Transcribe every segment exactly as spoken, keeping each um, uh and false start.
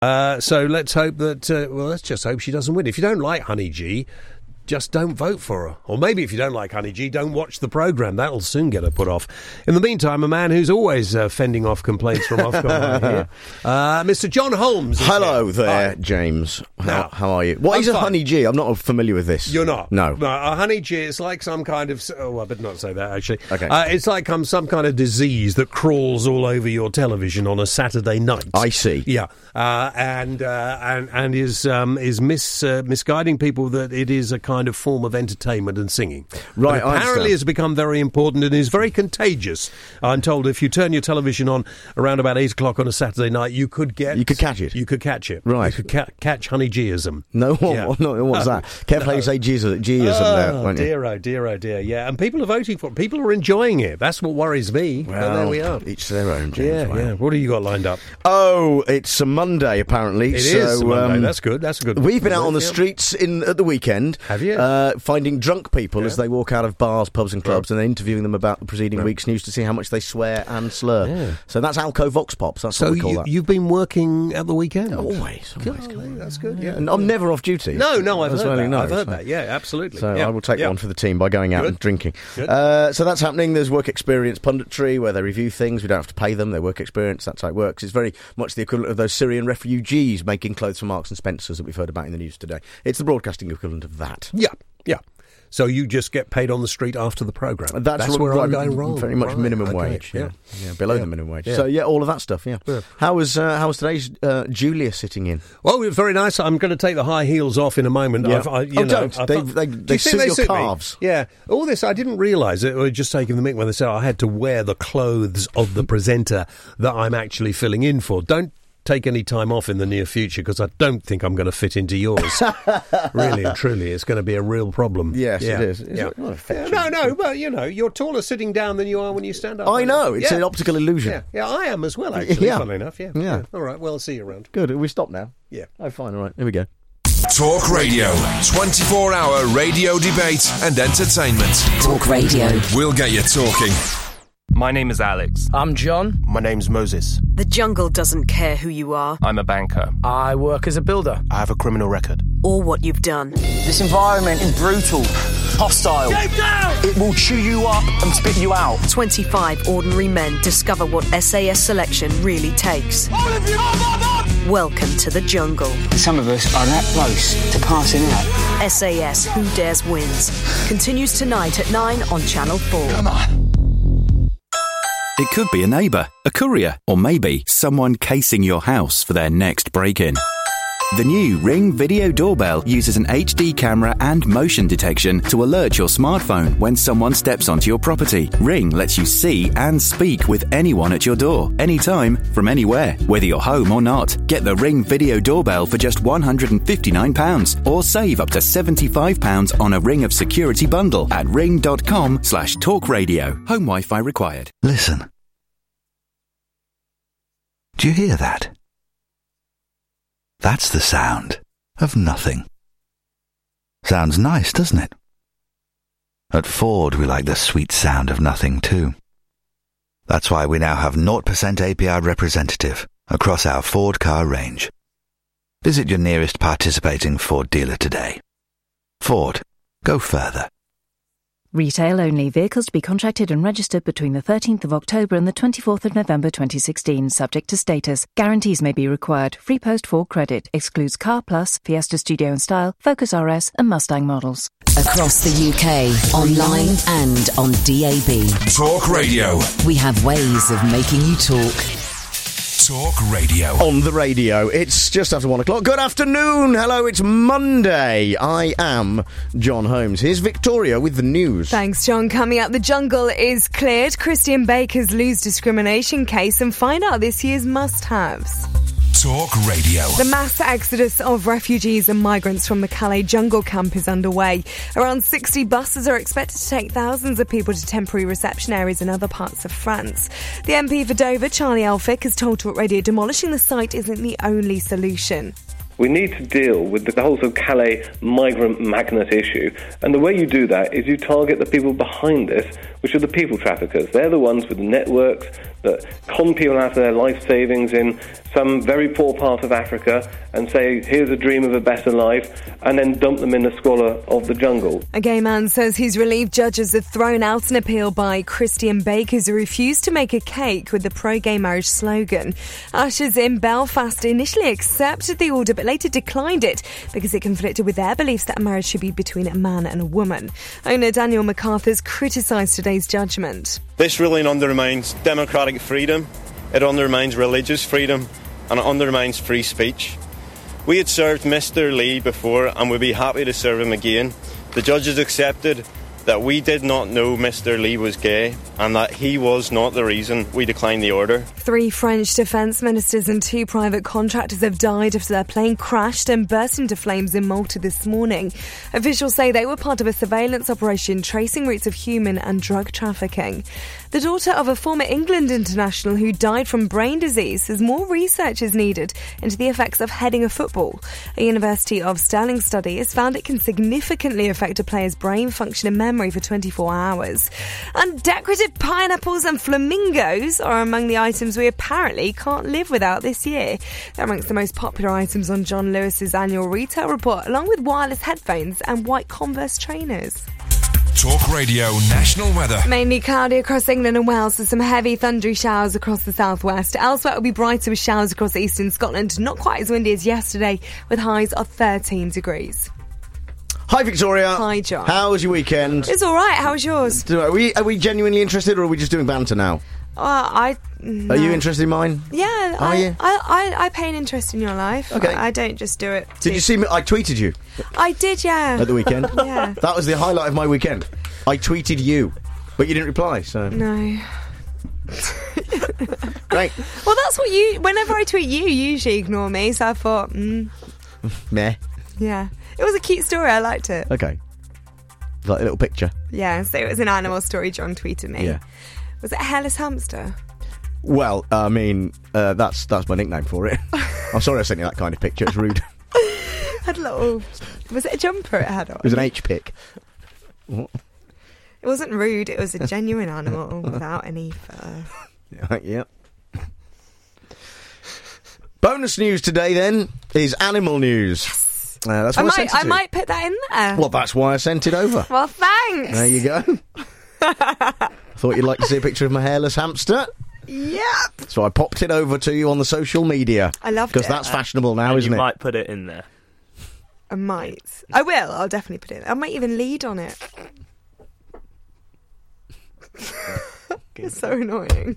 Uh, so let's hope that, uh, well, let's just hope she doesn't win. If you don't like Honey G, just don't vote for her. Or maybe if you don't like Honey G, don't watch the programme. That'll soon get her put off. In the meantime, a man who's always uh, fending off complaints from Ofcom right here, uh, Mister John Holmes. Hello here. there, Hi. James. How, Now, how are you? What I'm is a fine. Honey G? I'm not familiar with this. You're not? No. No, a Honey G, it's like some kind of... Oh, I better not say that, actually. Okay. Uh, it's like um, some kind of disease that crawls all over your television on a Saturday night. I see. Yeah, uh, and, uh, and and is um, is mis, uh, misguiding people that it is a kind of form of entertainment and singing. Right, But I apparently understand. has become very important and is very contagious. I'm told if you turn your television on around about eight o'clock on a Saturday night, you could get... You could catch it. You could catch it. Right. You could ca- catch Honey G-ism. No, what, Yeah. what, no, what's that? Careful how you say Jesus, G-ism there, Oh, won't you? dear, oh, dear, oh, dear, yeah. And people are voting for it. People are enjoying it. That's what worries me. Well, Well, there we are. each their own, James. Yeah, Wow. yeah. What have you got lined up? Oh, it's a Monday, apparently. It so, is a Monday. um, That's good. That's a good. We've been out on the Yeah. streets in at the weekend. Have you? Uh, finding drunk people Yeah. as they walk out of bars, pubs and clubs, Right. and then interviewing them about the preceding Right. week's news to see how much they swear and slur. Yeah. So that's Alco Vox Pops. That's So what we call you, that. you've been working at the weekend? Always, always. Golly, that's good. Yeah, And I'm never off duty. No, no, I've As heard well that. you know, I've heard so- that. Yeah, absolutely. So yeah. I will take yeah. one for the team by going out Good. and drinking. Good. Uh, so that's happening. There's work experience punditry where they review things. We don't have to pay them. Their work experience. That's how it works. It's very much the equivalent of those Syrian refugees making clothes for Marks and Spencer's that we've heard about in the news today. It's the broadcasting equivalent of that. Yeah, yeah. So you just get paid on the street after the programme. That's, That's where right, I'm going wrong. Very much Right, minimum okay, wage. Yeah. Yeah, yeah below Yeah. the minimum wage. Yeah. So yeah, all of that stuff. Yeah. Yeah. How was uh, how was today's uh, Julia sitting in? Well, it was very nice. I'm going to take the high heels off in a moment. Yeah. I've, I, you Oh, know, don't. I They- thought- they- Do they you think suit your me? calves. Yeah. All this, I didn't realise it. We were just taking the mick when they said I had to wear the clothes of the presenter that I'm actually filling in for. Don't take any time off in the near future because I don't think I'm going to fit into yours. Really and truly, it's going to be a real problem. Yes, yeah. it is. It's Yeah. not- not Yeah, affectionate. no, no, but you know, you're taller sitting down than you are when you stand up. I know. It's Yeah. an optical illusion. Yeah, yeah, I am as well. Actually, Yeah. funnily enough. Yeah. Yeah. All right. Well, I'll see you around. Good. We stop now. Yeah. Oh, fine. All right. Here we go. Talk Radio. twenty-four hour radio debate and entertainment. Talk Radio. We'll get you talking. My name is Alex. I'm John. My name's Moses. The jungle doesn't care who you are I'm a banker. I work as a builder. I have a criminal record. or what you've done. This environment is brutal, hostile. Get down! It will chew you up and spit you out. twenty-five ordinary men discover what S A S selection really takes. All of you, up, up, up! Welcome to the jungle. Some of us are that close to passing out. S A S Who Dares Wins. Continues tonight at nine on Channel four. Come on. It could be a neighbour, a courier, or maybe someone casing your house for their next break-in. The new Ring Video Doorbell uses an H D camera and motion detection to alert your smartphone when someone steps onto your property. Ring lets you see and speak with anyone at your door, anytime, from anywhere, whether you're home or not. Get the Ring Video Doorbell for just one hundred fifty-nine pounds or save up to seventy-five pounds on a Ring of Security bundle at ring.com slash talk radio. Home Wi-Fi required. Listen. Do you hear that? That's the sound of nothing. Sounds nice, doesn't it? At Ford, we like the sweet sound of nothing too. That's why we now have zero percent A P R representative across our Ford car range. Visit your nearest participating Ford dealer today. Ford, go further. Retail only. Vehicles to be contracted and registered between the thirteenth of October and the twenty-fourth of November twenty sixteen, subject to status. Guarantees may be required. Free post for credit. Excludes Car Plus, Fiesta Studio and Style, Focus R S and Mustang models. Across the U K, online and on D A B. Talk Radio. We have ways of making you talk. Talk Radio. On the radio, it's just after one o'clock. Good afternoon. Hello, it's Monday. I am John Holmes. Here's Victoria with the news. Thanks, John. Coming up, the jungle is cleared. Christian Baker's lose discrimination case, and find out this year's must-haves. Talk Radio. The mass exodus of refugees and migrants from the Calais jungle camp is underway. Around sixty buses are expected to take thousands of people to temporary reception areas in other parts of France. The M P for Dover, Charlie Elphicke, has told Talk Radio demolishing the site isn't the only solution. We need to deal with the whole sort of Calais migrant magnet issue. And the way you do that is you target the people behind this, which are the people traffickers. They're the ones with the networks, that con people out of their life savings in some very poor part of Africa and say, here's a dream of a better life, and then dump them in the squalor of the jungle. A gay man says he's relieved judges have thrown out an appeal by Christian Bakers who refused to make a cake with the pro-gay marriage slogan. Ushers in Belfast initially accepted the order but later declined it because it conflicted with their beliefs that a marriage should be between a man and a woman. Owner Daniel MacArthur's criticised today's judgment. This ruling undermines democratic freedom, it undermines religious freedom, and it undermines free speech. We had served Mister Lee before and would be happy to serve him again. The judges accepted that we did not know Mister Lee was gay and that he was not the reason we declined the order. Three French defence ministers and two private contractors have died after their plane crashed and burst into flames in Malta this morning. Officials say they were part of a surveillance operation tracing routes of human and drug trafficking. The daughter of a former England international who died from brain disease says more research is needed into the effects of heading a football. A University of Stirling study has found it can significantly affect a player's brain function and memory for twenty-four hours. And decorative pineapples and flamingos are among the items we apparently can't live without this year. They're amongst the most popular items on John Lewis's annual retail report, along with wireless headphones and white Converse trainers. Talk Radio National Weather. Mainly cloudy across England and Wales with some heavy thundery showers across the southwest. Elsewhere it will be brighter with showers across eastern Scotland. Not quite as windy as yesterday with highs of thirteen degrees. Hi Victoria. Hi John. How was your weekend? It's alright, how was yours? Are we, are we genuinely interested or are we just doing banter now? Uh, I. No. Are you interested in mine? Yeah, Are I, you? I, I, I pay an interest in your life. Okay. I, I don't just do it. Did to... you see me? I tweeted you. I did, yeah. At the weekend? Yeah. That was the highlight of my weekend. I tweeted you, but you didn't reply, so... No. Great. Well, that's what you... Whenever I tweet you, you usually ignore me, so I thought, mm. Meh. Yeah. It was a cute story, I liked it. Okay. Like a little picture. Yeah, so it was an animal story John tweeted me. Yeah. Was it a hairless hamster? Well, I mean, uh, that's that's my nickname for it. I'm sorry I sent you that kind of picture, it's rude. Had a little... Was it a jumper it had on? It was an H-pick. What? It wasn't rude, it was a genuine animal without any fur. Yeah, yep. Bonus news today, then, is animal news. Yes. Uh, that's I what I, might, sent it I to. might put that in there. Well, that's why I sent it over. Well, thanks. There you go. Thought you'd like to see a picture of my hairless hamster. Yep. So I popped it over to you on the social media. I loved it. Because that's fashionable now, and isn't you it? You might put it in there. I might. I will. I'll definitely put it in. I might even lead on it. It's so annoying.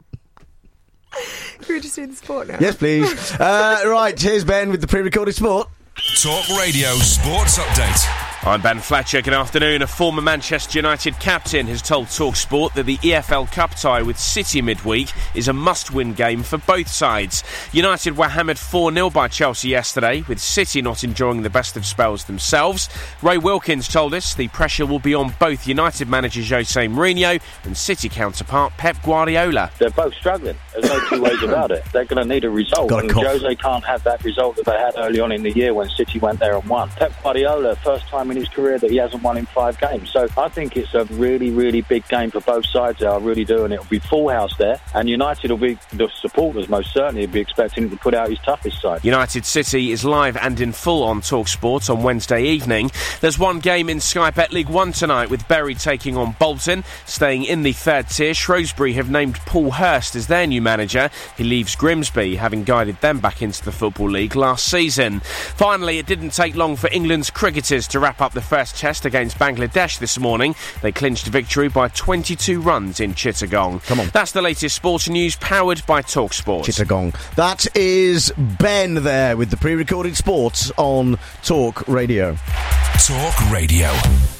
Can we just do the sport now? Yes, please. uh, right, here's Ben with the pre-recorded sport. Talk Radio Sports Update. I'm Ben Fletcher. Good afternoon. A former Manchester United captain has told TalkSport that the E F L Cup tie with City midweek is a must-win game for both sides. United were hammered four nil by Chelsea yesterday, with City not enjoying the best of spells themselves. Ray Wilkins told us the pressure will be on both United manager Jose Mourinho and City counterpart Pep Guardiola. They're both struggling. There's no two ways about it. They're going to need a result. Got a and cough. Jose can't have that result that they had early on in the year when City went there and won. Pep Guardiola, first time in his career that he hasn't won in five games. So I think it's a really, really big game for both sides there. I really do. And it'll be full house there. And United will be, the supporters most certainly will be expecting him to put out his toughest side. United City is live and in full on TalkSport on Wednesday evening. There's one game in Sky Bet League One tonight with Bury taking on Bolton. Staying in the third tier, Shrewsbury have named Paul Hurst as their new manager. He leaves Grimsby, having guided them back into the Football League last season. Finally, it didn't take long for England's cricketers to wrap up the first test against Bangladesh this morning. They clinched victory by twenty-two runs in Chittagong. Come on. That's the latest sports news powered by TalkSport. Chittagong. That is Ben there with the pre-recorded sports on Talk Radio. Talk Radio.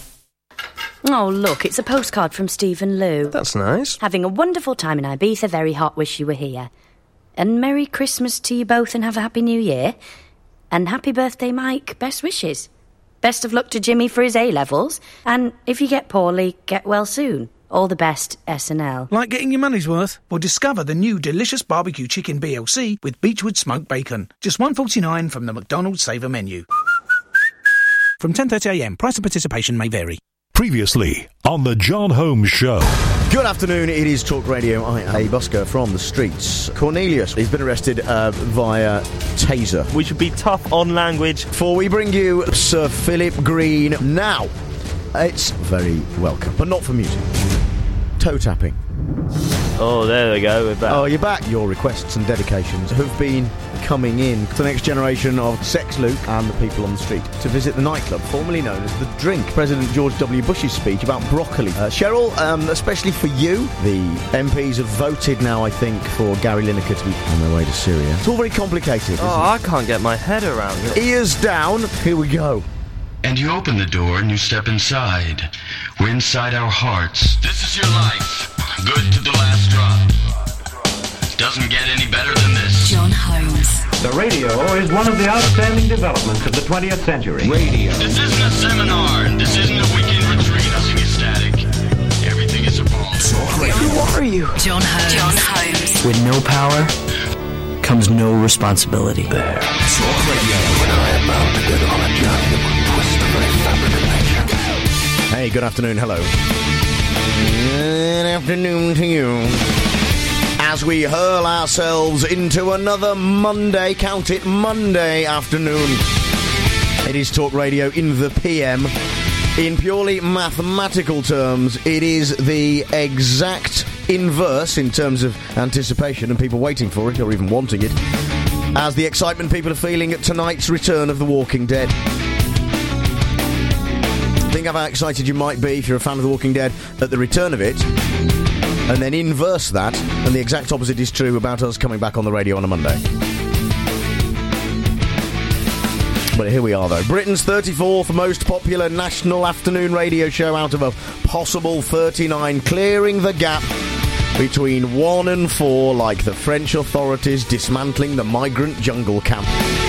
Oh, look, it's a postcard from Stephen Liu. That's nice. Having a wonderful time in Ibiza, very hot, wish you were here. And Merry Christmas to you both and have a Happy New Year. And happy birthday, Mike. Best wishes. Best of luck to Jimmy for his A-levels. And if you get poorly, get well soon. All the best, S N L. Like getting your money's worth? Well, discover the new delicious barbecue chicken B L C with Beechwood smoked bacon. Just one pounds forty-nine from the McDonald's Saver menu. From ten thirty a m, price of participation may vary. Previously on The John Holmes Show. Good afternoon, it is Talk Radio. I am a busker from the streets. Cornelius, he's been arrested uh, via taser. We should be tough on language. Before we bring you Sir Philip Green now, it's very welcome, but not for music. Toe tapping. Oh, there we go, we're back. Oh, you're back. Your requests and dedications have been coming in to the next generation of Sex Luke and the people on the street to visit the nightclub, formerly known as The Drink. President George W. Bush's speech about broccoli. Uh, Cheryl, um, especially for you, the M Ps have voted now, I think, for Gary Lineker to be on their way to Syria. It's all very complicated, isn't Oh, I it? can't get my head around it. Ears down. Here we go. And you open the door and you step inside. We're inside our hearts. This is your life. Good to the last drop. Doesn't get any better than this. John Holmes. The radio is one of the outstanding developments of the twentieth century. Radio. This isn't a seminar. This isn't a weekend retreat. Nothing is static. Everything is evolving. Who are you? John Holmes. John Holmes. With no power comes no responsibility. There. Talk Radio. When I am bound to get on a journey that will twist the very fabric of nature. Hey, good afternoon, hello. Good afternoon to you. As we hurl ourselves into another Monday, count it, Monday afternoon. It is Talk Radio in the P M. In purely mathematical terms, it is the exact inverse in terms of anticipation and people waiting for it or even wanting it, as the excitement people are feeling at tonight's return of The Walking Dead. Think of how excited you might be if you're a fan of The Walking Dead at the return of it, and then inverse that, and the exact opposite is true about us coming back on the radio on a Monday. But here we are, though. Britain's thirty-fourth most popular national afternoon radio show out of a possible thirty-nine, clearing the gap between one and four, like the French authorities dismantling the migrant jungle camp.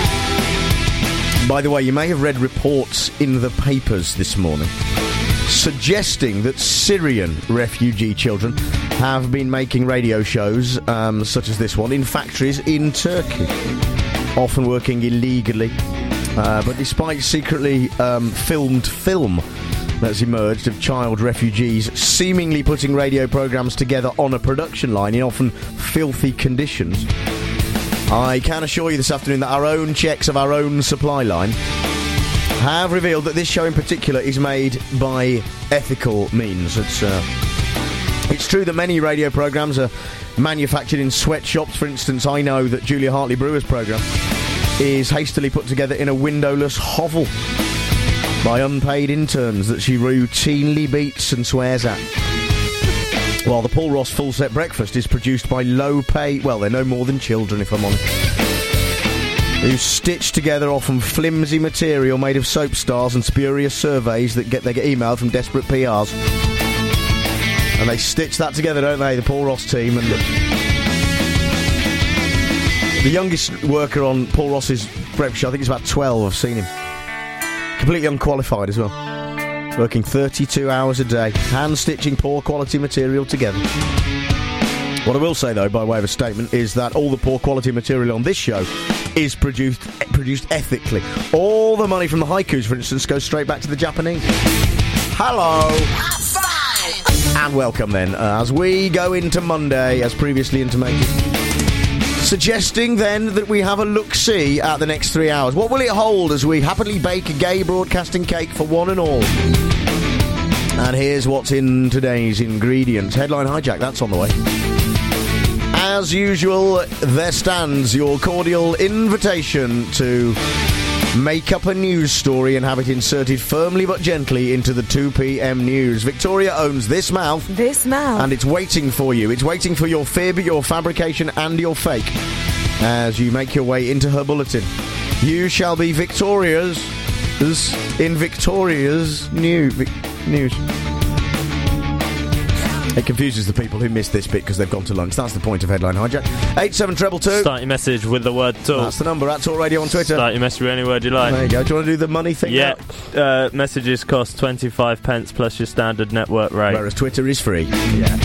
By the way, you may have read reports in the papers this morning suggesting that Syrian refugee children have been making radio shows, um, such as this one, in factories in Turkey, often working illegally. Uh, but despite secretly um, filmed film that's emerged of child refugees seemingly putting radio programmes together on a production line in often filthy conditions, I can assure you this afternoon that our own checks of our own supply line have revealed that this show in particular is made by ethical means. It's, uh, it's true that many radio programmes are manufactured in sweatshops. For instance, I know that Julia Hartley Brewer's programme is hastily put together in a windowless hovel by unpaid interns that she routinely beats and swears at. While the Paul Ross Full Set Breakfast is produced by low-paid, well, they're no more than children, if I'm honest, who stitch together often flimsy material made of soap stars and spurious surveys that get they get emailed from desperate P Rs. And they stitch that together, don't they, the Paul Ross team, and the, the youngest worker on Paul Ross's breakfast show, I think he's about twelve, I've seen him. Completely unqualified as well. Working thirty-two hours a day, hand-stitching poor quality material together. What I will say, though, by way of a statement, is that all the poor quality material on this show is produced produced ethically. All the money from the haikus, for instance, goes straight back to the Japanese. Hello! And welcome, then, uh, as we go into Monday, as previously intimated. Suggesting, then, that we have a look-see at the next three hours. What will it hold as we happily bake a gay broadcasting cake for one and all? And here's what's in today's ingredients. Headline hijack, that's on the way. As usual, there stands your cordial invitation to make up a news story and have it inserted firmly but gently into the two p.m. news. Victoria owns this mouth. This mouth. And it's waiting for you. It's waiting for your fib, your fabrication and your fake as you make your way into her bulletin. You shall be Victoria's in Victoria's new, Vic, news. It confuses the people who miss this bit because they've gone to lunch. That's the point of Headline Hijack. eight seven two two. Start your message with the word talk. That's the number, at Talk Radio on Twitter. Start your message with any word you like. There you go. Do you want to do the money thing? Yeah. Uh, messages cost twenty-five pence plus your standard network rate. Whereas Twitter is free. Yeah.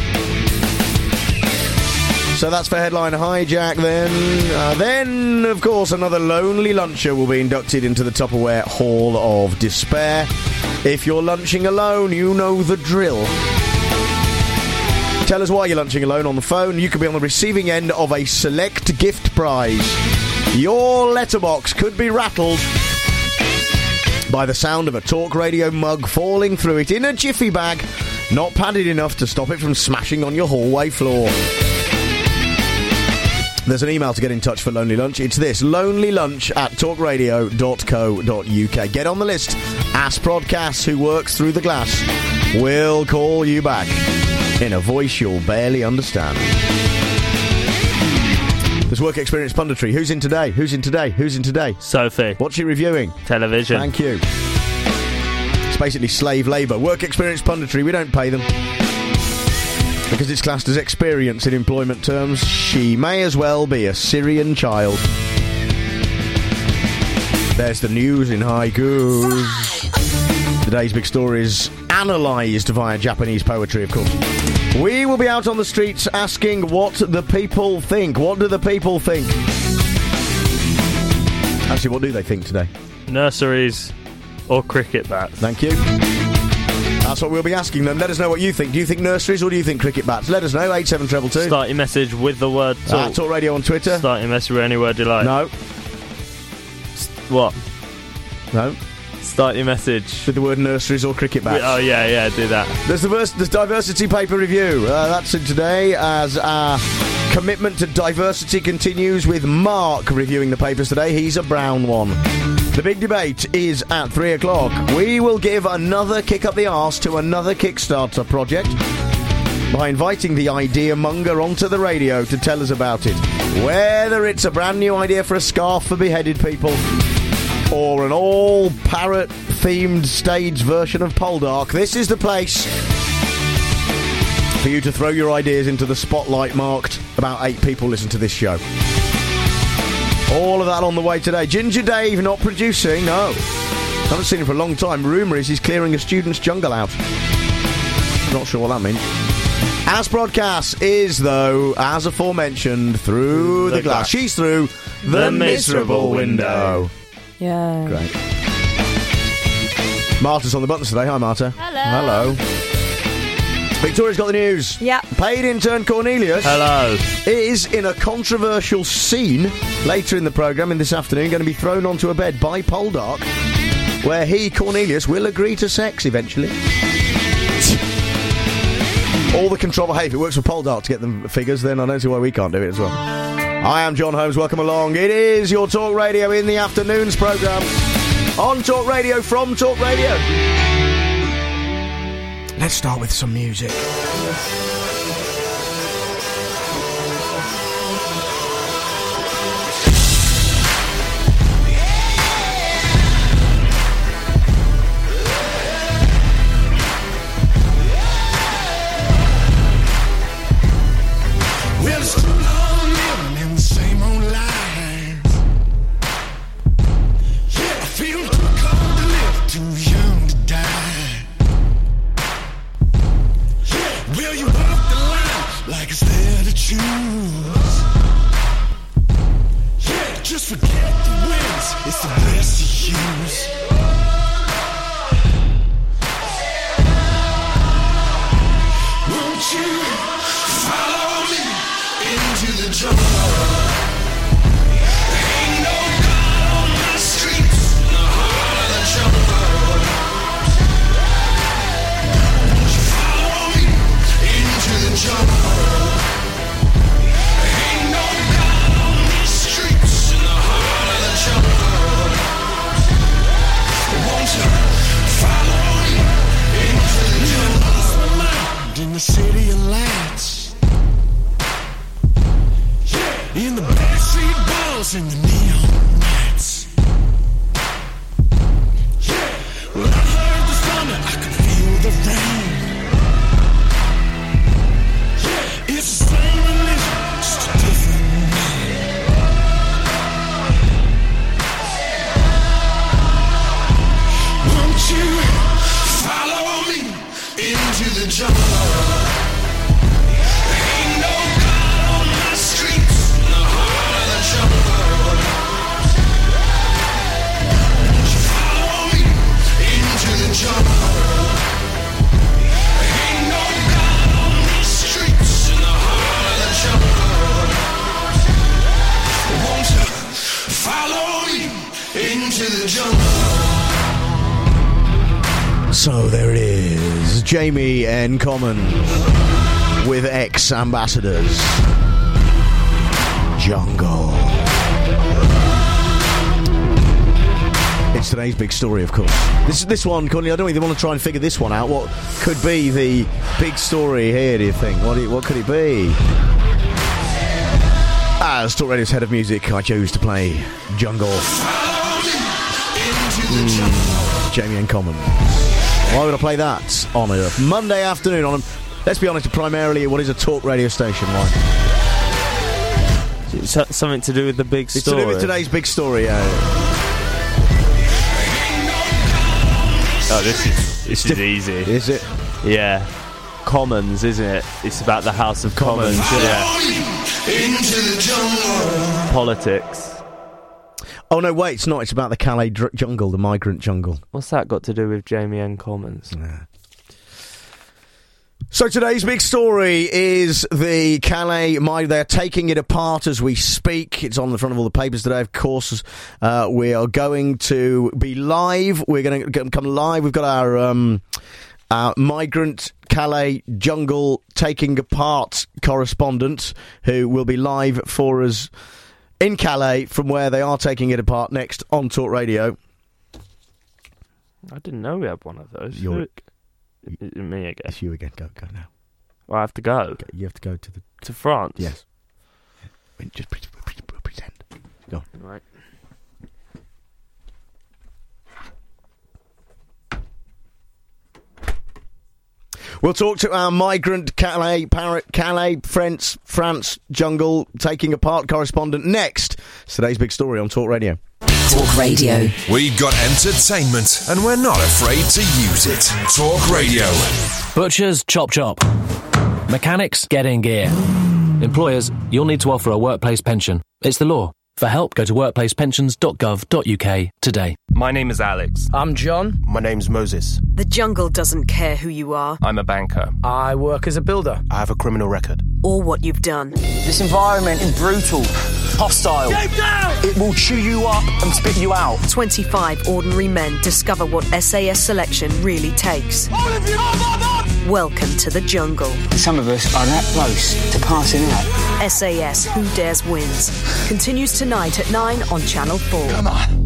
So that's for Headline Hijack then. Uh, then, of course, another lonely luncher will be inducted into the Tupperware Hall of Despair. If you're lunching alone, you know the drill. Tell us why you're lunching alone on the phone. You could be on the receiving end of a select gift prize. Your letterbox could be rattled by the sound of a Talk Radio mug falling through it in a jiffy bag, not padded enough to stop it from smashing on your hallway floor. There's an email to get in touch for Lonely Lunch. It's this, lonelylunch at talkradio dot co dot uk. Get on the list. Ask Prodcast, who works through the glass, will call you back in a voice you'll barely understand. There's work experience punditry. Who's in today? Who's in today? Who's in today? Sophie. What's she reviewing? Television. Thank you. It's basically slave labour. Work experience punditry. We don't pay them, because it's classed as experience in employment terms. She may as well be a Syrian child. There's the news in haikus. Today's big story is analysed via Japanese poetry, of course. We will be out on the streets asking what the people think. What do the people think? Actually, what do they think today? Nurseries or cricket bats. Thank you. That's what we'll be asking them. Let us know what you think. Do you think nurseries or do you think cricket bats? Let us know. eight seven two two. Start your message with the word talk. Uh, Talk Radio on Twitter. Start your message with any word you like. No. S- what? No. Start your message with the word nurseries or cricket bats. Oh, yeah, yeah, do that. There's the vers- there's diversity paper review. Uh, that's in today as our commitment to diversity continues with Mark reviewing the papers today. He's a brown one. The big debate is at three o'clock. We will give another kick up the arse to another Kickstarter project by inviting the idea monger onto the radio to tell us about it. Whether it's a brand new idea for a scarf for beheaded people, or an all-parrot-themed stage version of Poldark, this is the place for you to throw your ideas into the spotlight. Marked about eight people listen to this show. All of that on the way today. Ginger Dave not producing, no. Haven't seen him for a long time. Rumour is he's clearing a student's jungle out. Not sure what that means. As Prodcast is, though, as aforementioned, through the, the glass. glass. She's through the, the miserable window. window. Yeah. Great. Marta's on the buttons today. Hi, Marta. Hello. Hello. Victoria's got the news. Yeah. Paid intern Cornelius. Hello. Is in a controversial scene later in the programme in this afternoon going to be thrown onto a bed by Poldark, where he, Cornelius, will agree to sex eventually. All the control. Hey, if it works for Poldark to get them figures, then I don't see why we can't do it as well. I am John Holmes, welcome along. It is your Talk Radio in the Afternoons programme. On Talk Radio, from Talk Radio. Let's start with some music. Into the jungle. So there it is, Jamie and Common with ex-ambassadors. Jungle. It's today's big story, of course. This this one, Connie, I don't even want to try and figure this one out. What could be the big story here, do you think? What, do you, what could it be? As Talk Radio's head of music, I chose to play Jungle. Mm, Jamie and Common. Why would I play that on a Monday afternoon? On a, let's be honest, primarily what is a talk radio station? Why? It's something to do with the big story. It's to do with today's big story. Yeah. Oh, this is this is easy. Is it? Yeah. Commons, isn't it? It's about the House of Commons. Commons yeah. Into the jungle. Politics. Oh no, wait, it's not. It's about the Calais dr- jungle, the migrant jungle. What's that got to do with Jamie and Commons? Yeah. So today's big story is the Calais. My, they're taking it apart as we speak. It's on the front of all the papers today, of course. Uh, we are going to be live. We're going to come live. We've got our um, our migrant Calais jungle taking apart correspondent who will be live for us in Calais from where they are taking it apart next on Talk Radio. I didn't know we had one of those. You're, Look. Is it me again? It's you again. Go, go now. Well, I have to go. go. You have to go to the to France. Yes. Just pre- pre- pre- pretend. Go. Right. We'll talk to our migrant Calais, Paris, Calais, France, France jungle taking apart correspondent next. It's today's big story on Talk Radio. Talk Radio. We've got entertainment and we're not afraid to use it. Talk Radio. Butchers, chop chop. Mechanics, get in gear. Employers, you'll need to offer a workplace pension. It's the law. For help, go to workplace pensions dot gov dot U K today. My name is Alex. I'm John. My name's Moses. The jungle doesn't care who you are. I'm a banker. I work as a builder. I have a criminal record. Or what you've done. This environment is brutal, hostile. Get down! It will chew you up and spit you out. twenty-five ordinary men discover what S A S selection really takes. All of you, up, up, up! Welcome to the jungle. Some of us are that close to passing out. S A S Who Dares Wins. Continues tonight at nine on Channel four. Come on.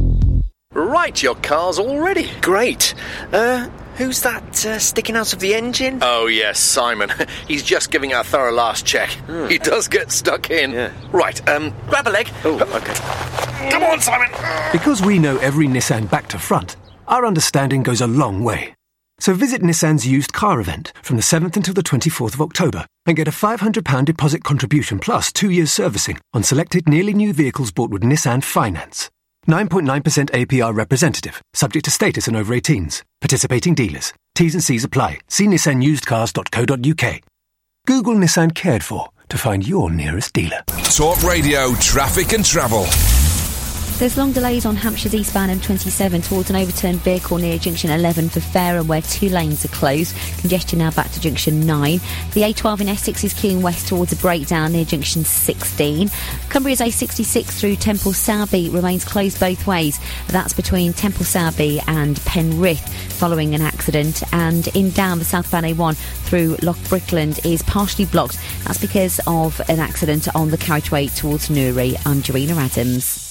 Right, your car's all ready. Great. Uh, who's that uh, sticking out of the engine? Oh, yes, Simon. He's just giving our thorough last check. Mm. He does get stuck in. Yeah. Right, um, grab a leg. Oh, okay. Come on, Simon. Because we know every Nissan back to front, our understanding goes a long way. So visit Nissan's used car event from the seventh until the twenty-fourth of October and get a five hundred pounds deposit contribution plus two years servicing on selected nearly new vehicles bought with Nissan Finance. nine point nine percent A P R representative, subject to status and over eighteens. Participating dealers. T's and C's apply. See nissan used cars dot co dot U K. Google Nissan Cared For to find your nearest dealer. Talk Radio, traffic and travel. There's long delays on Hampshire's eastbound M twenty-seven towards an overturned vehicle near junction eleven for Fareham, where two lanes are closed. Congestion now back to junction nine. The A twelve in Essex is queuing west towards a breakdown near junction sixteen. Cumbria's A sixty-six through Temple Sowerby remains closed both ways. That's between Temple Sowerby and Penrith following an accident. And in Down, the southbound A one through Loch Brickland is partially blocked. That's because of an accident on the carriageway towards Newry. I'm Joanna Adams.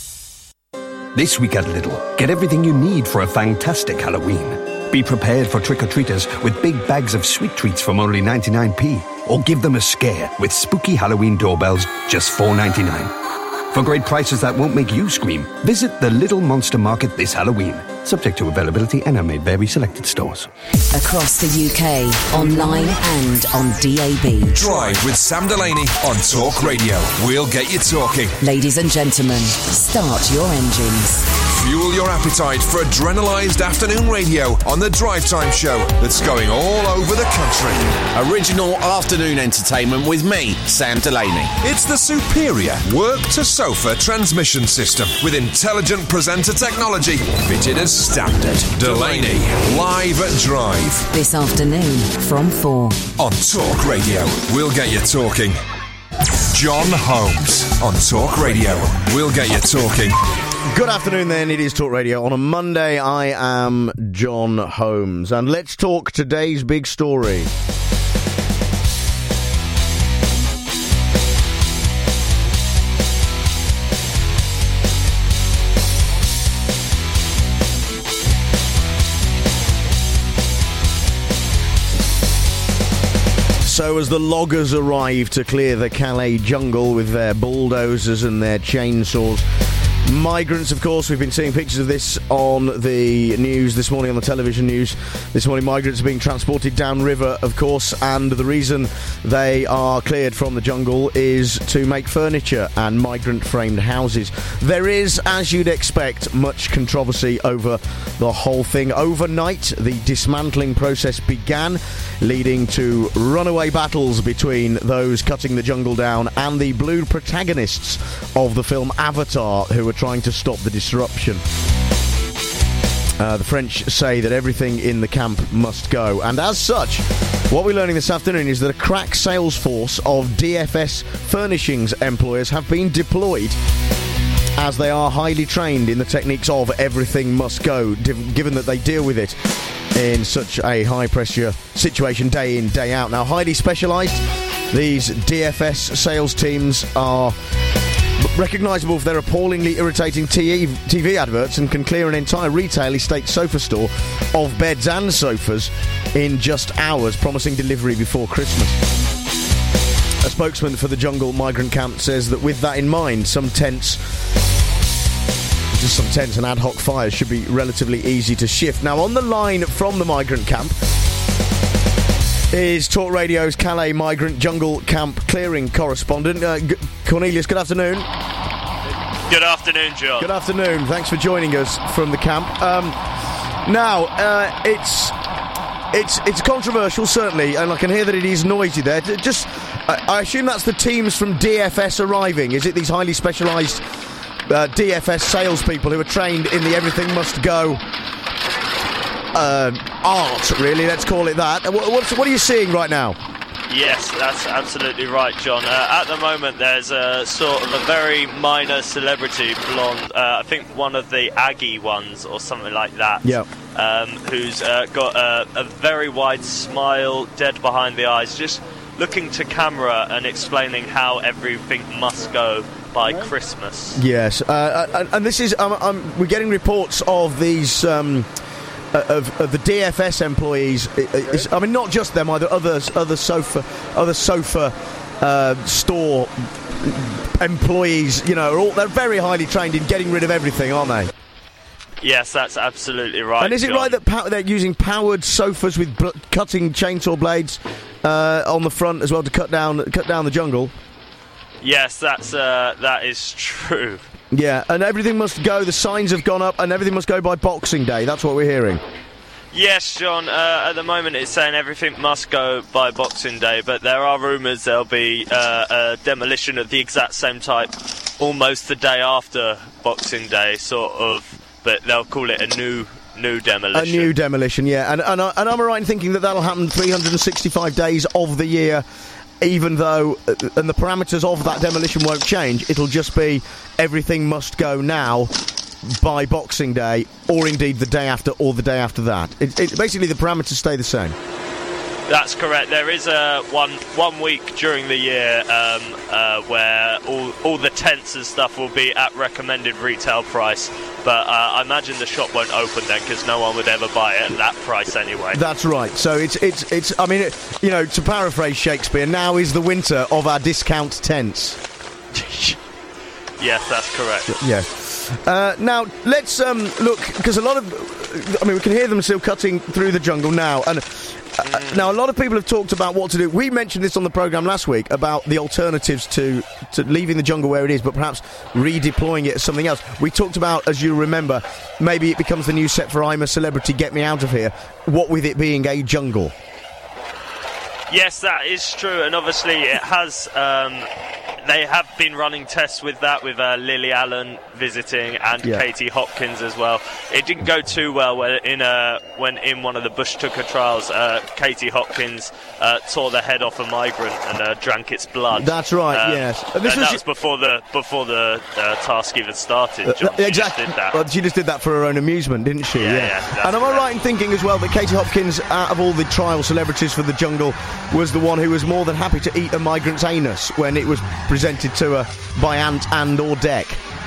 This week at Lidl, get everything you need for a fantastic Halloween. Be prepared for trick-or-treaters with big bags of sweet treats from only ninety-nine p. Or give them a scare with spooky Halloween doorbells, just four ninety-nine. For great prices that won't make you scream, visit the Lidl Monster Market this Halloween. Subject to availability and are made very selected stores. Across the U K, online and on D A B. Drive with Sam Delaney on Talk Radio. We'll get you talking. Ladies and gentlemen, start your engines. Fuel your appetite for adrenalised afternoon radio on the Drive Time Show that's going all over the country. Original afternoon entertainment with me, Sam Delaney. It's the superior work-to-sofa transmission system with intelligent presenter technology fitted as standard. Delaney, live at Drive. This afternoon from four. On Talk Radio, we'll get you talking. John Holmes on Talk Radio. We'll get you talking. Good afternoon then, it is Talk Radio. On a Monday, I am John Holmes, and let's talk today's big story. So as the loggers arrive to clear the Calais jungle with their bulldozers and their chainsaws, migrants, of course, we've been seeing pictures of this on the news this morning, on the television news this morning. Migrants are being transported downriver, of course, and the reason they are cleared from the jungle is to make furniture and migrant-framed houses. There is, as you'd expect, much controversy over the whole thing. Overnight, the dismantling process began, leading to runaway battles between those cutting the jungle down and the blue protagonists of the film Avatar, who were trying to stop the disruption. Uh, the French say that everything in the camp must go, and as such, what we're learning this afternoon is that a crack sales force of D F S furnishings employers have been deployed, as they are highly trained in the techniques of everything must go, div- given that they deal with it in such a high-pressure situation day in, day out. Now, highly specialised, these D F S sales teams are recognisable for their appallingly irritating T V adverts and can clear an entire retail estate sofa store of beds and sofas in just hours, promising delivery before Christmas. A spokesman for the jungle migrant camp says that with that in mind, some tents, just some tents and ad hoc fires should be relatively easy to shift. Now, on the line from the migrant camp is Talk Radio's Calais migrant jungle camp clearing correspondent, uh, G- Cornelius. Good afternoon. Good afternoon, John. Good afternoon. Thanks for joining us from the camp. Um, now, uh, it's it's it's controversial, certainly, and I can hear that it is noisy there. Just, I, I assume that's the teams from D F S arriving. Is it these highly specialised uh, D F S salespeople who are trained in the everything must go Uh, art, really, let's call it that. What, what's, what are you seeing right now? Yes, that's absolutely right, John. Uh, at the moment, there's a sort of a very minor celebrity blonde, uh, I think one of the Aggie ones or something like that, yeah. um, who's uh, got a, a very wide smile, dead behind the eyes, just looking to camera and explaining how everything must go by Christmas. Yes, uh, and, and this is, um, um, we're getting reports of these... Um, Of, of the D F S employees, it's, I mean, not just them, either others, other sofa, other sofa uh, store employees. You know, are all, they're very highly trained in getting rid of everything, aren't they? Yes, that's absolutely right. And is it John. right that pow- they're using powered sofas with bl- cutting chainsaw blades uh, on the front as well to cut down cut down the jungle? Yes, that's uh, that is true. Yeah, and everything must go, the signs have gone up, and everything must go by Boxing Day. That's what we're hearing. Yes, John, uh, at the moment it's saying everything must go by Boxing Day, but there are rumours there'll be uh, a demolition of the exact same type almost the day after Boxing Day, sort of, but they'll call it a new new demolition. A new demolition, yeah. And, and, and am I right in thinking that that'll happen three hundred sixty-five days of the year, even though, and the parameters of that demolition won't change, it'll just be everything must go now by Boxing Day, or indeed the day after, or the day after that. It, it, basically, the parameters stay the same. That's correct. There is a one one week during the year um, uh, where all all the tents and stuff will be at recommended retail price, but uh, I imagine the shop won't open then because no one would ever buy it at that price anyway. That's right. So it's it's it's. I mean, it, you know, to paraphrase Shakespeare, now is the winter of our discount tents. Yes, that's correct. Yeah. Uh, now let's um, look, because a lot of, I mean, we can hear them still cutting through the jungle now, and. Uh, now, a lot of people have talked about what to do. We mentioned this on the programme last week about the alternatives to, to leaving the jungle where it is, but perhaps redeploying it as something else. We talked about, as you remember, maybe it becomes the new set for I'm a Celebrity, Get Me Out of Here, what with it being a jungle. Yes, that is true, and obviously it has um, they have been running tests with that, with uh, Lily Allen visiting and Yeah. Katie Hopkins as well. It didn't go too well when in, uh, when in one of the Bush Tucker trials, uh, Katie Hopkins uh, tore the head off a migrant and uh, drank its blood. That's right, Um, yes. And, This was- that was before the before the uh, task even started. Uh, John. She exactly. just did that. Well, she just did that for her own amusement, didn't she? Yeah, yeah, that's and am I right in thinking as well that Katie Hopkins, out of all the trial celebrities for the jungle, was the one who was more than happy to eat a migrant's anus when it was presented to her by Ant and or Dec?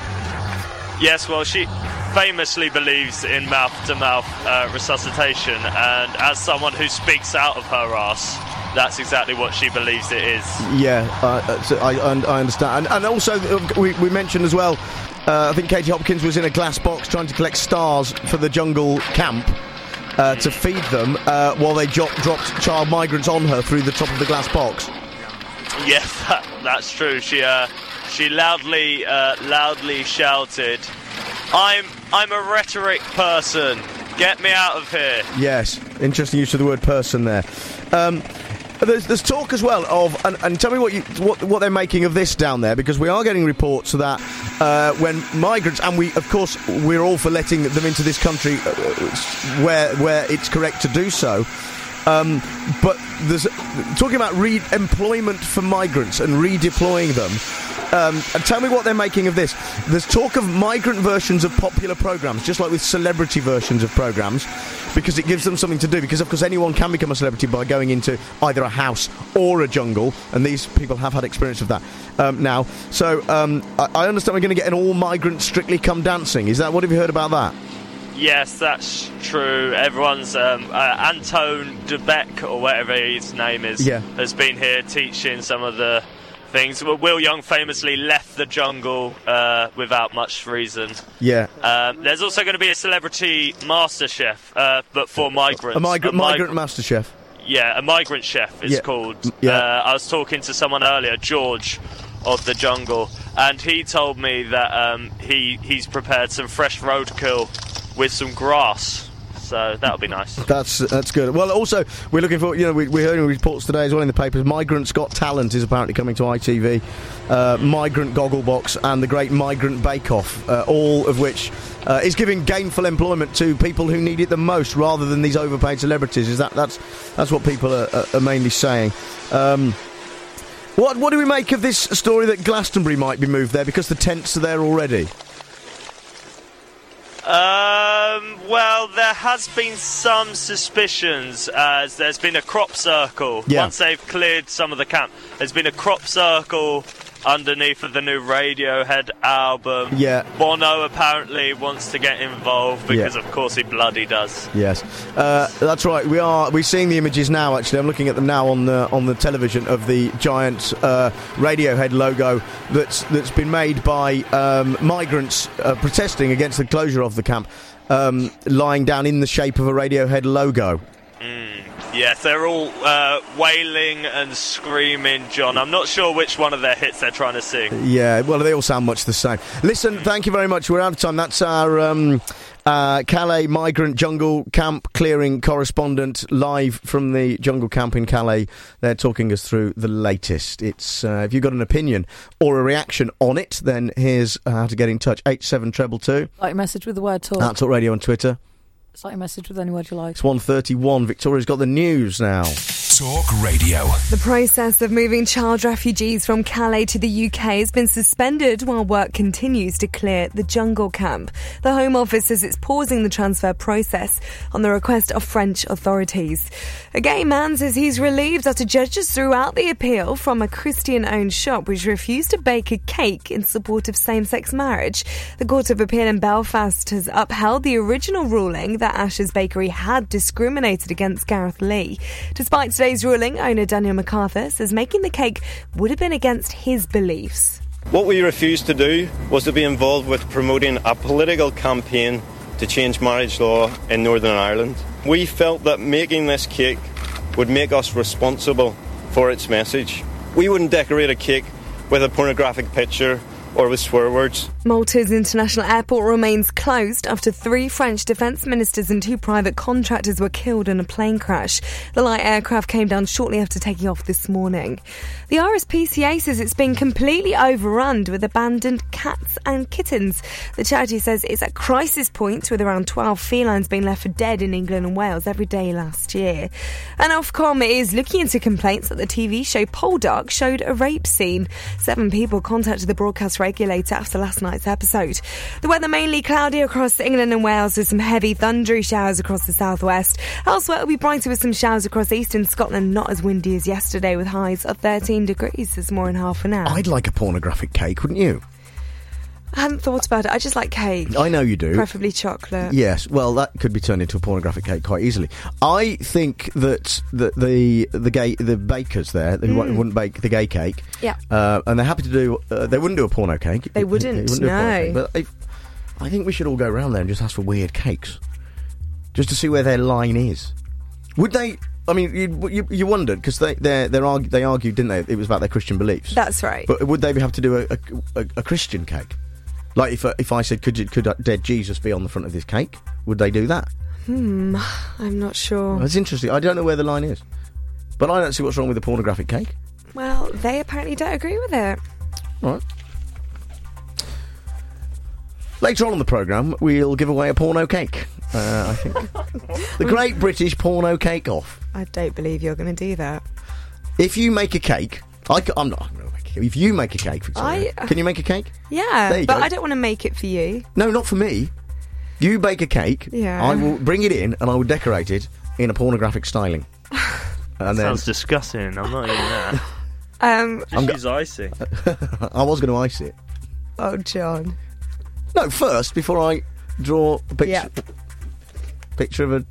Yes, well, she famously believes in mouth-to-mouth uh, resuscitation, and as someone who speaks out of her arse, that's exactly what she believes it is. Yeah, uh, so I, I understand. And, and also, uh, we, we mentioned as well, uh, I think Katie Hopkins was in a glass box trying to collect stars for the jungle camp uh, to feed them uh, while they jo- dropped child migrants on her through the top of the glass box. Yes, that, that's true. She uh, she loudly uh, loudly shouted, "I'm I'm a rhetoric person. Get me out of here." Yes, interesting use of the word person there. Um, there's, there's talk as well of, and, and tell me what you what what they're making of this down there, because we are getting reports that uh, when migrants, and we of course we're all for letting them into this country uh, where where it's correct to do so. Um, but there's talking about re-employment for migrants and redeploying them. Um, and tell me what they're making of this. There's talk of migrant versions of popular programmes, just like with celebrity versions of programmes, because it gives them something to do. Because, of course, anyone can become a celebrity by going into either a house or a jungle, and these people have had experience of that um, now. So um, I, I understand we're going to get an all-migrant Strictly Come Dancing. Is that, what have you heard about that? Yes, that's true. Everyone's um, uh, Anton Debeck, or whatever his name is, Yeah. has been here teaching some of the things. Well, Will Young famously left the jungle uh, without much reason. Yeah. Um, there's also going to be a celebrity master chef, uh, but for migrants. A, migrant, A mig- migrant master chef. Yeah, a migrant chef is Yeah. called. Yeah. Uh, I was talking to someone earlier, George, of the jungle, and he told me that um, he he's prepared some fresh roadkill with some grass, so that'll be nice. That's that's good. Well, also we're looking for, you know, we, we're hearing reports today as well in the papers. Migrants Got Talent is apparently coming to I T V. Uh, Migrant Gogglebox and the Great Migrant Bake Off, uh, all of which uh, is giving gainful employment to people who need it the most, rather than these overpaid celebrities. Is that that's that's what people are, are mainly saying. Um, what what do we make of this story that Glastonbury might be moved there because the tents are there already? Um, well, there has been some suspicions, as there's been a crop circle. Yeah. Once they've cleared some of the camp, there's been a crop circle underneath of the new Radiohead album. Yeah. Bono apparently wants to get involved because, Yeah. of course, he bloody does. Yes, uh, that's right. We are we're seeing the images now. Actually, I'm looking at them now on the on the television of the giant uh, Radiohead logo that's that's been made by um, migrants uh, protesting against the closure of the camp, um, lying down in the shape of a Radiohead logo. Yes, they're all uh, wailing and screaming, John. I'm not sure which one of their hits they're trying to sing. Yeah, well, they all sound much the same. Listen, thank you very much. We're out of time. That's our um, uh, Calais Migrant Jungle Camp clearing correspondent, live from the jungle camp in Calais. They're talking us through the latest. It's uh, if you've got an opinion or a reaction on it, then here's how to get in touch. eight seven two two two. Like a message with the word talk. That's Talk Radio on Twitter. It's like a message with any word you like. It's one thirty-one. Victoria's got the news now. Talk Radio. The process of moving child refugees from Calais to the U K has been suspended while work continues to clear the jungle camp. The Home Office says it's pausing the transfer process on the request of French authorities. A gay man says he's relieved after judges threw out the appeal from a Christian-owned shop which refused to bake a cake in support of same-sex marriage. The Court of Appeal in Belfast has upheld the original ruling that Asher's Bakery had discriminated against Gareth Lee. Despite today's ruling, owner Daniel MacArthur says making the cake would have been against his beliefs. What we refused to do was to be involved with promoting a political campaign to change marriage law in Northern Ireland. We felt that making this cake would make us responsible for its message. We wouldn't decorate a cake with a pornographic picture or with swear words. Malta's international airport remains closed after three French defence ministers and two private contractors were killed in a plane crash. The light aircraft came down shortly after taking off this morning. The R S P C A says it's been completely overrun with abandoned cats and kittens. The charity says it's at crisis point with around twelve felines being left for dead in England and Wales every day last year. And Ofcom is looking into complaints that the T V show Poldark showed a rape scene. Seven people contacted the broadcast regulator after last night's episode. The weather mainly cloudy across England and Wales with some heavy thundery showers across the southwest. Elsewhere it'll be brighter with some showers across eastern Scotland, not as windy as yesterday with highs of thirteen degrees. There's more in half an hour. I'd like a pornographic cake, wouldn't you? I hadn't thought about it. I just like cake. I know you do. Preferably chocolate. Yes, well, that could be turned into a pornographic cake quite easily. I think that the the the gay the bakers there who mm. wouldn't bake the gay cake, yeah, uh, and they're happy to do. Uh, they wouldn't do a porno cake. They wouldn't. They wouldn't no. Do a porno cake, but if, I think we should all go around there and just ask for weird cakes, just to see where their line is. Would they? I mean, you you, you wondered because they they they argue, they argued, didn't they? It was about their Christian beliefs. That's right. But would they have to do a a, a, a Christian cake? Like if uh, if I said, could you, could uh, dead Jesus be on the front of this cake? Would they do that? Hmm, I'm not sure. That's interesting. I don't know where the line is, but I don't see what's wrong with the pornographic cake. Well, they apparently don't agree with it. All right. Later on in the programme, we'll give away a porno cake. Uh, I think the Great British Porno Cake Off. I don't believe you're going to do that. If you make a cake, I c- I'm not. I'm not If you make a cake, Victoria, I, uh, can you make a cake? Yeah, but go. I don't want to make it for you. No, not for me. You bake a cake. Yeah. I will bring it in and I will decorate it in a pornographic styling. And then, sounds disgusting. I'm not eating that. Um, Just use icing. I was going to ice it. Oh, John. No, first before I draw a picture. Yep. Picture of a.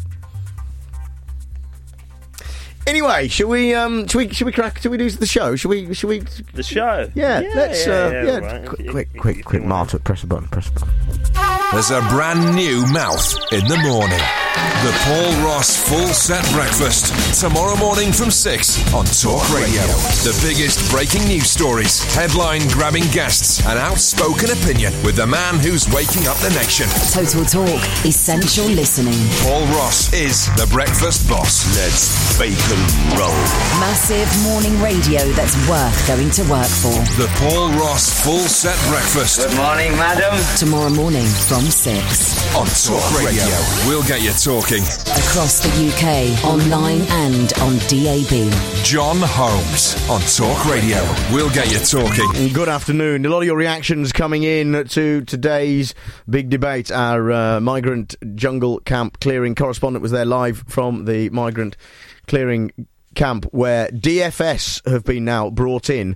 Anyway, shall we? Um, shall we? Shall we crack? Shall we do the show? Shall we? Shall we? The show. Yeah. yeah let's. Yeah. Uh, yeah, yeah right. quick, if, quick, if, quick, if quick, Marta, press a button. Press a button. There's a brand new mouth in the morning. The Paul Ross Full Set Breakfast. Tomorrow morning from six on Talk Radio. The biggest breaking news stories, headline-grabbing guests, and outspoken opinion with the man who's waking up the nation. Total Talk. Essential listening. Paul Ross is the breakfast boss. Let's bacon roll. Massive morning radio that's worth going to work for. The Paul Ross Full Set Breakfast. Good morning, madam. Tomorrow morning from six. On Talk Radio. We'll get you talking. Across the U K, online and on D A B. John Holmes on Talk Radio. We'll get you talking. Good afternoon. A lot of your reactions coming in to today's big debate. Our uh, migrant jungle camp clearing correspondent was there live from the migrant clearing camp where D F S have been now brought in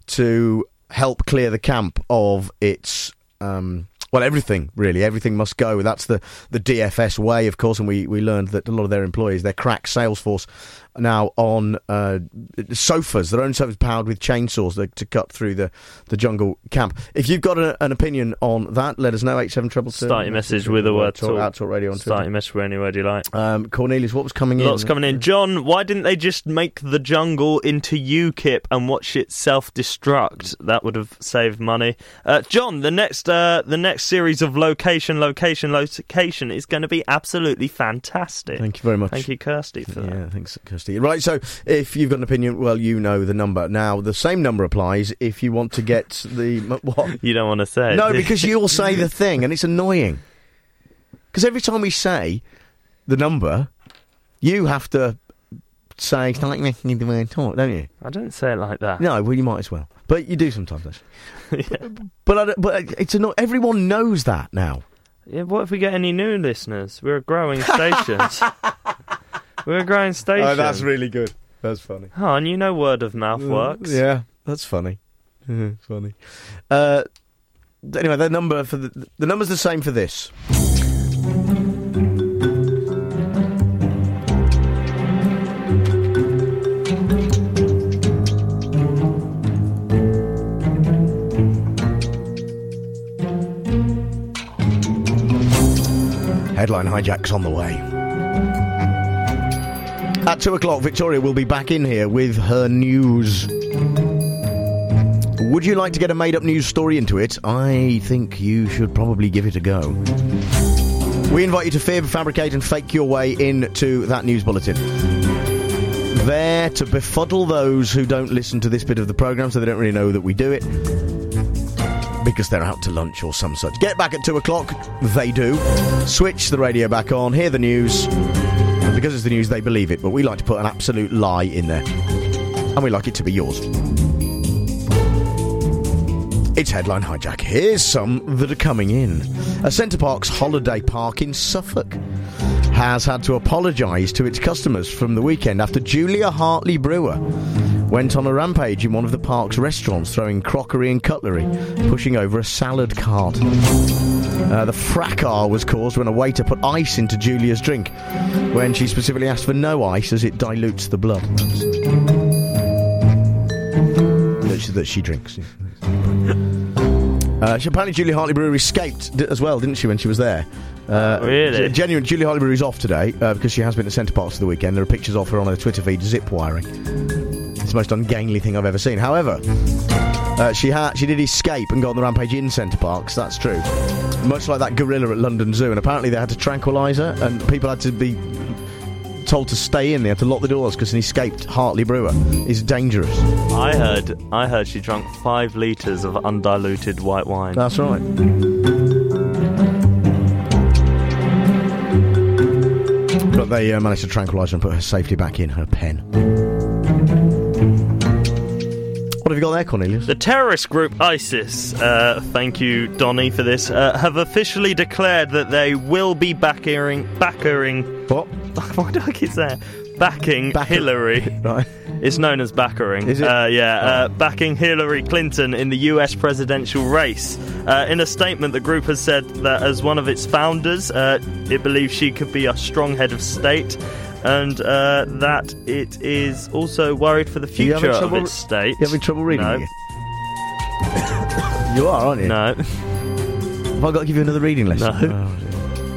to help clear the camp of its... Um, Well, everything, really. Everything must go. That's the, the D F S way, of course, and we, we learned that a lot of their employees, their crack sales force, are now on uh, sofas, their own sofas powered with chainsaws to, to cut through the, the jungle camp. If you've got a, an opinion on that, let us know, eight seven two two. Start your message with a word talk. Out Talk Radio on Start Twitter. your message with any word you like. Um, Cornelius, what was coming in? Lots coming in. John, why didn't they just make the jungle into UKIP and watch it self-destruct? That would have saved money. Uh, John, the next uh, the next series of location, location, location is going to be absolutely fantastic. Thank you very much. Thank you, Kirsty, for yeah, that. Yeah, thanks, Kirsty. Right, so if you've got an opinion, well, you know the number. Now, the same number applies if you want to get the... What? You don't want to say it. No, because you'll say the thing, and it's annoying. Because every time we say the number, you have to say, it's like making the word talk, don't you? I don't say it like that. No, well, you might as well. But you do sometimes, actually. yeah. But, I don't, but it's anno- everyone knows that now. Yeah, what if we get any new listeners? We're a growing station. We're a growing station. Oh, that's really good. That's funny. Oh, and you know word of mouth works. Yeah, that's funny. It's funny. Uh, anyway, the number for the, the number's the same for this. Headline hijacks on the way. At two o'clock, Victoria will be back in here with her news. Would you like to get a made-up news story into it? I think you should probably give it a go. We invite you to fib, fabricate and fake your way into that news bulletin. There to befuddle those who don't listen to this bit of the programme, so they don't really know that we do it, because they're out to lunch or some such. Get back at two o'clock, they do. Switch the radio back on, hear the news. And because it's the news, they believe it, but we like to put an absolute lie in there. And we like it to be yours. It's Headline Hijack. Here's some that are coming in. A Centre Parks holiday park in Suffolk has had to apologise to its customers from the weekend after Julia Hartley Brewer went on a rampage in one of the park's restaurants, throwing crockery and cutlery, pushing over a salad cart. Uh, the fracas was caused when a waiter put ice into Julia's drink, when she specifically asked for no ice as it dilutes the blood that she, that she drinks. Uh, she, apparently Julia Hartley Brewer escaped d- as well, didn't she, when she was there? Uh, really? G- genuine. Julia Hartley Brewer is off today uh, because she has been at Centre Parks for the weekend. There are pictures of her on her Twitter feed zip wiring. It's the most ungainly thing I've ever seen. However, uh, she ha- she did escape and go on the rampage in Centre Parks, that's true. Much like that gorilla at London Zoo, and apparently they had to tranquilise her, and people had to be told to stay in. They had to lock the doors because an escaped Hartley Brewer is dangerous. I heard I heard she drank five litres of undiluted white wine. That's right. But they uh, managed to tranquilise her and put her safely back in her pen. What have you got there, Cornelius? The terrorist group ISIS, uh, thank you, Donny, for this, uh, have officially declared that they will be backering... backering... What? Why do I keep saying? Backing Backer- Hillary. Right. It's known as backering. Is it? Uh, yeah, Oh. uh, backing Hillary Clinton in the U S presidential race. Uh, in a statement, the group has said that as one of its founders, uh, it believes she could be a strong head of state, and uh, that it is also worried for the future of its state. You having trouble reading No. it? You are, aren't you? No. Have I got to give you another reading lesson? No. Oh,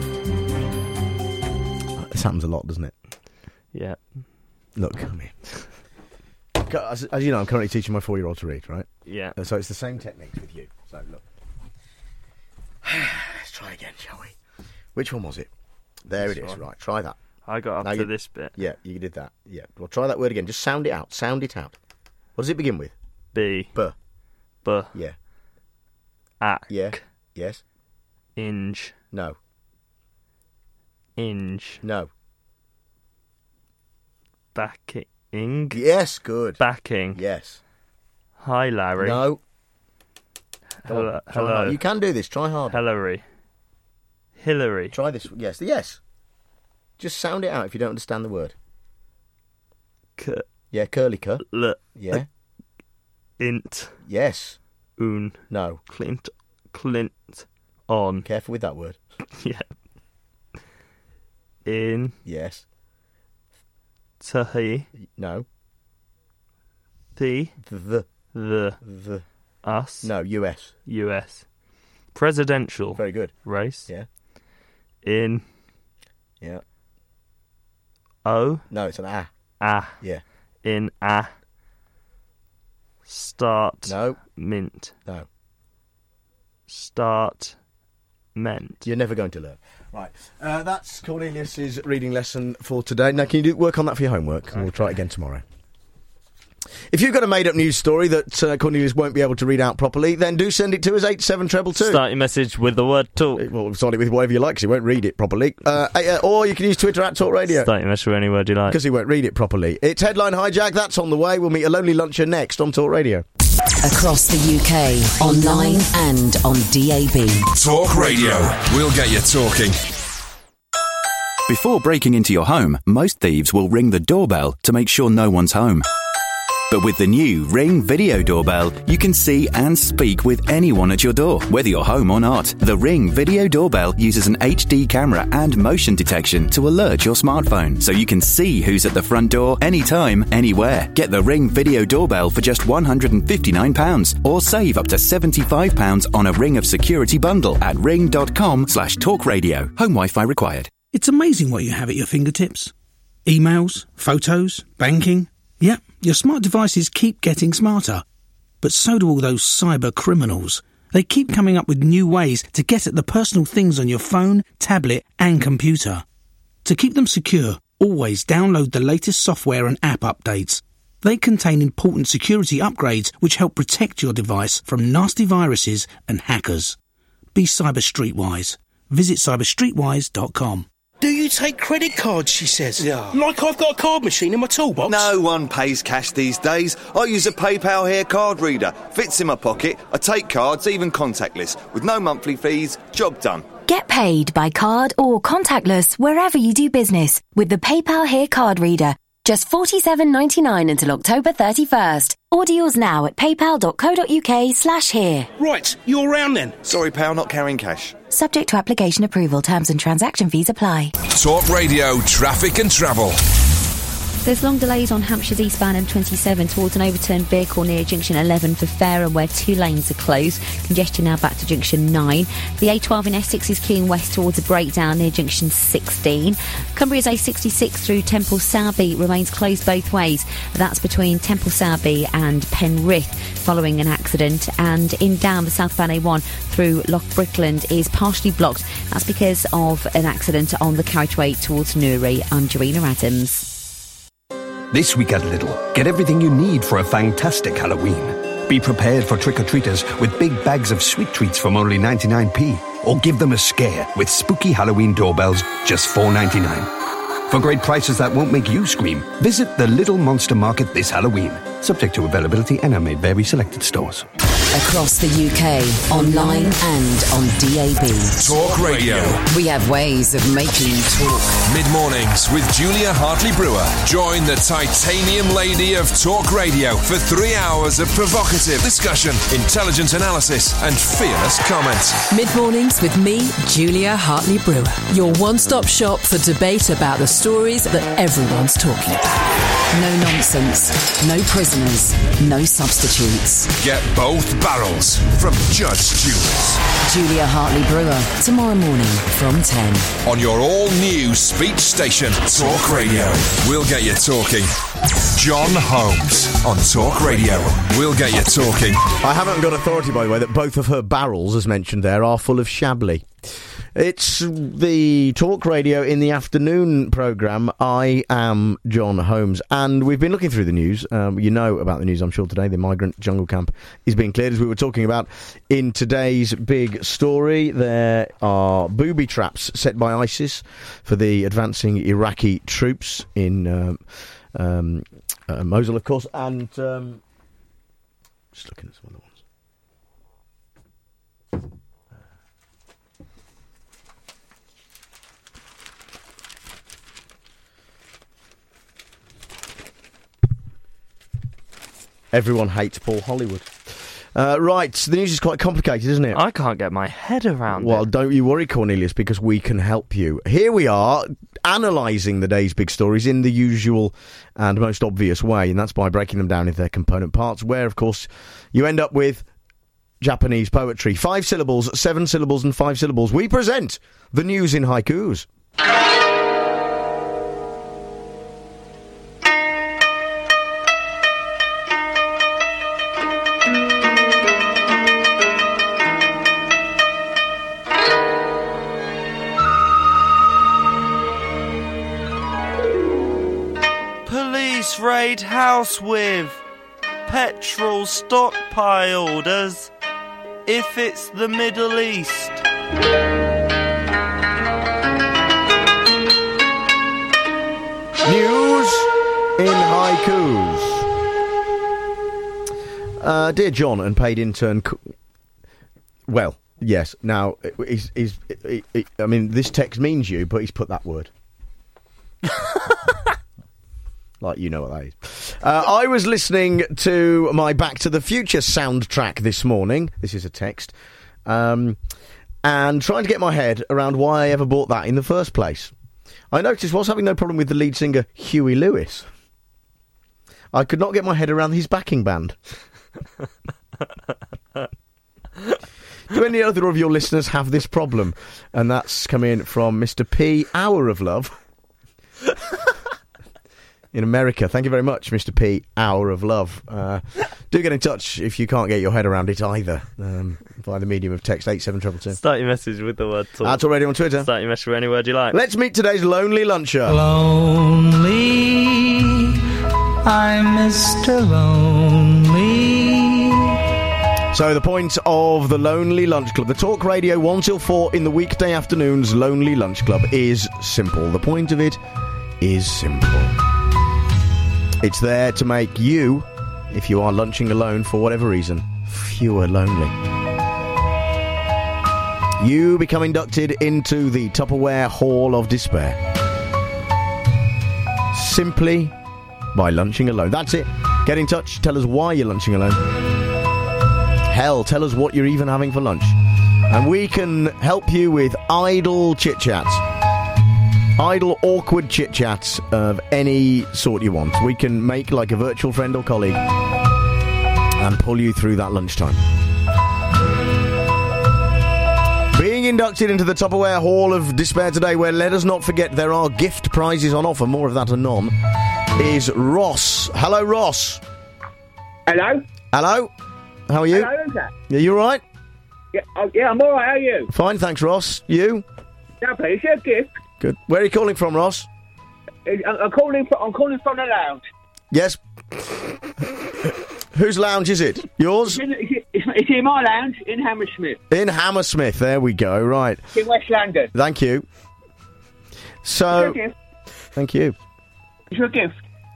this happens a lot, doesn't it? Yeah. Look, come here. As, as you know, I'm currently teaching my four-year-old to read, right? Yeah. Uh, So it's the same technique with you. So, look. Let's try again, shall we? Which one was it? There This it is, one. right, try that. I got up Now to you- this bit. Yeah, you did that. Yeah. Well, try that word again. Just sound it out. Sound it out. What does it begin with? B. B. B. Yeah. Ack. Yeah. Yes. Inge. No. Inge. No. Backing. Yes, good. Backing. Yes. Hi, Larry. No. Come Hello. on, try Hello. hard. You can do this. Try hard. Hillary. Hillary. Try this. Yes. Yes. Just sound it out if you don't understand the word. K. Yeah, curly cur. L. Yeah. Int. Yes. Un. No. Clint. Clint. On. Careful with that word. Yeah. In. Yes. Tahi. No. The. The. The. The. Us. No, U S. U S. Presidential. Very good. Race. Yeah. In. Yeah. O. No, it's an ah. Ah. Yeah. In a. Start. No. Mint. No. Start. Meant. You're never going to learn. Right. Uh, that's Cornelius's reading lesson for today. Now, can you do, work on that for your homework? And we'll try it again tomorrow. If you've got a made-up news story that uh, Cornelius won't be able to read out properly, then do send it to us, eight seven two two. Start your message with the word talk. Well, start it with whatever you like, because he won't read it properly. Uh, uh, or you can use Twitter at Talk Radio. Start your message with any word you like. Because he won't read it properly. It's Headline Hijack. That's on the way. We'll meet a lonely luncher next on Talk Radio. Across the U K, online and on D A B. Talk Radio. We'll get you talking. Before breaking into your home, most thieves will ring the doorbell to make sure no one's home. But with the new Ring Video Doorbell, you can see and speak with anyone at your door, whether you're home or not. The Ring Video Doorbell uses an H D camera and motion detection to alert your smartphone, so you can see who's at the front door anytime, anywhere. Get the Ring Video Doorbell for just one hundred fifty-nine pounds, or save up to seventy-five pounds on a Ring of Security bundle at ring.com slash talkradio. Home Wi-Fi required. It's amazing what you have at your fingertips. Emails, photos, banking. Yep, your smart devices keep getting smarter. But so do all those cyber criminals. They keep coming up with new ways to get at the personal things on your phone, tablet and computer. To keep them secure, always download the latest software and app updates. They contain important security upgrades which help protect your device from nasty viruses and hackers. Be cyber streetwise. Visit cyber streetwise dot com. Do you take credit cards, she says? Yeah. Like I've got a card machine in my toolbox? No one pays cash these days. I use a PayPal Here card reader. Fits in my pocket. I take cards, even contactless. With no monthly fees. Job done. Get paid by card or contactless wherever you do business with the PayPal Here card reader. Just forty-seven ninety-nine until October thirty-first. Order yours now at paypal.co.uk slash here. Right, you're around then. Sorry, pal, not carrying cash. Subject to application approval. Terms and transaction fees apply. Talk Radio Traffic and Travel. There's long delays on Hampshire's eastbound M twenty-seven towards an overturned vehicle near junction eleven for Fareham, where two lanes are closed. Congestion now back to junction nine. The A twelve in Essex is queuing west towards a breakdown near junction sixteen. Cumbria's A sixty-six through Temple Sowerby remains closed both ways. That's between Temple Sowerby and Penrith following an accident. And in Down, the southbound A one through Loch Brickland is partially blocked. That's because of an accident on the carriageway towards Newry. I'm Jarina Adams. This week at Lidl, get everything you need for a fantastic Halloween. Be prepared for trick-or-treaters with big bags of sweet treats from only ninety-nine p. Or give them a scare with spooky Halloween doorbells, just four ninety-nine. For great prices that won't make you scream, visit the Lidl Monster Market this Halloween. Subject to availability and are made very selected stores. Across the U K, online and on D A B. Talk Radio. We have ways of making you talk. Mid-mornings with Julia Hartley-Brewer. Join the titanium lady of Talk Radio for three hours of provocative discussion, intelligent analysis and fearless comment. Mid-mornings with me, Julia Hartley-Brewer. Your one-stop shop for debate about the stories that everyone's talking about. No nonsense, no prisoners, no substitutes. Get both barrels from Judge Jules. Julia Hartley-Brewer, tomorrow morning from ten. On your all-new speech station, Talk Radio. We'll get you talking. John Holmes on Talk Radio. We'll get you talking. I haven't got authority, by the way, that both of her barrels, as mentioned there, are full of Chablis. It's the Talk Radio in the afternoon programme. I am John Holmes, and we've been looking through the news. Um, you know about the news, I'm sure, today. The migrant jungle camp is being cleared, as we were talking about in today's big story. There are booby traps set by ISIS for the advancing Iraqi troops in um, um, uh, Mosul, of course, and um, just looking at some other ones. Everyone hates Paul Hollywood. Uh, right, the news is quite complicated, isn't it? I can't get my head around well, it. Well, don't you worry, Cornelius, because we can help you. Here we are, analysing the day's big stories in the usual and most obvious way, and that's by breaking them down into their component parts, where, of course, you end up with Japanese poetry. Five syllables, seven syllables, and five syllables. We present the news in haikus. Raid house with petrol stockpiled as if it's the Middle East. News in haikus. Uh, dear John and paid intern. Co- well, yes. Now, he's, he's, he, he, I mean, this text means you, but he's put that word. Like, you know what that is. Uh, I was listening to my Back to the Future soundtrack this morning. This is a text. Um, and trying to get my head around why I ever bought that in the first place. I noticed whilst having no problem with the lead singer, Huey Lewis, I could not get my head around his backing band. Do any other of your listeners have this problem? And that's come in from Mister P, Hour of Love. in America. Thank you very much, Mister P. Hour of Love. Uh, do get in touch if you can't get your head around it either, um, via the medium of text eight seven two two. Start your message with the word talk. That's already on Twitter. Start your message with any word you like. Let's meet today's Lonely Luncher. Lonely, I'm Mister Lonely. So the point of the Lonely Lunch Club, the Talk Radio one till four in the weekday afternoons Lonely Lunch Club, is simple. The point of it is simple. It's there to make you, if you are lunching alone for whatever reason, fewer lonely. You become inducted into the Tupperware Hall of Despair. Simply by lunching alone. That's it. Get in touch. Tell us why you're lunching alone. Hell, tell us what you're even having for lunch. And we can help you with idle chit-chats. Idle, awkward chit-chats of any sort you want. We can make like a virtual friend or colleague and pull you through that lunchtime. Being inducted into the Tupperware Hall of Despair today, where, let us not forget, there are gift prizes on offer, more of that anon, is Ross. Hello, Ross. Hello. Hello. How are you? Hello, who's that? Yeah, you all right? Yeah, oh, yeah, I'm all right. How are you? Fine, thanks, Ross. You? Lovely. It's your gift. Good. Where are you calling from, Ross? I'm I'm calling from. I'm calling from the lounge. Yes. Whose lounge is it? Yours? It's in, it's, it's, it's in my lounge in Hammersmith. In Hammersmith. There we go. Right. It's in West London. Thank you. So. It's your gift. Thank you. It's your gift.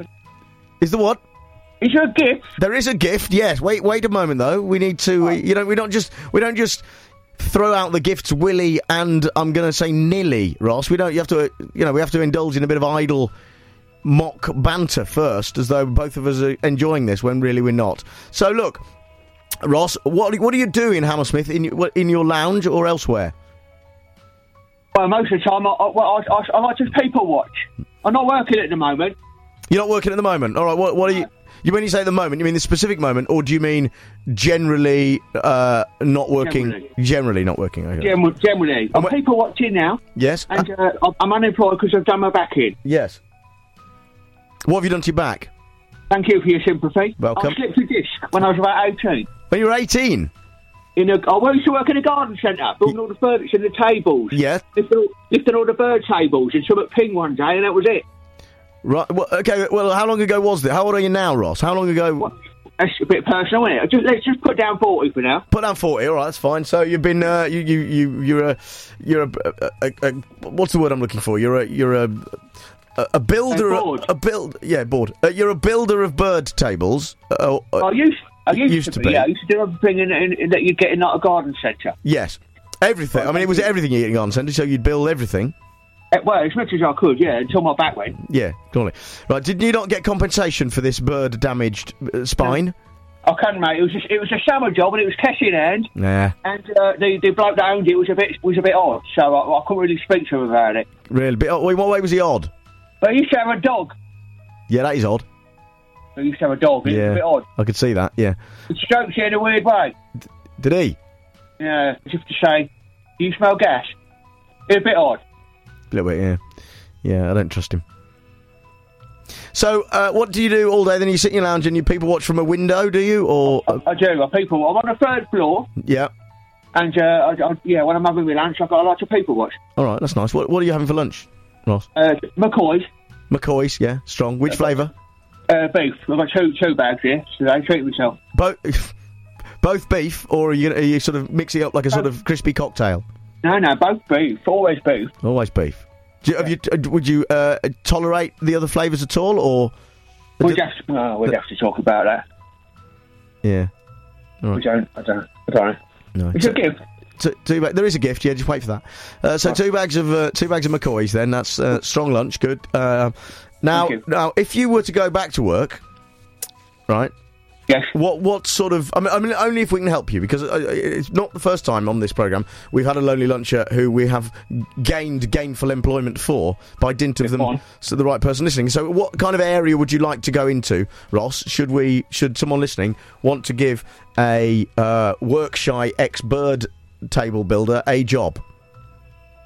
Is the what? Is your gift? There is a gift. Yes. Wait. Wait a moment, though. We need to. Oh. You know. We don't just. We don't just throw out the gifts willy and I'm going to say nilly, Ross. We don't. You have to. You know. We have to indulge in a bit of idle mock banter first, as though both of us are enjoying this when really we're not. So look, Ross. What What do you do in Hammersmith? In in your lounge or elsewhere? Well, most of the time, I, I, I, I, I like to people watch. I'm not working at the moment. You're not working at the moment. All right. What What are you? You when you say the moment, you mean the specific moment, or do you mean generally uh, not working? Generally, generally not working. Okay. Generally, generally. I'm people watching now. Yes. And uh, I'm unemployed because I've done my back in. Yes. What have you done to your back? Thank you for your sympathy. Welcome. I slipped a disc when I was about eighteen. When you were eighteen? In a, I used to work in a garden centre, building all the furniture and the tables. Yeah. Lifting all, lifting all the bird tables and some at Ping one day, and that was it. Right. Well, okay. Well, how long ago was this? How old are you now, Ross? How long ago? What? That's a bit personal, isn't it? Just, let's just put down forty for now. Put down forty. All right, that's fine. So you've been, uh, you, you, you, you're a, you're a, a, a, a, what's the word I'm looking for? You're a, you're a, a, a builder. A, a build. Yeah, board. Uh, you're a builder of bird tables. Uh, uh, I used, I used, used to, to be. be. Yeah, I used to do everything in, in, in, that you get in like a garden centre. Yes, everything. I mean, it was everything you get in garden centre. So you'd build everything. Well, as much as I could, yeah, until my back went. Yeah, totally. Right, did you not get compensation for this bird-damaged uh, spine? I couldn't, mate. It was just, it was a summer job, and it was cash in hand. Nah. And uh, the the bloke that owned it was a bit was a bit odd, so I, I couldn't really speak to him about it. Really? Bit odd? In what way was he odd? But he used to have a dog. Yeah, that is odd. He used to have a dog. It yeah, was a bit odd. I could see that. Yeah. He strokes you in a weird way. D- did he? Yeah, as if to say, "Do you smell gas?" It's a bit odd. A little bit, yeah. Yeah, I don't trust him. So, uh, what do you do all day? Then you sit in your lounge and you people watch from a window, do you? Or I, I do. I people. I'm on the third floor. Yeah. And uh, I, I, yeah, when I'm having my lunch, I've got a lot of people watch. All right, that's nice. What What are you having for lunch, Ross? Uh, McCoy's. McCoy's, yeah, strong. Which uh, flavour? Uh, beef. I've got two two bags here today. Treat myself. Both, both beef, or are you, are you sort of mix it up like a sort of crispy cocktail? No, no, both beef. Always beef. Always beef. Do you, have you, would you uh, tolerate the other flavours at all, or we'd have to, oh, we'd have to talk about that. Yeah, all right. We don't. I don't. I don't know. No. It's a gift. Two, two ba- there is a gift. Yeah, just wait for that. Uh, so oh. two bags of uh, two bags of McCoy's. Then that's uh, strong lunch. Good. Uh, now, now, if you were to go back to work, right? Yes. What what sort of? I mean, I mean, only if we can help you, because it's not the first time on this programme we've had a lonely luncher who we have gained gainful employment for by dint of them. So the right person listening. So, what kind of area would you like to go into, Ross? Should we? Should someone listening want to give a uh, work shy ex bird table builder a job?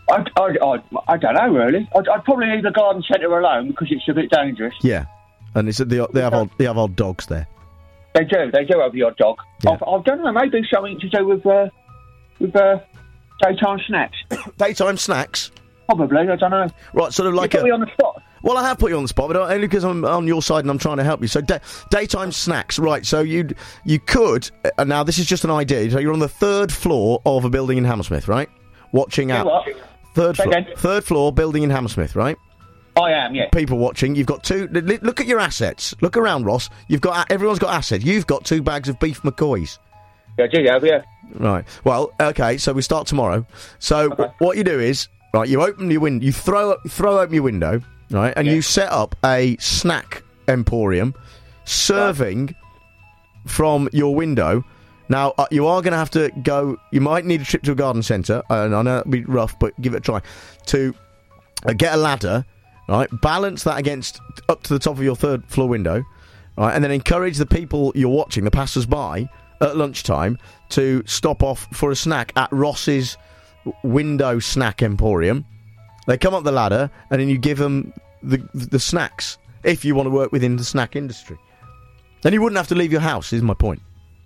I, I, I, I don't know, really. I'd, I'd probably leave the garden centre alone because it's a bit dangerous. Yeah, and it's they, they have old, they have old dogs there. They do, they do have the odd dog. Yeah. I, I don't know, maybe something to do with, uh, with uh, daytime snacks. Daytime snacks? Probably, I don't know. Right, sort of like you put a... me on the spot. Well, I have put you on the spot, but only because I'm on your side and I'm trying to help you. So, day, daytime snacks, right? So you you could, uh, now this is just an idea. So you're on the third floor of a building in Hammersmith, right? Watching out. What? Third Say floor, again? third floor building in Hammersmith, right? I am, yeah. People watching. You've got two. li- Look at your assets. Look around, Ross. You've got everyone's got assets. You've got two bags of beef McCoys. Yeah, I do have, yeah. Right. Well, okay. So we start tomorrow. So Okay. what you do is, right, you open your window, you throw up, throw open your window, right, and Yeah. you set up a snack emporium, serving from your window. Now uh, you are going to have to go. You might need a trip to a garden centre, and I know that'd be rough, but give it a try. To uh, get a ladder, right, balance that against up to the top of your third floor window, right, and then encourage the people you're watching, the passers-by, at lunchtime to stop off for a snack at Ross's window snack emporium. They come up the ladder, and then you give them the the snacks if you want to work within the snack industry. Then you wouldn't have to leave your house. Is my point.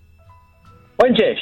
When's this?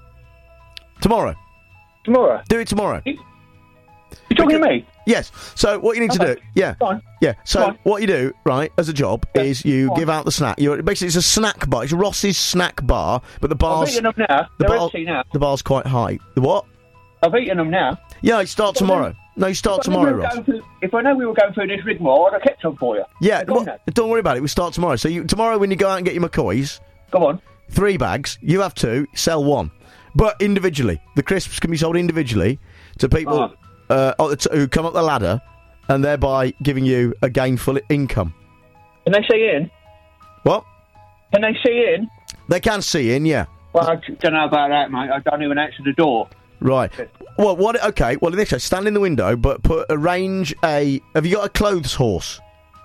Tomorrow. Tomorrow? Do it tomorrow. You talking to me? Yes. So what you need to Okay. do, yeah, Fine. yeah. So Fine. what you do, right, as a job, is you Go on. give out the snack. You basically it's a snack bar. It's Ross's snack bar, but the I've bar's eaten them now. the They're bar, empty now. the bar's quite high. The what? I've eaten them now. Yeah, you start Well, tomorrow. No, you start If I knew tomorrow, we were Ross. going through- If I know we were going through this rigmarole, I'd have kept them for you. Yeah, Go on, well, then. don't worry about it. We start tomorrow. So you, tomorrow when you go out and get your McCoys, Go on. three bags. You have two. Sell one, but individually. The crisps can be sold individually to people uh, oh, t- who come up the ladder, and thereby giving you a gainful income. Can they see in? What? Can they see in? They can see in, yeah. Well, I don't know about that, mate. I don't even answer the door. Right. Well, what? Okay. Well, in this case, stand in the window, but put arrange a. Have you got a clothes horse?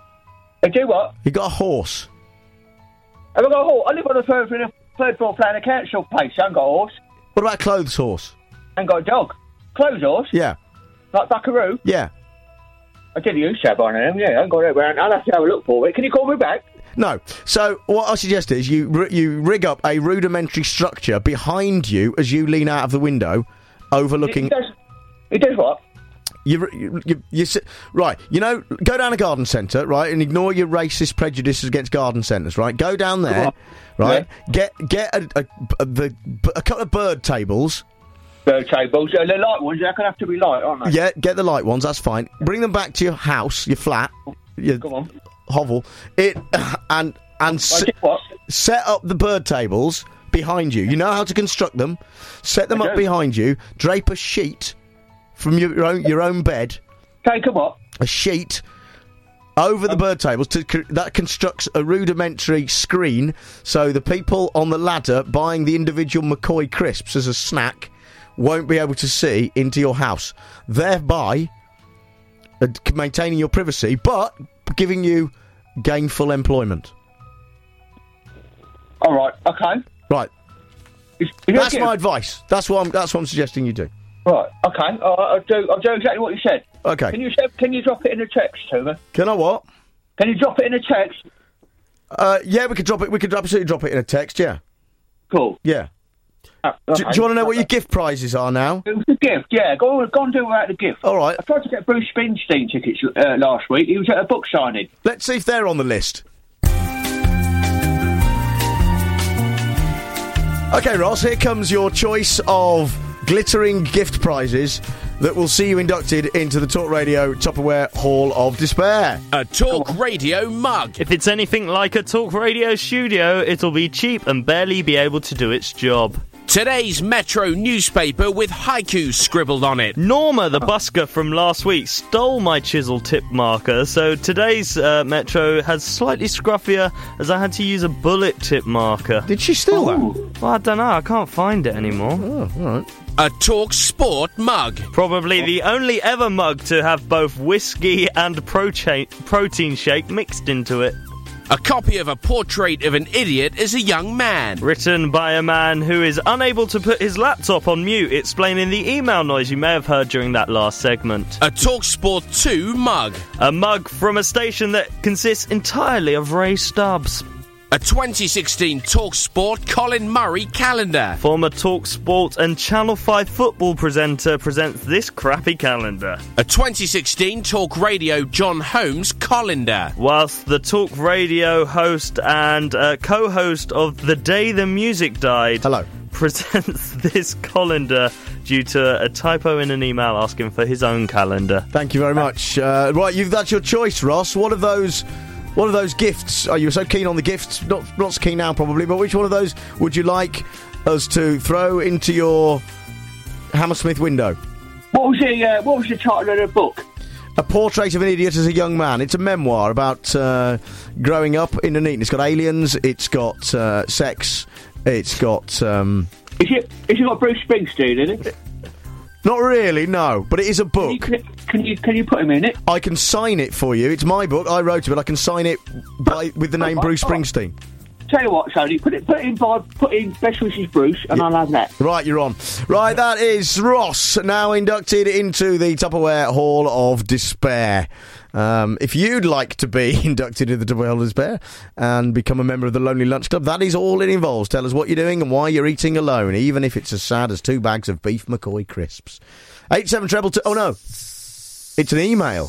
I do what? You got a horse? Have I got a horse? I live on the third, the third floor plan of council place. I ain't got a horse. What about a clothes horse? I ain't got a dog. Clothes horse? Yeah. Like Buckaroo? Yeah. I did used to have one of them, yeah. I ain't got it around. I'll have to have a look for it. Can you call me back? No. So what I suggest is you ri- you rig up a rudimentary structure behind you as you lean out of the window, overlooking. It does, it does what? You, you, you, you sit, right, you know, go down a garden centre, right, and ignore your racist prejudices against garden centres, right? Go down there, right? Yeah. Get get a, a, a, the, a couple of bird tables. Bird tables, yeah, they're light ones. They're going to have to be light, aren't they? Yeah, get the light ones. That's fine. Bring them back to your house, your flat, your Come on. hovel. It and and s- what? set up the bird tables behind you. You know how to construct them. Set them I up do. behind you. Drape a sheet from your, your own your own bed. Take a what? A sheet over the bird tables to cr- that constructs a rudimentary screen, so the people on the ladder buying the individual McCoy crisps as a snack won't be able to see into your house, thereby uh, maintaining your privacy, but giving you gainful employment. All right, okay. Right. Is, is That's that my good? advice. That's what I'm. That's what I'm suggesting you do. Right, okay. All right, I'll do, I'll do exactly what you said. Okay. Can you say- can you drop it in a text to me? Can I what? Can you drop it in a text? Uh, yeah, we could drop it. We could absolutely drop it in a text. Yeah. Cool. Yeah. Oh, Do, okay. do you want to know what your gift prizes are now? It was the gift, yeah. Go on, go on, do without the gift. All right. I tried to get Bruce Springsteen tickets uh, last week. He was at a book signing. Let's see if they're on the list. Okay, Ross, here comes your choice of glittering gift prizes that will see you inducted into the Talk Radio Tupperware Hall of Despair. A Talk Radio mug. If it's anything like a Talk Radio studio, it'll be cheap and barely be able to do its job. Today's Metro newspaper with haiku scribbled on it. Norma, the busker from last week, stole my chisel tip marker, so today's uh, Metro has slightly scruffier as I had to use a bullet tip marker. Did she steal that? Well, I don't know, I can't find it anymore. Oh, all right. A Talk Sport mug. Probably the only ever mug to have both whiskey and protein protein shake mixed into it. A copy of A Portrait of an Idiot is a Young Man. Written by a man who is unable to put his laptop on mute, explaining the email noise you may have heard during that last segment. A TalkSport two mug. A mug from a station that consists entirely of Ray Stubbs. A twenty sixteen TalkSport Colin Murray calendar. Former TalkSport and Channel five football presenter presents this crappy calendar. A twenty sixteen Talk Radio John Holmes colander. Whilst the Talk Radio host and uh, co-host of The Day the Music Died... Hello. ...presents this colander due to a typo in an email asking for his own calendar. Thank you very much. Uh, right, you've that's your choice, Ross. What of those... One of those gifts, oh, you were so keen on the gifts, not, not so keen now probably, but which one of those would you like us to throw into your Hammersmith window? What was the, uh, what was the title of the book? A Portrait of an Idiot as a Young Man. It's a memoir about uh, growing up in Nuneaton. It's got aliens, it's got uh, sex, it's got... Um, is it, is it got Bruce Springsteen in it? Not really, no, but it is a book. Can you, can you can you put him in it? I can sign it for you. It's my book. I wrote it, but I can sign it by with the name Bruce Springsteen. Tell you what, Tony, put it put it in by put in Best Wishes Bruce, and yeah. I'll have that. Right, you're on. Right, that is Ross, now inducted into the Tupperware Hall of Despair. Um, if you'd like to be inducted into the Tupperware Hall of Despair and become a member of the Lonely Lunch Club, that is all it involves. Tell us what you're doing and why you're eating alone, even if it's as sad as two bags of beef McCoy crisps. Eight seven treble two. Oh no, it's an email.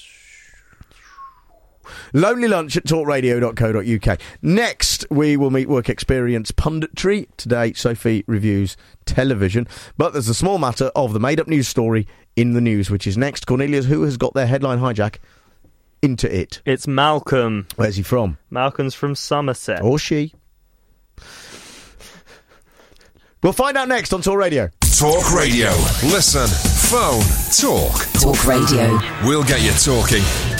lonelylunch at talkradio dot co dot uk. Next, we will meet work experience punditry. Today, Sophie reviews television. But there's a small matter of the made-up news story in the news, which is next. Cornelius, who has got their headline hijack into it? It's Malcolm. Where's he from? Malcolm's from Somerset. Or she. We'll find out next on Talk Radio. Talk Radio. Listen, phone, talk. Talk Radio. We'll get you talking.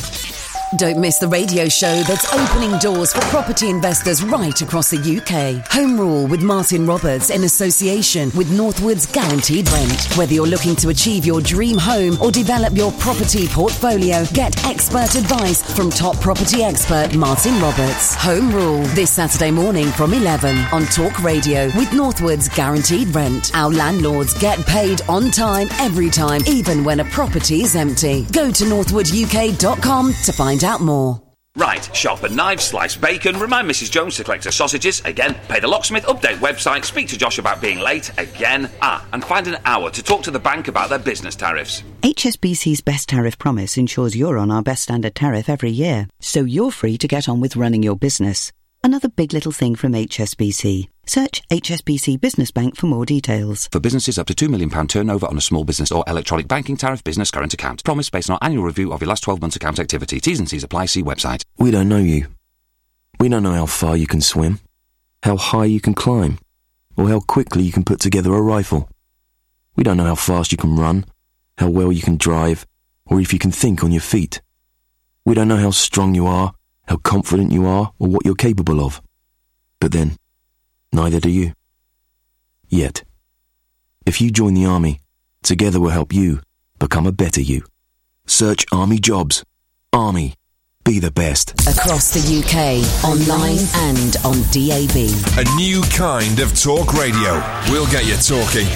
Don't miss the radio show that's opening doors for property investors right across the U K. Home Rule with Martin Roberts in association with Northwood's Guaranteed Rent. Whether you're looking to achieve your dream home or develop your property portfolio, get expert advice from top property expert Martin Roberts. Home Rule this Saturday morning from eleven on Talk Radio with Northwood's Guaranteed Rent. Our landlords get paid on time every time, even when a property is empty. Go to northwood u k dot com to find out more. Right, sharpen knives, slice bacon, remind Missus Jones to collect her sausages, again, pay the locksmith, update website, speak to Josh about being late, again, ah, and find an hour to talk to the bank about their business tariffs. H S B C's Best Tariff Promise ensures you're on our best standard tariff every year, so you're free to get on with running your business. Another big little thing from H S B C. Search H S B C Business Bank for more details. For businesses up to two million pounds turnover on a small business or electronic banking tariff business current account. Promise based on annual review of your last twelve months account activity. T's and C's apply. See website. We don't know you. We don't know how far you can swim, how high you can climb, or how quickly you can put together a rifle. We don't know how fast you can run, how well you can drive, or if you can think on your feet. We don't know how strong you are, how confident you are, or what you're capable of. But then, neither do you. Yet. If you join the Army, together we'll help you become a better you. Search Army Jobs. Army. Be the best. Across the U K, online and on D A B. A new kind of talk radio. We'll get you talking.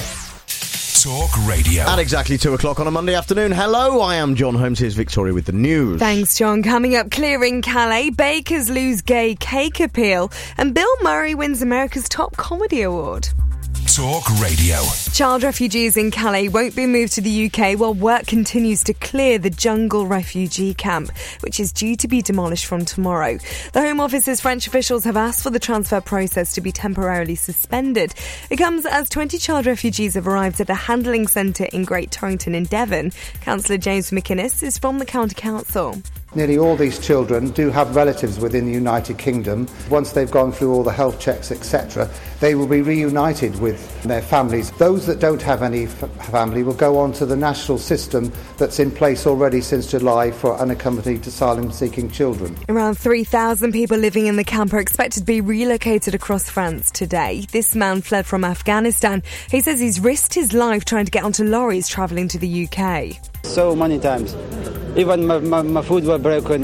Talk Radio. At exactly two o'clock on a Monday afternoon. Hello, I am John Holmes. Here's Victoria with the news. Thanks, John. Coming up, clearing Calais, bakers lose gay cake appeal, and Bill Murray wins America's Top Comedy Award. Talk Radio. Child refugees in Calais won't be moved to the U K while work continues to clear the Jungle refugee camp, which is due to be demolished from tomorrow. The Home Office's French officials have asked for the transfer process to be temporarily suspended. It comes as twenty child refugees have arrived at a handling centre in Great Torrington in Devon. Councillor James McInnes is from the County Council. Nearly all these children do have relatives within the United Kingdom. Once they've gone through all the health checks, et cetera, they will be reunited with their families. Those that don't have any f- family will go on to the national system that's in place already since July for unaccompanied asylum-seeking children. Around three thousand people living in the camp are expected to be relocated across France today. This man fled from Afghanistan. He says he's risked his life trying to get onto lorries travelling to the U K. So many times. Even my, my, my food was broken.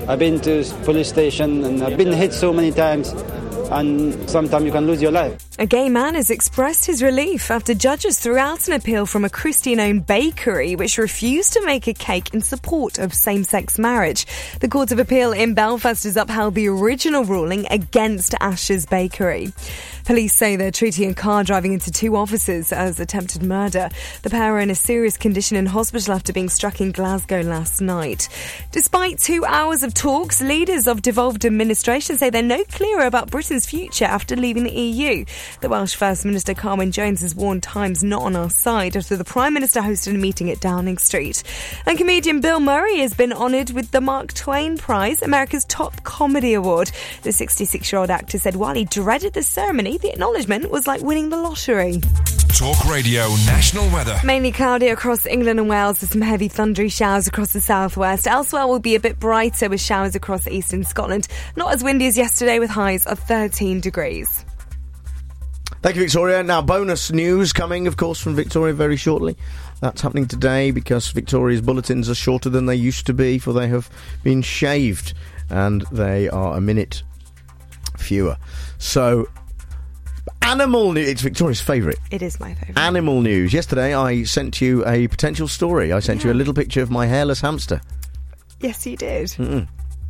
I've been to police station and I've been hit so many times, and sometimes you can lose your life. A gay man has expressed his relief after judges threw out an appeal from a Christian-owned bakery which refused to make a cake in support of same-sex marriage. The Court of Appeal in Belfast has upheld the original ruling against Ash's Bakery. Police say they're treating a car driving into two officers as attempted murder. The pair are in a serious condition in hospital after being struck in Glasgow last night. Despite two hours of talks, leaders of devolved administration say they're no clearer about Britain's future after leaving the E U. The Welsh First Minister Carwyn Jones has warned time's not on our side after the Prime Minister hosted a meeting at Downing Street. And comedian Bill Murray has been honoured with the Mark Twain Prize, America's top comedy award. The sixty-six-year-old actor said while he dreaded the ceremony, the acknowledgement was like winning the lottery. Talk Radio National Weather. Mainly cloudy across England and Wales with some heavy thundery showers across the southwest. Elsewhere will be a bit brighter with showers across eastern Scotland. Not as windy as yesterday with highs of thirteen degrees. Thank you, Victoria. Now, bonus news coming, of course, from Victoria very shortly. That's happening today because Victoria's bulletins are shorter than they used to be, for they have been shaved and they are a minute fewer. So, animal news. It's Victoria's favourite. It is my favourite. Animal news. Yesterday, I sent you a potential story. I sent Yeah. you a little picture of my hairless hamster. Yes, you did. Mm-mm.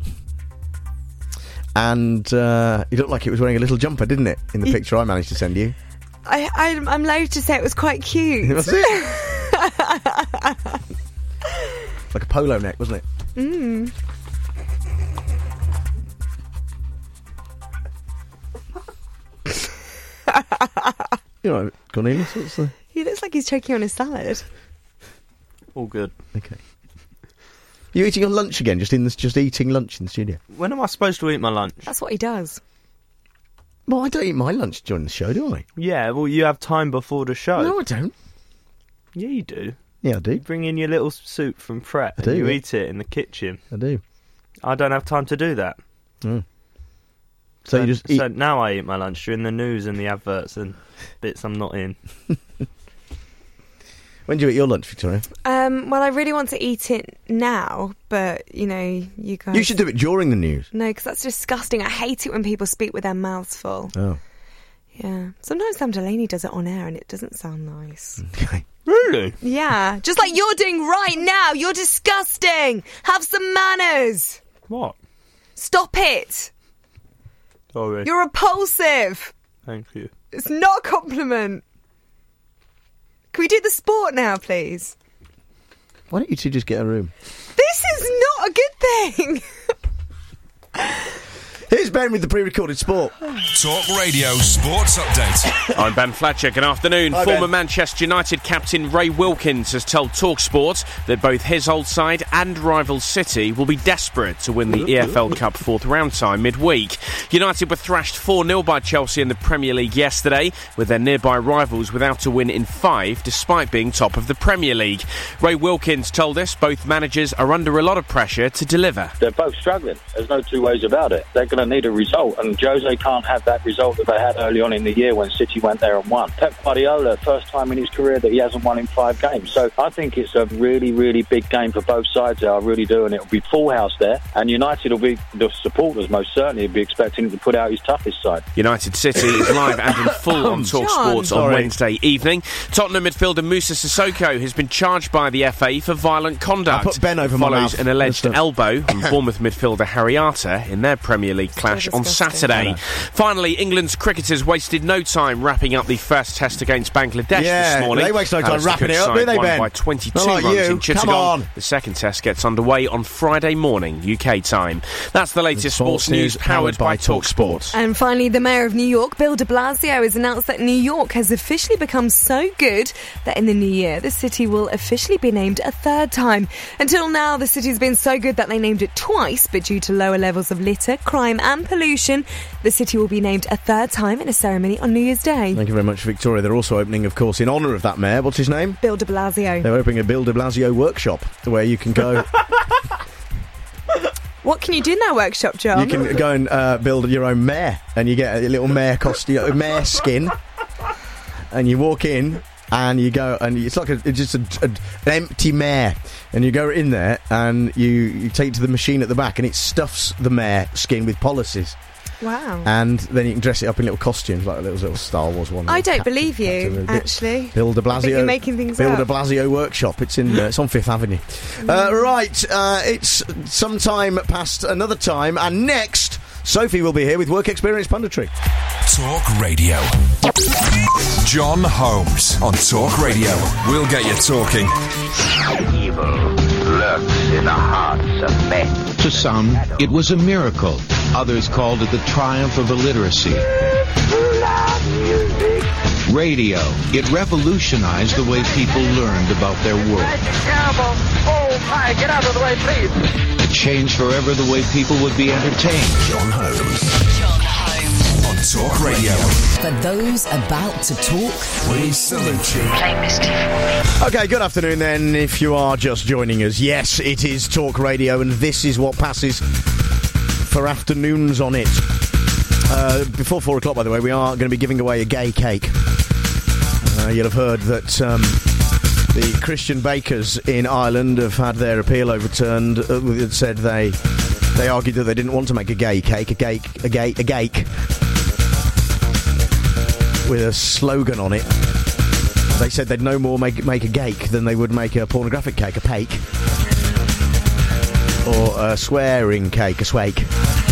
And uh, it looked like it was wearing a little jumper, didn't it, in the Ye- picture I managed to send you? I, I, I'm loath to say it was quite cute. Was it? Like a polo neck, wasn't it? Mm. You know, Cornelius, what's the... He looks like he's choking on his salad. All good. Okay. You eating your lunch again? Just in this, just eating lunch in the studio? When am I supposed to eat my lunch? That's what he does. Well, I don't eat my lunch during the show, do I? Yeah, well, you have time before the show. No, I don't. Yeah, you do. Yeah, I do. You bring in your little soup from Pret I and do, you yeah. eat it in the kitchen. I do. I don't have time to do that. Mm. So, So, you just eat... so now I eat my lunch during the news and the adverts and bits I'm not in. When do you eat your lunch, Victoria? Um, well, I really want to eat it now, but, you know, you guys... You should do it during the news. No, because that's disgusting. I hate it when people speak with their mouths full. Oh. Yeah. Sometimes Sam Delaney does it on air and it doesn't sound nice. Okay. Really? Yeah. Just like you're doing right now. You're disgusting. Have some manners. What? Stop it. Sorry. You're repulsive. Thank you. It's not a compliment. Can we do the sport now, please? Why don't you two just get a room? This is not a good thing. Here's Ben with the pre-recorded sport. Talk Radio Sports Update. I'm Ben Fletcher. Good afternoon. Hi, Former Ben. Manchester United captain Ray Wilkins has told TalkSport that both his old side and rival City will be desperate to win the E F L Cup fourth round tie midweek. United were thrashed four nil by Chelsea in the Premier League yesterday, with their nearby rivals without a win in five, despite being top of the Premier League. Ray Wilkins told us both managers are under a lot of pressure to deliver. They're both struggling. There's no two ways about it. They're going to need a result, and Jose can't have that result that they had early on in the year when City went there and won. Pep Guardiola, first time in his career that he hasn't won in five games. So I think it's a really, really big game for both sides there. I really do, and it'll be full house there. And United will be, the supporters most certainly will be expecting him to put out his toughest side. United City is live and in full on TalkSport on Sorry. Wednesday evening. Tottenham midfielder Moussa Sissoko has been charged by the F A for violent conduct. I put Ben over my Follows mouth. an alleged That's the- elbow on Bournemouth midfielder Harry Arter in their Premier League clash on disgusting. Saturday. Finally, England's cricketers wasted no time wrapping up the first test against Bangladesh Yeah, this morning. they waste no time Alistair wrapping it Cook's up, do side they, won Ben? by twenty-two Not like runs you. in Chittagong. Come on. The second test gets underway on Friday morning, U K time. That's the latest sports, news powered by TalkSport. And finally, the mayor of New York, Bill de Blasio, has announced that New York has officially become so good that in the new year, the city will officially be named a third time. Until now, the city's been so good that they named it twice, but due to lower levels of litter, crime and pollution, the city will be named a third time in a ceremony on New Year's Day. Thank you very much, Victoria. They're also opening, of course, in honour of that mayor. What's his name? Bill de Blasio. They're opening a Bill de Blasio workshop where you can go... What can you do in that workshop, John? You can go and uh, build your own mare, and you get a little mare costume, mare skin, and you walk in, and you go, and it's like a, it's just a, a, an empty mare, and you go in there, and you, you take it to the machine at the back, and it stuffs the mare skin with policies. Wow. And then you can dress it up in little costumes, like a little, little Star Wars one. I don't Captain, believe you, Captain, actually. Bill de Blasio. I think you're making things Bill up. de Blasio Workshop. It's in. Uh, it's on Fifth Avenue. Uh, right. Uh, it's some time past another time, and next, Sophie will be here with work experience punditry. Talk Radio. John Holmes on Talk Radio. We'll get you talking. Evil lurks in the hearts of men. To some, it was a miracle. Others called it the triumph of illiteracy. Radio. It revolutionized the way people learned about their world. Terrible. Oh, my, get out of the way, please. It changed forever the way people would be entertained. John Holmes. John Holmes. On Talk Radio. For those about to talk, we salute you. Play Misty for me. Okay, good afternoon then, if you are just joining us. Yes, it is Talk Radio, and this is what passes for afternoons on it. Uh, before four o'clock, by the way, we are going to be giving away a gay cake. Uh, you'll have heard that um, the Christian bakers in Ireland have had their appeal overturned. Uh, it said they they argued that they didn't want to make a gay cake, a cake, a gay, a cake with a slogan on it. They said they'd no more make make a cake than they would make a pornographic cake, a pake, or a swearing cake, a swake.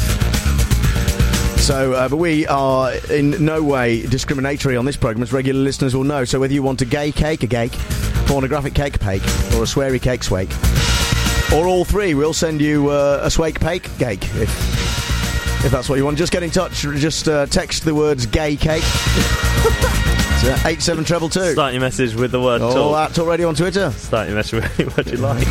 So, uh, but we are in no way discriminatory on this programme, as regular listeners will know. So whether you want a gay cake, a cake, pornographic cake, pake, or a sweary cake, swake, or all three, we'll send you uh, a swake, pake, cake, if, if that's what you want. Just get in touch, just uh, text the words gay cake to eight seven two two two. Start your message with the word or talk. at Talk Radio on Twitter. Start your message with any word you like.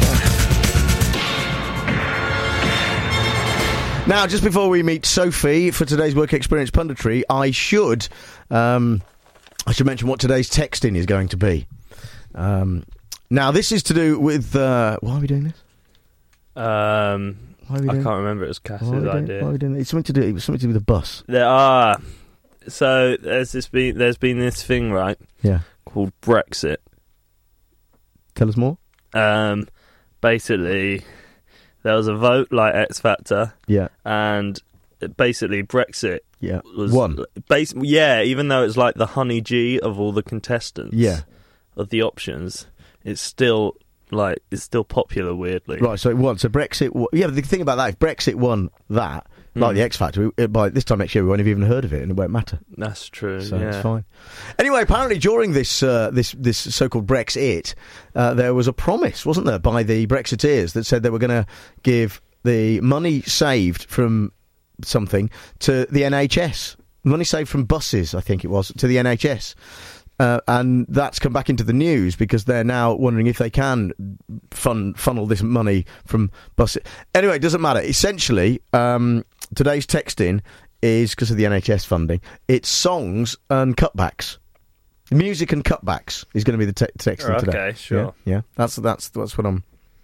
Now, just before we meet Sophie for today's work experience punditry, I should um, I should mention what today's texting is going to be. Um, now, this is to do with uh, why are we doing this? Um, Why are we I doing can't remember. It was Cass's Why are we doing- idea. why are we doing this? It's something to do. It was something to do with the bus. There are. So there's this been there's been this thing, right? Yeah. Called Brexit. Tell us more. Um, basically, there was a vote like X Factor. Yeah. And it- basically Brexit. Yeah. Was Won. Bas- yeah, even though it's like the honey G of all the contestants. Yeah. Of the options, it's still like it's still popular weirdly. Right, so it won. So Brexit. W- yeah, but the thing about that, if Brexit won that, like Mm. the X Factor, we, by this time next year we won't have even heard of it, and it won't matter. That's true. So yeah. it's fine. Anyway, apparently during this uh, this this so-called Brexit, uh, there was a promise, wasn't there, by the Brexiteers that said they were going to give the money saved from something to the N H S. Money saved from buses, I think it was, to the N H S. Uh, and that's come back into the news because they're now wondering if they can fun, funnel this money from buses. Anyway, it doesn't matter. Essentially, um, today's texting is, because of the N H S funding, it's songs and cutbacks. Music and cutbacks is going to be the te- texting Okay, today. sure. Yeah, yeah, that's that's that's what I'm.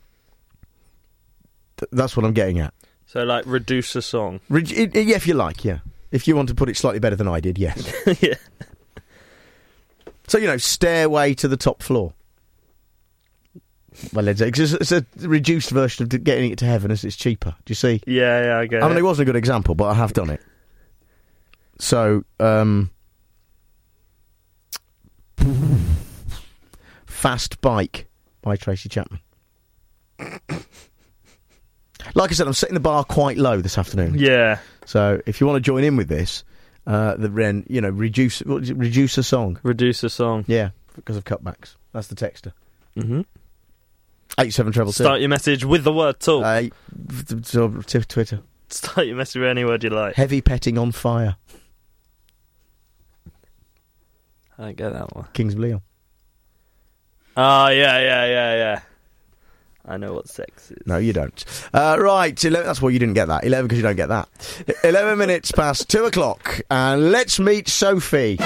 th- That's what I'm getting at. So like reduce a song. Re- it, it- yeah, if you like, yeah. If you want to put it slightly better than I did, yes. Yeah. So, you know, Stairway to the Top Floor. Well, Led Zeppelin. 'Cause It's a reduced version of getting it to heaven as it's cheaper. Do you see? Yeah, yeah, I get I mean, it. it wasn't a good example, but I have done it. So, um... Fast Bike by Tracy Chapman. Like I said, I'm setting the bar quite low this afternoon. Yeah. So, if you want to join in with this, uh, the Ren, you know, reduce what is it, reduce a song. Reduce a song. Yeah, because of cutbacks. That's the texter. Mm-hmm. Eight seven treble two. Start your message with the word talk. Uh, t- t- t- Twitter. Start your message with any word you like. Heavy petting on fire. I don't get that one. Kings of Leon. Oh, yeah, yeah, yeah, yeah. I know what sex is. No, you don't. Uh, right, eleven, that's why you didn't get that. eleven because you don't get that. eleven minutes past two o'clock, and let's meet Sophie.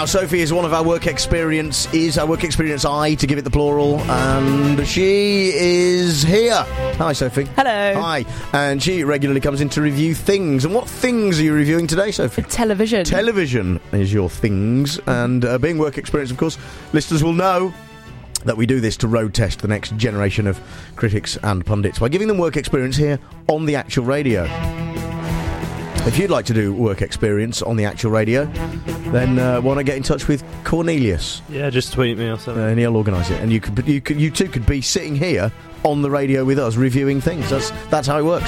Now, Sophie is one of our work experience, is our work experience I, to give it the plural, and she is here. Hi, Sophie. Hello. Hi. And she regularly comes in to review things. And what things are you reviewing today, Sophie? Television. Television is your things. And uh, being work experience, of course, listeners will know that we do this to road test the next generation of critics and pundits by giving them work experience here on the actual radio. If you'd like to do work experience on the actual radio, then uh, why not get in touch with Cornelius? Yeah, just tweet me or something. Uh, and he'll organise it. And you could, you could, you two could be sitting here on the radio with us, reviewing things. That's that's how it works.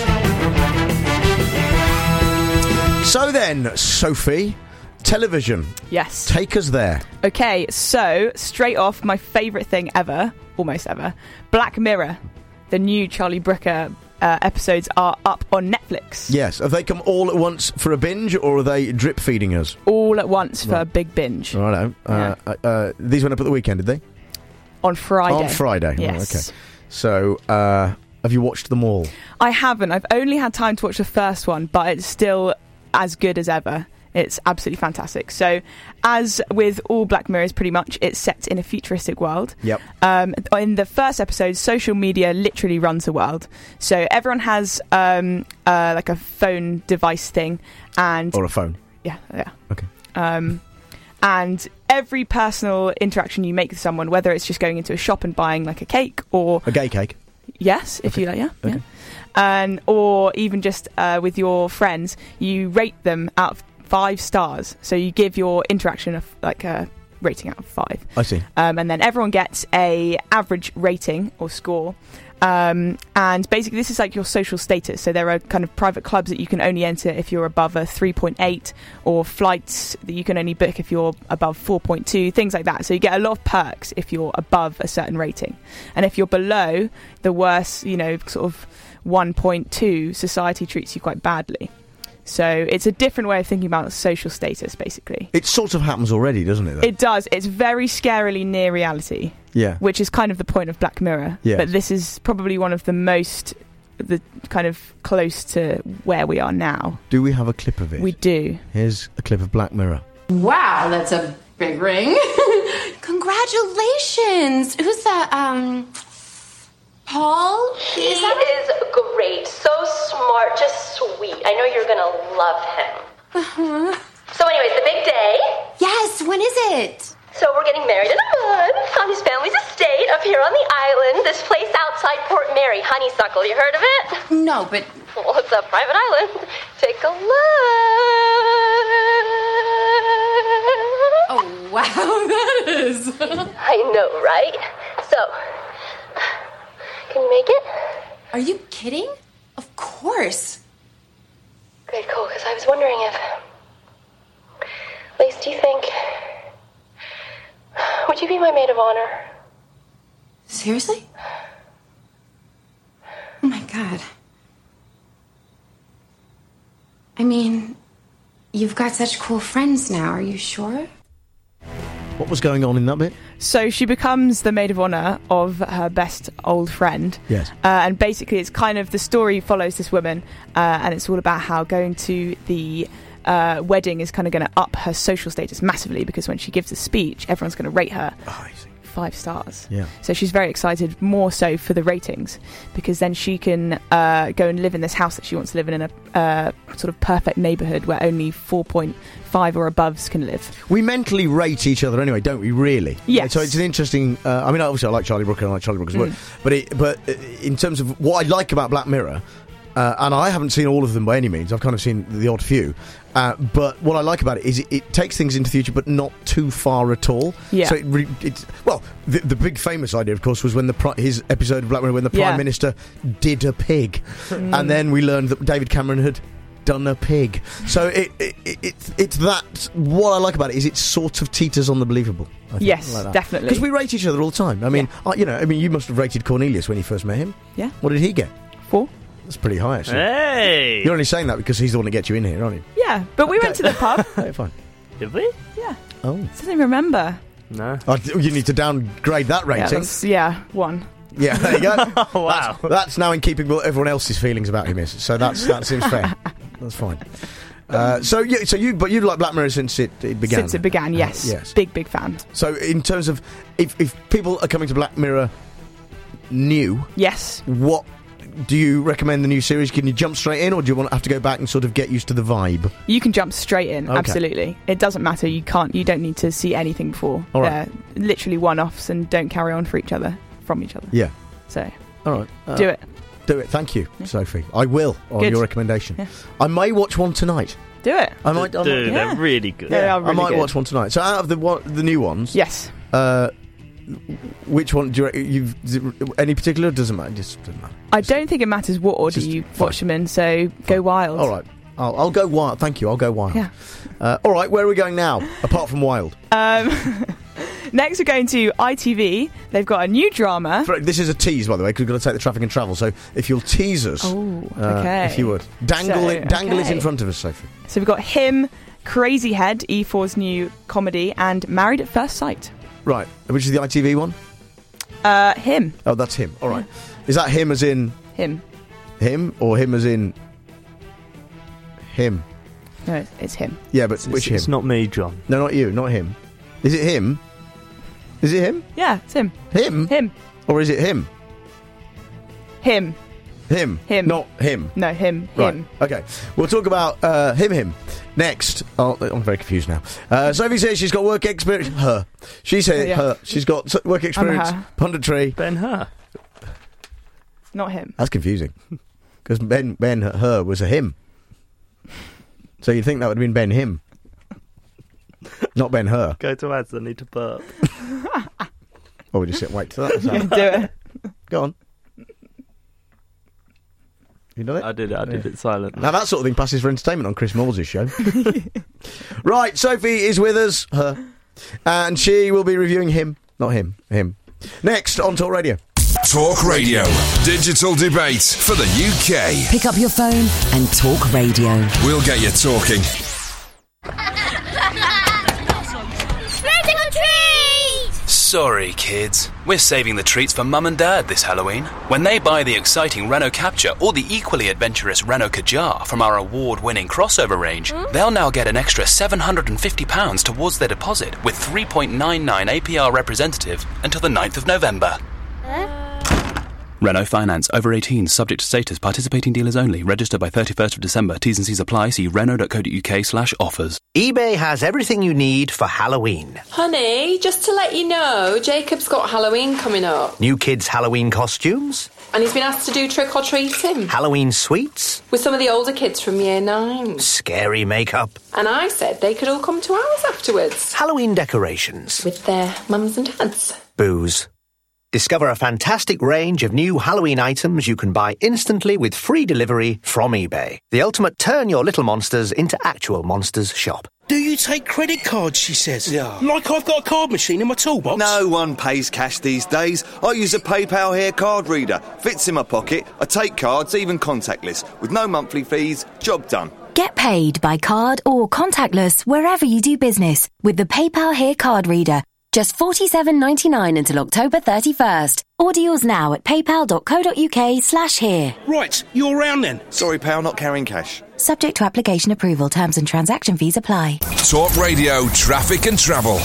So then, Sophie, television. Yes. Take us there. Okay, so straight off, my favourite thing ever, almost ever, Black Mirror. The new Charlie Brooker uh, episodes are up on Netflix. Yes. Have they come all at once for a binge, or are they drip feeding us? All at once for right. a big binge. Righto. Uh, Yeah. uh, uh, these went up at the weekend, did they? On Friday. On Friday. Yes. Oh, okay. So, uh, have you watched them all? I haven't. I've only had time to watch the first one, but it's still as good as ever. It's absolutely fantastic. So, as with all Black Mirrors, pretty much, it's set in a futuristic world. Yep. Um, in the first episode, social media literally runs the world. So everyone has um, uh, like a phone device thing, and Or a phone? yeah, yeah. Okay. Um, and every personal interaction you make with someone, whether it's just going into a shop and buying like a cake or A gay cake? yes, if Okay. you like, yeah, Okay. yeah. And or even just uh, with your friends, you rate them out of five stars. So you give your interaction a, like a rating out of five. I see. Um, and then everyone gets a average rating or score. Um, and basically this is like your social status. So there are kind of private clubs that you can only enter if you're above a three point eight, or flights that you can only book if you're above four point two, things like that. So you get a lot of perks if you're above a certain rating. And if you're below, the worse, you know, sort of one point two, society treats you quite badly. So it's a different way of thinking about social status, basically. It sort of happens already, doesn't it? Though? It does. It's very scarily near reality. Yeah. Which is kind of the point of Black Mirror. Yes. But this is probably one of the most, the kind of close to where we are now. Do we have a clip of it? We do. Here's a clip of Black Mirror. Wow, that's a big ring. Congratulations. Who's that, um... Paul? He is, is great, so smart, just sweet. I know you're gonna love him. Uh-huh. So anyways, the big day. Yes, when is it? So we're getting married in a month on his family's estate up here on the island. This place outside Port Mary, Honeysuckle. You heard of it? No, but... Well, it's a private island. Take a look. Oh, wow, that is... I know, right? So... Can you make it? Are you kidding? Of course. Great, cool, because I was wondering if... Lise, do you think... Would you be my maid of honor? Seriously? Oh my god. I mean, you've got such cool friends now, are you sure? What was going on in that bit? So she becomes the maid of honour of her best old friend. Yes. Uh, and basically it's kind of, the story follows this woman, uh, and it's all about how going to the uh, wedding is kind of going to up her social status massively, because when she gives a speech, everyone's going to rate her. Oh, I see. Five stars. Yeah. So she's very excited, more so for the ratings, because then she can uh, go and live in this house that she wants to live in, in a uh, sort of perfect neighbourhood where only four point five or aboves can live. We mentally rate each other anyway, don't we, really? Yes. So it's an interesting... Uh, I mean, obviously I like Charlie Brooker and I like Charlie Brooker's work, Mm. but, it, but uh, in terms of what I like about Black Mirror... Uh, and I haven't seen all of them by any means. I've kind of seen the odd few. Uh, but what I like about it is it, it takes things into the future, but not too far at all. Yeah. So it re- it's well, the, the big famous idea, of course, was when the pri- his episode of Black Mirror when the Prime Yeah. Minister did a pig, Mm. and then we learned that David Cameron had done a pig. So it, it, it it's it's that. What I like about it is it sort of teeters on the believable. I think, Yes, like that. definitely. Because we rate each other all the time. I mean, I, you know, I mean, you must have rated Cornelius when you first met him. Yeah. What did he get? Four. That's pretty high, actually. Hey! You're only saying that because he's the one that gets you in here, aren't you? Yeah, but we went to the pub. Okay, fine. Did we? Yeah. Oh. Doesn't even remember. No. Oh, you need to downgrade that Yeah, rating. that's- yeah, one. Yeah, there you go. Oh, wow. That's, that's now in keeping with what everyone else's feelings about him is. So that's that seems fair. That's fine. Uh, so, yeah, so you, but you like Black Mirror since it, it began? Since it began, yes. Uh, yes. Big, big fan. So, in terms of, if, if people are coming to Black Mirror new... Yes. What do you recommend the new series? Can you jump straight in, or do you want to have to go back and sort of get used to the vibe? You can jump straight in, Okay. absolutely. It doesn't matter, you can't, you don't need to see anything before. All right. They're literally one-offs and don't carry on for each other, from each other. Yeah. So, All right. Uh, do it. Do it. Thank you, Sophie. I will, on Good. your recommendation. Yeah. I may watch one tonight. Do it. I might. I Do, might they're really good. They are I really might good. watch one tonight. So, out of the one, the new ones, Yes. uh, which one do you reckon? You've is it any particular? Doesn't matter. Just doesn't matter. I don't think it matters what order Just you fine. watch them in, so go wild. All right. I'll, I'll go wild. Thank you. I'll go wild. Yeah. Uh, all right. Where are we going now? Apart from wild. Um, next, we're going to I T V. They've got a new drama. For- This is a tease, by the way, because we're going to take the traffic and travel. So, if you'll tease us, Oh, uh, okay. if you would dangle So, it, dangle it okay. in front of us, Sophie. So we've got him, Crazy Head, E four's new comedy, and Married at First Sight. Right. Which is the I T V one? Uh, him. Oh, that's him. All right. Is that him as in Him. him, or him as in him? No, it's, it's him. Yeah, but It's, which it's him? not me, John. No, not you. Not him. Is it him? Is it him? Yeah, it's him. Him? Him. Or is it him? Him. Him. Him. Not him. No, him. Right. Him. Okay. We'll talk about uh, him. Him. Next. Oh, I'm very confused now. Uh, Sophie says she's got work experience. Her. She said Yeah. her. She's got s- work experience. her. Punditry. Ben Hur. Not him. That's confusing. Because Ben, Ben, her was a him. So you'd think that would have been Ben him. Not Ben her. Go to ads, I need to burp. Or we just sit and wait till that. Yeah, do it. Go on. You done it? I did it, I did it silently. Now that sort of thing passes for entertainment on Chris Moores' show. Right, Sophie is with us, her, and she will be reviewing him, not him, him. Next on Talk Radio. Talk Radio. Digital debate for the U K. Pick up your phone and talk radio. We'll get you talking. Trick or treat! Sorry, kids. We're saving the treats for Mum and Dad this Halloween. When they buy the exciting Renault Capture or the equally adventurous Renault Kadjar from our award-winning crossover range, they'll now get an extra seven hundred fifty pounds towards their deposit with three point nine nine A P R representative until the ninth of November. Renault Finance. Over eighteen. Subject to status. Participating dealers only. Register by thirty-first of December. T's and C's apply. See renault.co.uk slash offers. eBay has everything you need for Halloween. Honey, just to let you know, Jacob's got Halloween coming up. New kids' Halloween costumes, And he's been asked to do trick-or-treating. Halloween sweets, With some of the older kids from year nine. scary makeup, And I said they could all come to ours afterwards. Halloween decorations, With their mums and dads. booze. Discover a fantastic range of new Halloween items you can buy instantly with free delivery from eBay. The ultimate turn your little monsters into actual monsters shop. Do you take credit cards, she says? Yeah. Like I've got a card machine in my toolbox? No one pays cash these days. I use a PayPal Here card reader. Fits in my pocket. I take cards, even contactless. With no monthly fees, job done. Get paid by card or contactless wherever you do business with the PayPal Here card reader. Just forty-seven ninety-nine until October thirty-first. Order yours now at paypal.co.uk slash here. Right, you're around then. Sorry, pal, not carrying cash. Subject to application approval. Terms and transaction fees apply. Talk Radio Traffic and Travel.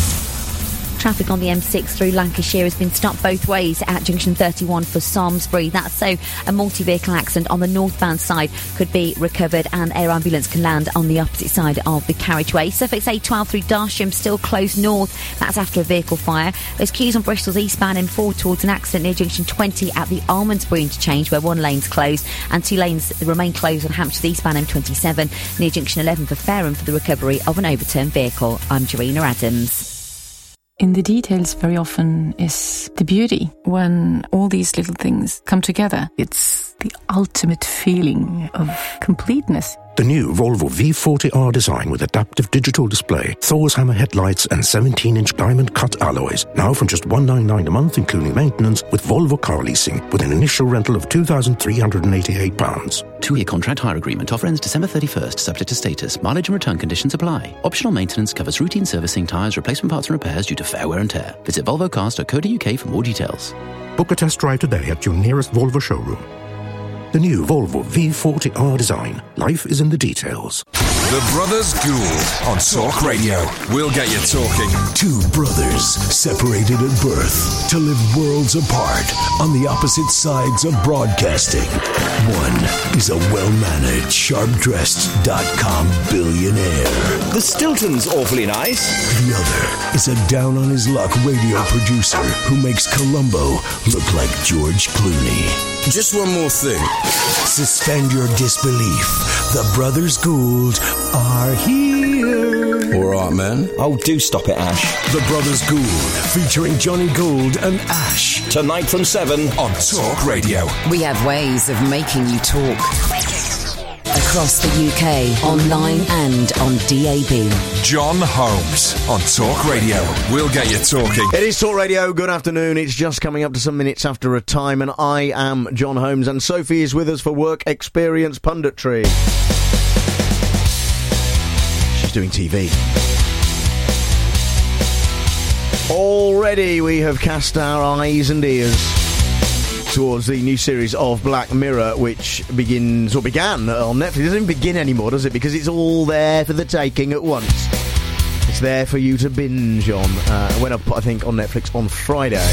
Traffic on the M six through Lancashire has been stopped both ways at junction thirty-one for Samlesbury. That's so a multi-vehicle accident on the northbound side could be recovered and air ambulance can land on the opposite side of the carriageway. Suffolk's A twelve through Darsham still closed north. That's after a vehicle fire. There's queues on Bristol's eastbound M four towards an accident near junction twenty at the Almondsbury interchange where one lane's closed and two lanes remain closed on Hampshire's eastbound M twenty-seven near junction eleven for Fareham for the recovery of an overturned vehicle. I'm Jarina Adams. In the details very often is the beauty. When all these little things come together, it's the ultimate feeling of completeness. The new Volvo V forty R design with adaptive digital display, Thor's hammer headlights and seventeen-inch diamond cut alloys. Now from just one hundred ninety-nine pounds a month, including maintenance, with Volvo car leasing, with an initial rental of two thousand three hundred eighty-eight pounds. Two-year contract hire agreement. Offer ends December thirty-first, subject to status. Mileage and return conditions apply. Optional maintenance covers routine servicing, tyres, replacement parts and repairs due to fair wear and tear. Visit volvo cars dot co dot uk for more details. Book a test drive today at your nearest Volvo showroom. The new Volvo V forty R design. Life is in the details. The Brothers Gould on Talk Radio. We'll get you talking. Two brothers separated at birth to live worlds apart on the opposite sides of broadcasting. One is a well-mannered, sharp-dressed dot-com billionaire. The Stilton's awfully nice. The other is a down-on-his-luck radio producer who makes Columbo look like George Clooney. Just one more thing. Suspend your disbelief. The Brothers Gould are here. All right, man. Oh, do stop it, Ash. The Brothers Gould, featuring Johnny Gould and Ash. Tonight from seven on Talk Radio. We have ways of making you talk. Across the U K, online and on D A B. John Holmes on Talk Radio. We'll get you talking. It is Talk Radio. Good afternoon. It's just coming up to some minutes after a time, and I am John Holmes, and Sophie is with us for Work Experience Punditry. She's doing T V. Already we have cast our eyes and ears towards the new series of Black Mirror, which begins, or began, on Netflix. It doesn't even begin anymore, does it? Because it's all there for the taking at once. It's there for you to binge on. Uh, it went up, I think, on Netflix on Friday.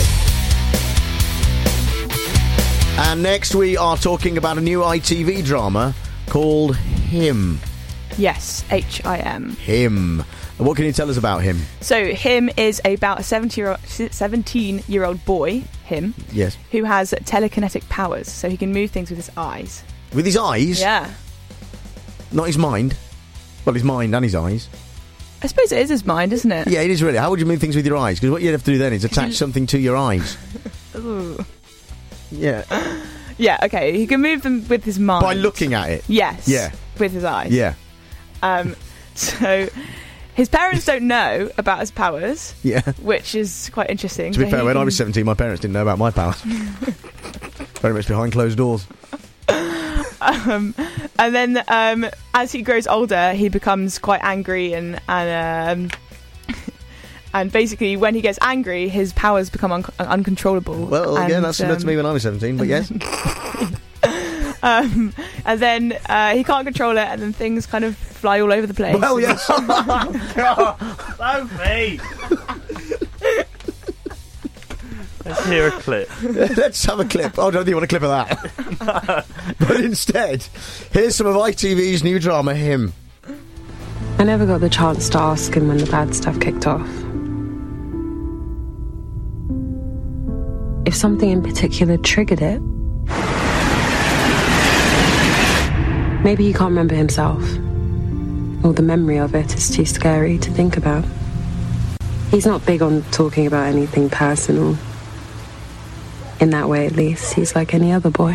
And next we are talking about a new I T V drama called Him. Yes, H I M. Him. What can you tell us about Him? So, Him is about a seventeen-year-old boy, him, yes, who has telekinetic powers, so he can move things with his eyes. With his eyes? Yeah. Not his mind? Well, his mind and his eyes. I suppose it is his mind, isn't it? Yeah, it is really. How would you move things with your eyes? Because what you'd have to do then is attach something to your eyes. Ooh. Yeah. Yeah, okay. He can move them with his mind. By looking at it? Yes. Yeah. With his eyes. Yeah. Um, so... His parents don't know about his powers, yeah, which is quite interesting. To be so fair, when can... I was seventeen, my parents didn't know about my powers. Very much behind closed doors. Um, and then, um, as he grows older, he becomes quite angry, and and um, and basically, when he gets angry, his powers become un- uncontrollable. Well, and, again, that's similar um, to me when I was seventeen, but yes. Um, and then uh, he can't control it, and then things kind of fly all over the place. Well, yes. Oh, God. Sophie! Let's hear a clip. Let's have a clip. Oh, I don't think you want a clip of that. No. But instead, here's some of I T V's new drama, Him. I never got the chance to ask him when the bad stuff kicked off. If something in particular triggered it. Maybe he can't remember himself. Or the memory of it is too scary to think about. He's not big on talking about anything personal. In that way, at least, he's like any other boy.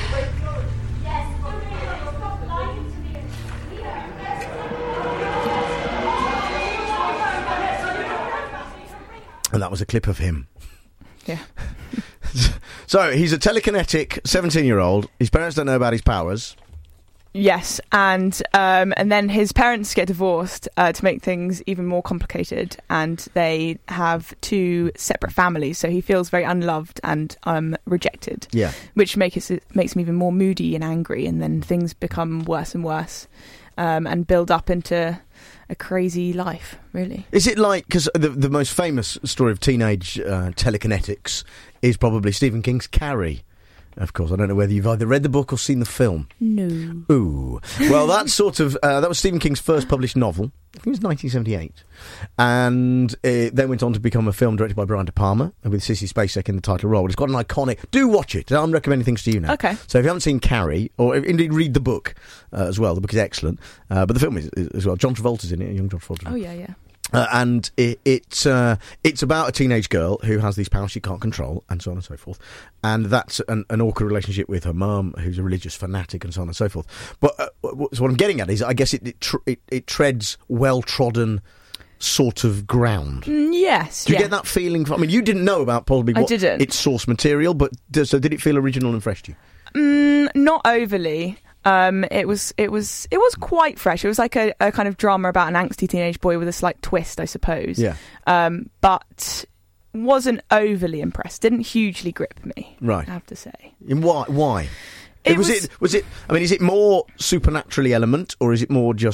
And that was a clip of him. Yeah. So, he's a telekinetic seventeen-year-old. His parents don't know about his powers. Yes, and um, and then his parents get divorced uh, to make things even more complicated, and they have two separate families, so he feels very unloved and um, rejected, yeah. which makes it, makes him even more moody and angry, and then things become worse and worse um, and build up into a crazy life, really. Is it like, because the, the most famous story of teenage uh, telekinetics is probably Stephen King's Carrie. Of course, I don't know whether you've either read the book or seen the film. No. Ooh. Well, that's sort of... Uh, that was Stephen King's first published novel. I think it was nineteen seventy-eight. And it then went on to become a film directed by Brian De Palma, with Sissy Spacek in the title role. It's got an iconic... Do watch it. I'm recommending things to you now. Okay. So if you haven't seen Carrie, or indeed read the book uh, as well, the book is excellent. Uh, but the film is, is as well. John Travolta's in it, young John Travolta. Oh, yeah, yeah. Uh, and it, it's uh, it's about a teenage girl who has these powers she can't control, and so on and so forth. And that's an, an awkward relationship with her mum, who's a religious fanatic, and so on and so forth. But uh, so what I'm getting at is, I guess it it, tr- it, it treads well-trodden sort of ground. Mm, yes. Do you yeah. get that feeling? From, I mean, you didn't know about probably I what didn't. its source material, but does, so did it feel original and fresh to you? Mm, not overly. Um, it was, it was, it was quite fresh. It was like a, a kind of drama about an angsty teenage boy with a slight twist, I suppose. Yeah. Um, but wasn't overly impressed. Didn't hugely grip me. Right. I have to say. And why? Why? It was, was it? Was it? I mean, is it more supernaturally element, or is it more just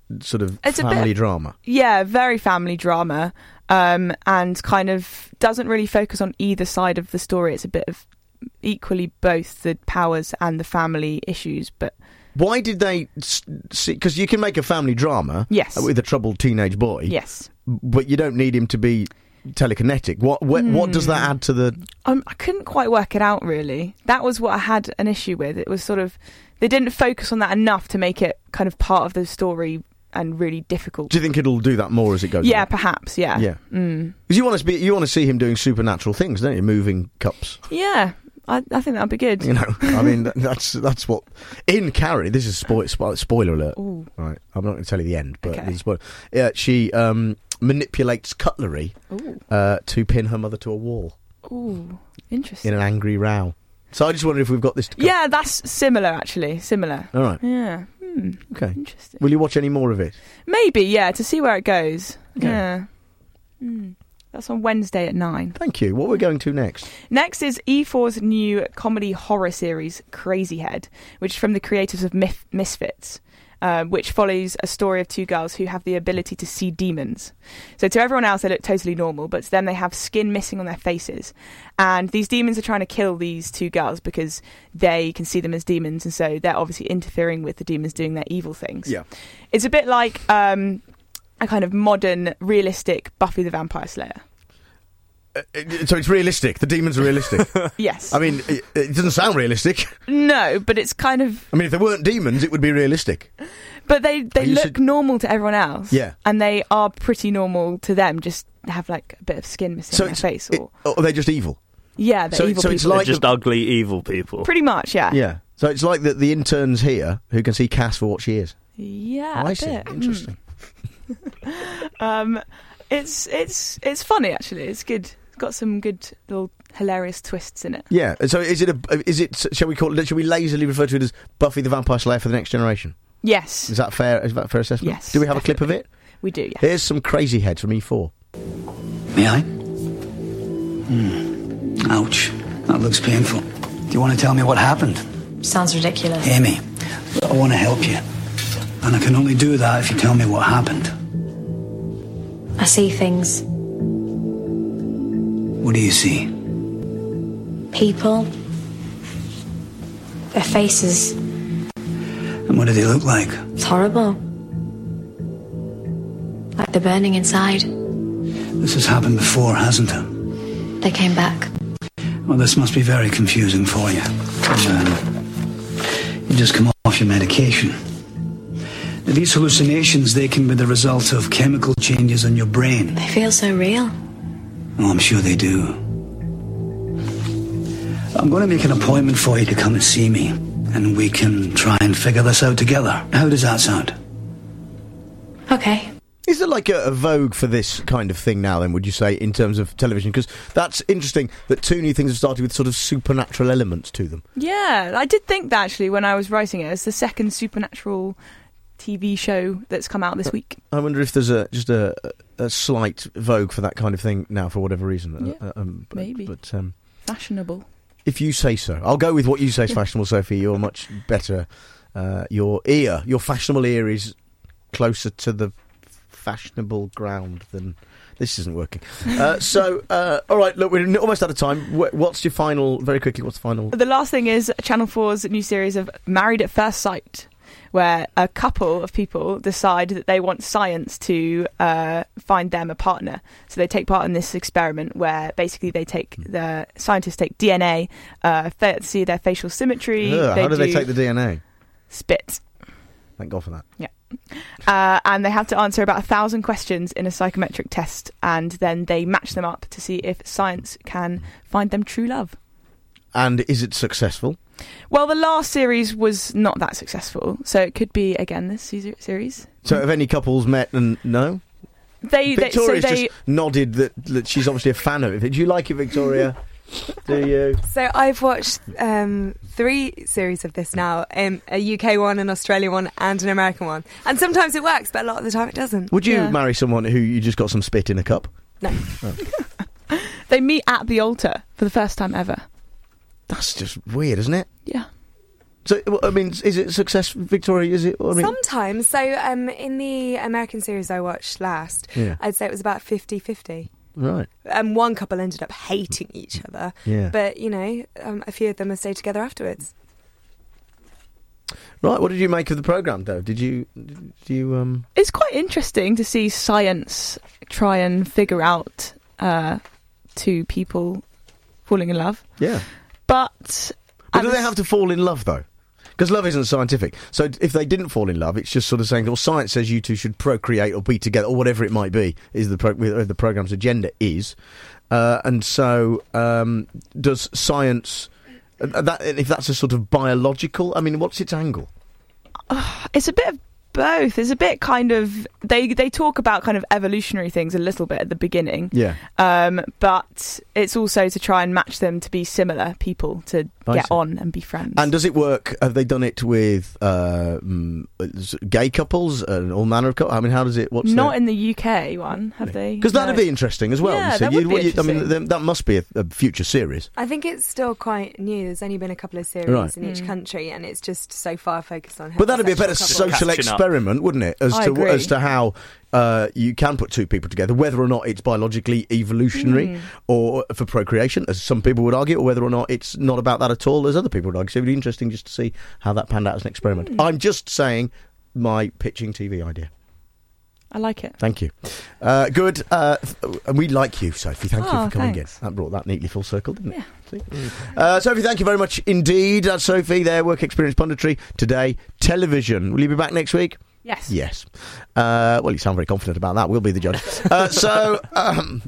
sort of It's a family bit- drama. Yeah, very family drama, um, and kind of doesn't really focus on either side of the story. It's a bit of equally both the powers and the family issues, but Why did they see? Because you can make a family drama, Yes. with a troubled teenage boy, yes. but you don't need him to be telekinetic. What what, what does that Hmm. add to the? Um, I couldn't quite work it out, really. That was what I had an issue with. It was sort of, they didn't focus on that enough to make it kind of part of the story and really difficult. Do you think it'll do that more as it goes? Yeah, on? perhaps, yeah. Yeah. Mm. Because you want to be, you want to see him doing supernatural things, don't you? Moving cups. Yeah, I, I think that'd be good. You know, I mean, that- that's that's what in Carrie. This is spoil, spoil, spoiler alert. Ooh. Right, I'm not going to tell you the end, but Okay. this is spoiler. Yeah, she um, manipulates cutlery Ooh. uh, to pin her mother to a wall Ooh, interesting. in an angry row. So I just wondered if we've got this. To come. Yeah, that's similar, actually. Similar. All right. Yeah. Hmm. Okay. Interesting. Will you watch any more of it? Maybe, yeah, to see where it goes. Okay. Yeah. Hmm. That's on Wednesday at nine. Thank you. What we're going to next? Next is E four's new comedy horror series, Crazy Head, which is from the creators of Myth- Misfits, uh, which follows a story of two girls who have the ability to see demons. So to everyone else, they look totally normal, but to them, they have skin missing on their faces. And these demons are trying to kill these two girls because they can see them as demons, and so they're obviously interfering with the demons doing their evil things. Yeah. It's a bit like um, a kind of modern, realistic Buffy the Vampire Slayer. Uh, it- so it's realistic. The demons are realistic. Yes. I mean, it, it doesn't sound realistic. No, but it's kind of... I mean, if there weren't demons, it would be realistic. But they, they You look should- normal to everyone else. Yeah. And they are pretty normal to them, just have like a bit of skin missing So on their it's, face. it- Or, or they're just evil. yeah, they're so- evil so people. it's like They're just the- ugly, evil people. Pretty much, yeah. Yeah. So it's like the, the interns here who can see Cass for what she is. Yeah, Oh, I a see. bit. Interesting. Mm. um, it's, it's, it's funny, actually. It's good. It's got some good little hilarious twists in it. Yeah. So is it a? Is it? Shall we call it? Shall we lazily refer to it as Buffy the Vampire Slayer for the next generation? Yes. Is that fair? Is that a fair assessment? Yes, Do we have a clip of it? We do, yeah. Here's some Crazy Heads from E four. May I? Hmm. Ouch. That looks painful. Do you want to tell me what happened? Sounds ridiculous. Amy, I want to help you. And I can only do that if you tell me what happened. I see things. What do you see? People. Their faces. And what do they look like? It's horrible. Like they're burning inside. This has happened before, hasn't it? They came back. Well, this must be very confusing for you. Um, you just come off your medication. Now, these hallucinations, they can be the result of chemical changes in your brain. They feel so real. Oh, I'm sure they do. I'm going to make an appointment for you to come and see me, and we can try and figure this out together. How does that sound? Okay. Is there like a, a vogue for this kind of thing now, then, would you say, in terms of television? Because that's interesting that two new things have started with sort of supernatural elements to them. Yeah, I did think that, actually, when I was writing it. It's the second supernatural T V show that's come out this week. I wonder if there's a just a, a slight vogue for that kind of thing now, for whatever reason. Yeah, uh, um, but, maybe. But um, Fashionable. if you say so. I'll go with what you say is fashionable, Sophie. You're much better. Uh, your ear, your fashionable ear is closer to the fashionable ground than... This isn't working. Uh, so, uh, all right, look, we're almost out of time. Wh- What's your final, very quickly, what's the final? The last thing is Channel four's new series of Married at First Sight, where a couple of people decide that they want science to uh, find them a partner. So they take part in this experiment where basically they take, the scientists take D N A, uh, fa- see their facial symmetry. Ugh, they how do they do take the D N A? spit. Thank God for that. Yeah. Uh, and they have to answer about a thousand questions in a psychometric test, and then they match them up to see if science can find them true love. And is it successful? Well, the last series was not that successful, so it could be again this se- series. So have any couples met and no? They, they so Victoria's they just nodded that, that she's obviously a fan of it. Do you like it, Victoria? Do you? So I've watched um, three series of this now, um, a U K one, an Australian one and an American one. And sometimes it works, but a lot of the time it doesn't. Would you Yeah. marry someone who you just got some spit in a cup? No. Oh. They meet at the altar for the first time ever. That's just weird, isn't it? Yeah. So, I mean, is it a success, Victoria? Is it? I mean, Sometimes. So, um, in the American series I watched last, Yeah. I'd say it was about fifty-fifty. Right. Um, one couple ended up hating each other. Yeah. But, you know, um, a few of them have stayed together afterwards. Right. What did you make of the programme, though? Did you? Did you? Um... It's quite interesting to see science try and figure out uh, two people falling in love. Yeah. But... But do they have to fall in love, though? Because love isn't scientific. So if they didn't fall in love, it's just sort of saying, well, science says you two should procreate or be together, or whatever it might be, is the pro- the programme's agenda is. Uh, and so um, does science... Uh, that, if that's a sort of biological... I mean, what's its angle? Uh, it's a bit of both. It's a bit kind of... They they talk about kind of evolutionary things a little bit at the beginning. Yeah. Um, but it's also to try and match them to be similar people, to I get see. on and be friends. And does it work? Have they done it with uh, mm, gay couples and all manner of couples? I mean, how does it... What's Not the... in the U K one, have they? Because that'd No. be interesting as well. Yeah, So that would you'd- be what you- I mean, interesting. th- that must be a, a future series. I think it's still quite new. There's only been a couple of series Right. in each Mm. country, and it's just so far focused on But that'd be a better heterosexual couples. social experiment, wouldn't it? As I to agree. as to how uh, you can put two people together, whether or not it's biologically evolutionary Mm. or for procreation, as some people would argue, or whether or not it's not about that at all, as other people would argue. So it'd be interesting just to see how that panned out as an experiment. Mm. I'm just saying my pitching T V idea. I like it. Thank you. Uh, good. Uh, th- and we like you, Sophie. Thank you Oh, for coming thanks. in. That brought that neatly full circle, didn't it? See? Uh, Sophie, thank you very much indeed. That's Sophie, their work experience punditry today. Television. Will you be back next week? Yes. Yes. Uh, well, you sound very confident about that. We'll be the judge. Uh, so, um,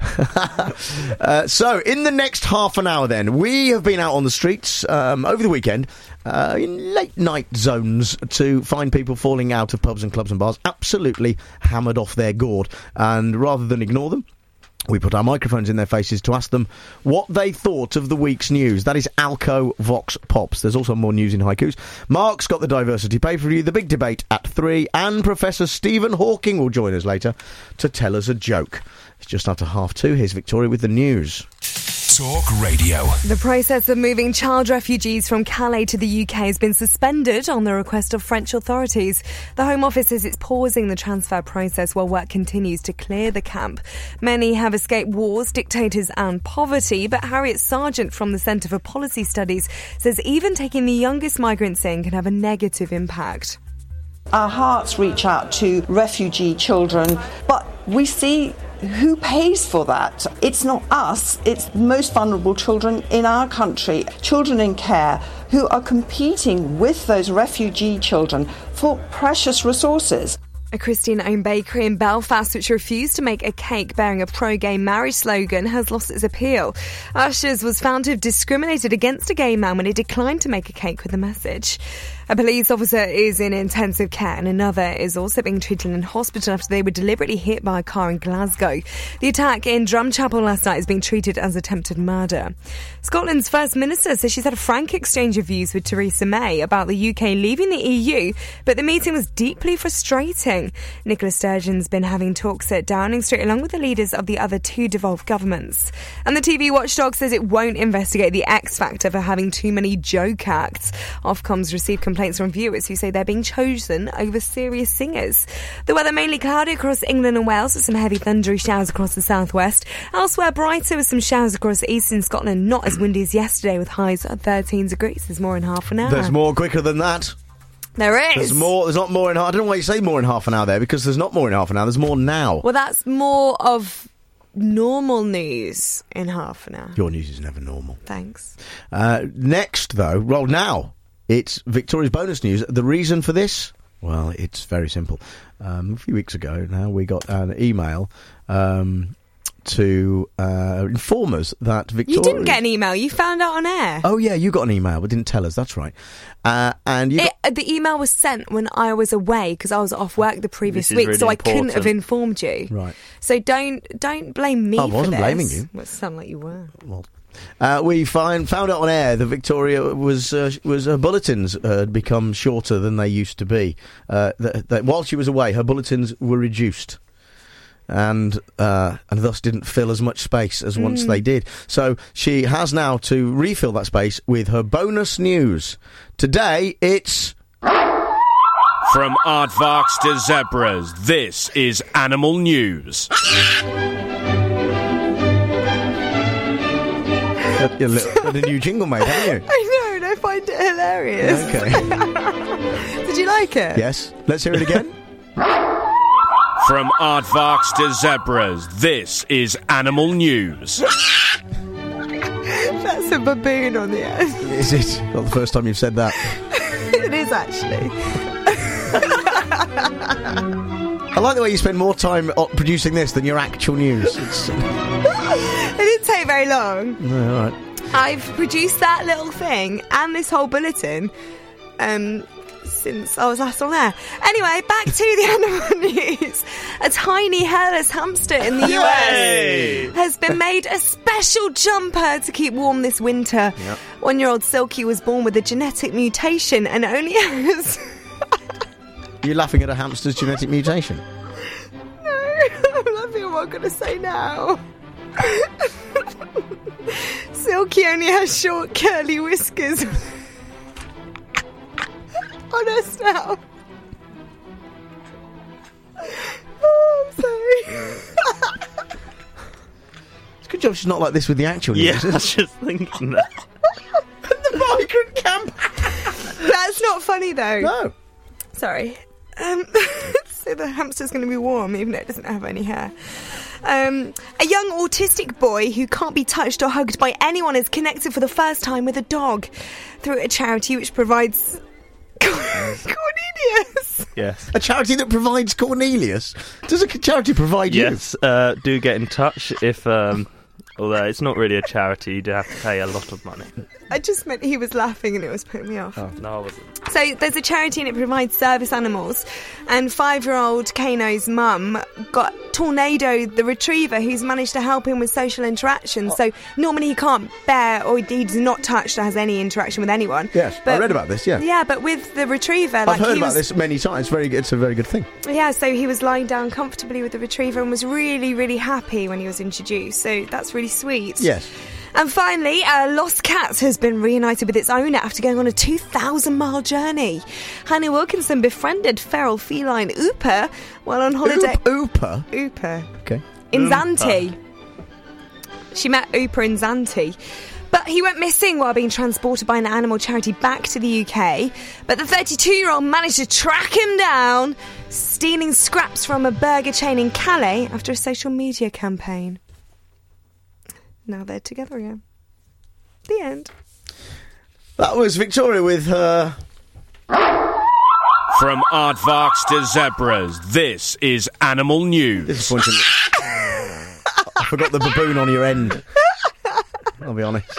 uh, so in the next half an hour, then we have been out on the streets um, over the weekend uh, in late night zones to find people falling out of pubs and clubs and bars, absolutely hammered off their gourd, and rather than ignore them, we put our microphones in their faces to ask them what they thought of the week's news. That is Alco Vox Pops. There's also more news in haikus. Mark's got the diversity pay-per-view, the big debate at three, and Professor Stephen Hawking will join us later to tell us a joke. It's just after half two. Here's Victoria with the news. Talk Radio. The process of moving child refugees from Calais to the U K has been suspended on the request of French authorities. The Home Office says it's pausing the transfer process while work continues to clear the camp. Many have escaped wars, dictators and poverty, but Harriet Sargent from the Centre for Policy Studies says even taking the youngest migrants in can have a negative impact. Our hearts reach out to refugee children, but we see who pays for that. It's not us, it's the most vulnerable children in our country, children in care, who are competing with those refugee children for precious resources. A Christian-owned bakery in Belfast which refused to make a cake bearing a pro-gay marriage slogan has lost its appeal. Ushers was found to have discriminated against a gay man when he declined to make a cake with a message. A police officer is in intensive care and another is also being treated in hospital after they were deliberately hit by a car in Glasgow. The attack in Drumchapel last night is being treated as attempted murder. Scotland's First Minister says she's had a frank exchange of views with Theresa May about the U K leaving the E U, but the meeting was deeply frustrating. Nicola Sturgeon's been having talks at Downing Street along with the leaders of the other two devolved governments. And the T V watchdog says it won't investigate the X Factor for having too many joke acts. Ofcom's received complaints from viewers who say they're being chosen over serious singers. The weather mainly cloudy across England and Wales with some heavy thundery showers across the southwest. Elsewhere brighter with some showers across eastern Scotland, not as windy as yesterday with highs at thirteen degrees. There's more in half an hour. There's more quicker than that. There is. There's more. There's not more in half. I don't know why you say more in half an hour there, because there's not more in half an hour. There's more now. Well, that's more of normal news in half an hour. Your news is never normal. Thanks. Uh, next, though, well, now it's Victoria's bonus news. The reason for this? Well, it's very simple. Um, a few weeks ago now, we got an email um, to uh, inform us that Victoria... You didn't get an email. You found out on air. Oh, yeah, you got an email, but didn't tell us. That's right. Uh, and you got... It, the email was sent when I was away because I was off work the previous This is week, really so I couldn't important. have informed you. Right. So don't don't blame me I for wasn't this. blaming you. Well, it sounded like you were. Well, uh, we find, found out on air that Victoria was uh, was her bulletins uh, had become shorter than they used to be. Uh, that, that while she was away, her bulletins were reduced. and uh, and thus didn't fill as much space as once Mm. they did. So she has now to refill that space with her bonus news. Today, it's... From aardvarks to zebras, this is Animal News. Got a, little, got a new jingle made, haven't you? I know, and I find it hilarious. Okay. Did you like it? Yes. Let's hear it again. From aardvarks to zebras, this is Animal News. That's a baboon on the end. Is it? Not the first time you've said that. It is, actually. I like the way you spend more time uh, producing this than your actual news. It's... It didn't take very long. No, all right. I've produced that little thing and this whole bulletin um, since I was last on air. Anyway, back to the animal news. A tiny hairless hamster in the U S Yay! has been made a special jumper to keep warm this winter. Yep. One-year-old Silky was born with a genetic mutation and only has... You're laughing at a hamster's genetic mutation? No, I'm laughing at what I'm going to say now. Silky only has short curly whiskers on her snout. Oh, I'm sorry. It's a good job she's not like this with the actual news. Yeah, I was just thinking that. The migrant camp. That's not funny, though. No. Sorry. Um, so the hamster's going to be warm, even though it doesn't have any hair. Um, a young autistic boy who can't be touched or hugged by anyone is connected for the first time with a dog through a charity which provides Cornelius. Yes. A charity that provides Cornelius? Does a charity provide you? Yes, uh, do get in touch if... Um, although it's not really a charity, you do have to pay a lot of money. I just meant he was laughing and it was putting me off. Oh, no, I wasn't. So there's a charity and it provides service animals, and five-year-old Kano's mum got Tornado the retriever, who's managed to help him with social interactions. So normally he can't bear, or he's not touched or has any interaction with anyone. Yes, I read about this, yeah. Yeah, but with the retriever... I've like, heard he about was, this many times. It's, very, it's a very good thing. Yeah, so he was lying down comfortably with the retriever and was really, really happy when he was introduced. So that's really sweet. Yes. And finally, a lost cat has been reunited with its owner after going on a two thousand mile journey. Hannah Wilkinson befriended feral feline Ooper while on holiday... Oop, Ooper? Ooper. Okay. In Oompa. Zante. She met Ooper in Zante. But he went missing while being transported by an animal charity back to the U K. But the thirty-two-year-old managed to track him down, stealing scraps from a burger chain in Calais after a social media campaign. Now they're together again. The end. That was Victoria with her... From aardvarks to zebras, this is Animal News. Disappointing. I forgot the baboon on your end. I'll be honest.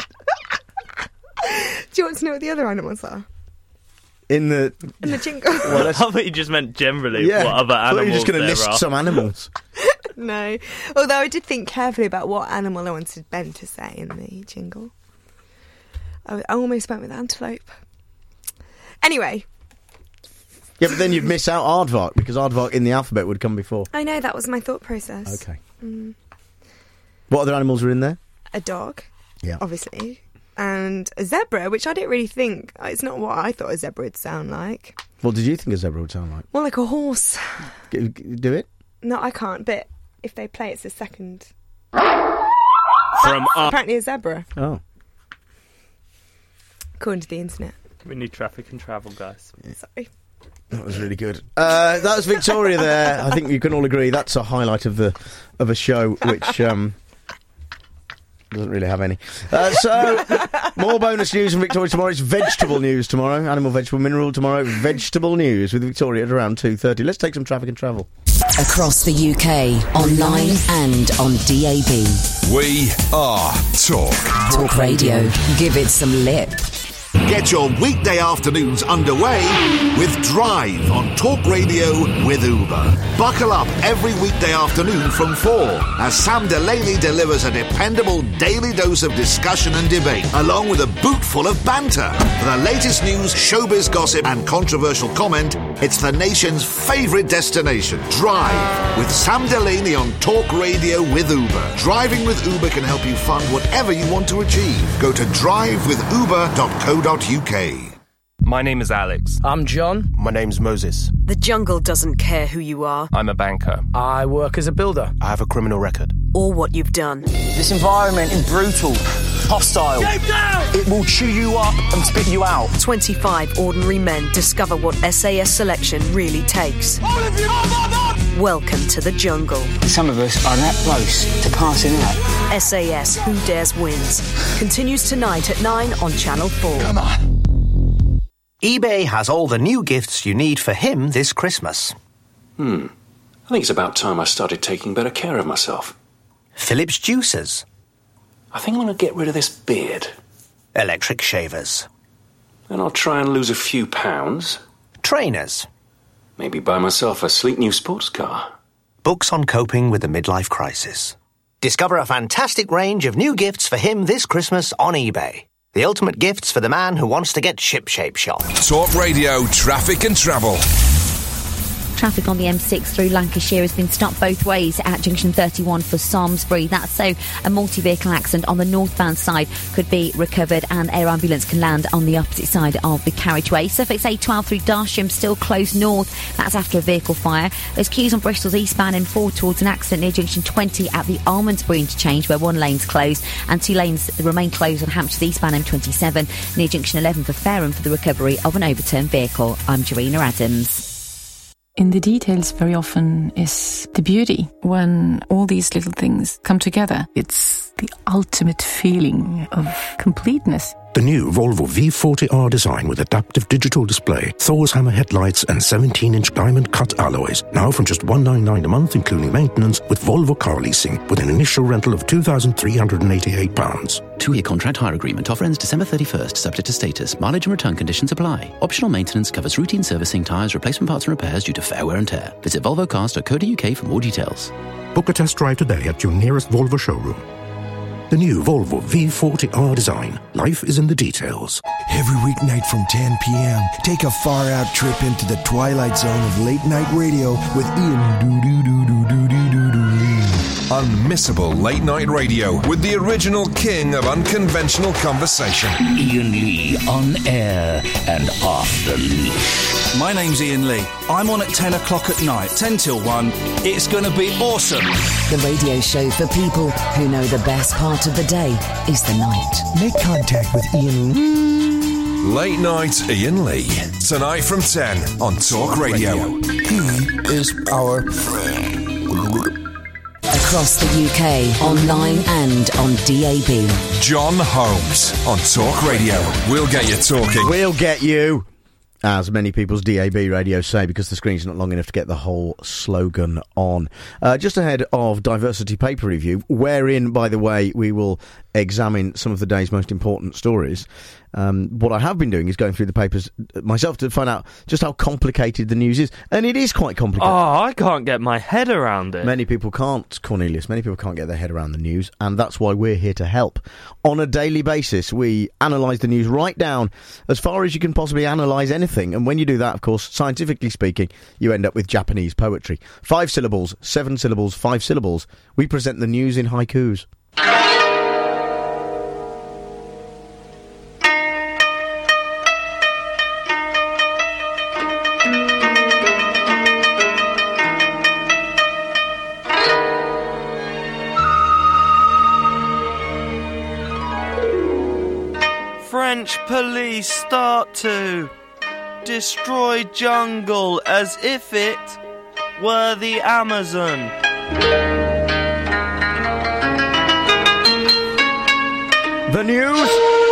Do you want to know what the other animals are? In the... In the jingle. Well, I thought you just meant generally yeah, what other I thought animals you were just going to there list are. some animals. No. Although I did think carefully about what animal I wanted Ben to say in the jingle. I, I almost went with antelope. Anyway. Yeah, but then you'd miss out aardvark, because aardvark in the alphabet would come before. I know, that was my thought process. Okay. Mm. What other animals are in there? A dog. Yeah. Obviously. And a zebra, which I didn't really think... It's not what I thought a zebra would sound like. What did you think a zebra would sound like? More like a horse. G- g- do it? No, I can't, but if they play, it's a second. From That's apparently a zebra, Oh. according to the internet. We need traffic and travel, guys. Sorry. That was really good. Uh, that was Victoria there. I think you can all agree that's a highlight of the of a show which um, doesn't really have any. Uh, so, more bonus news from Victoria tomorrow. It's vegetable news tomorrow. Animal, vegetable, mineral tomorrow. Vegetable news with Victoria at around two thirty. Let's take some traffic and travel. Across the U K, online and on D A B. We are Talk. Talk Radio. Give it some lip. Get your weekday afternoons underway with Drive on Talk Radio with Uber. Buckle up every weekday afternoon from four as Sam Delaney delivers a dependable daily dose of discussion and debate, along with a boot full of banter. For the latest news, showbiz gossip and controversial comment, it's the nation's favourite destination. Drive with Sam Delaney on Talk Radio with Uber. Driving with Uber can help you fund whatever you want to achieve. Go to drive with uber dot co dot uk. My name is Alex. I'm John. My name's Moses. The jungle doesn't care who you are. I'm a banker. I work as a builder. I have a criminal record. Or what you've done. This environment is brutal, hostile. Get down! It will chew you up and spit you out. twenty-five ordinary men discover what S A S selection really takes. All of you, on, on, on! Welcome to the jungle. Some of us are that close to passing out. S A S Who Dares Wins. Continues tonight at nine on Channel four. Come on. eBay has all the new gifts you need for him this Christmas. Hmm. I think it's about time I started taking better care of myself. Philips juicers. I think I'm going to get rid of this beard. Electric shavers. Then I'll try and lose a few pounds. Trainers. Maybe buy myself a sleek new sports car. Books on coping with the midlife crisis. Discover a fantastic range of new gifts for him this Christmas on eBay. The ultimate gifts for the man who wants to get ship-shape shop. Talk Radio, traffic and travel. Traffic on the M six through Lancashire has been stopped both ways at junction thirty-one for Samlesbury. That's so a multi-vehicle accident on the northbound side could be recovered and air ambulance can land on the opposite side of the carriageway. Suffolk's A twelve through Darsham still closed north. That's after a vehicle fire. There's queues on Bristol's eastbound M four towards an accident near junction twenty at the Almondsbury interchange where one lane's closed and two lanes remain closed on Hampshire's eastbound M twenty-seven near junction eleven for Fareham for the recovery of an overturned vehicle. I'm Jarina Adams. In the details very often is the beauty. When all these little things come together, it's the ultimate feeling of completeness. The new Volvo V forty R design with adaptive digital display, Thor's hammer headlights and seventeen inch diamond cut alloys. Now from just one hundred ninety-nine pounds a month including maintenance with Volvo car leasing with an initial rental of two thousand three hundred eighty-eight pounds. Two-year contract hire agreement. Offer ends December thirty-first, subject to status. Mileage and return conditions apply. Optional maintenance covers routine servicing, tyres, replacement parts and repairs due to fair wear and tear. Visit volvo cars dot co dot uk for more details. Book a test drive today at your nearest Volvo showroom. The new Volvo V forty R design. Life is in the details. Every weeknight from ten p.m., take a far-out trip into the twilight zone of late-night radio with Ian Doo-Doo-Doo-Doo-Doo-Doo-Doo-Lee. Unmissable late-night radio with the original king of unconventional conversation. Ian Lee, on air and off the leash. My name's Ian Lee. I'm on at ten o'clock at night, ten till one. It's going to be awesome. The radio show for people who know the best part of the day is the night. Make contact with Ian Lee. Late Night Ian Lee. Tonight from ten on Talk Radio. He is our friend. Across the U K, online and on D A B. John Holmes on Talk Radio. We'll get you talking. We'll get you, as many people's D A B radios say, because the screen's not long enough to get the whole slogan on. Uh, just ahead of Diversity Paper Review, wherein, by the way, we will examine some of the day's most important stories. Um, what I have been doing is going through the papers myself to find out just how complicated the news is. And it is quite complicated. Oh, I can't get my head around it. Many people can't, Cornelius. Many people can't get their head around the news. And that's why we're here to help. On a daily basis, we analyse the news right down as far as you can possibly analyse anything. And when you do that, of course, scientifically speaking, you end up with Japanese poetry. Five syllables, seven syllables, five syllables. We present the news in haikus. French police start to destroy jungle as if it were the Amazon. The news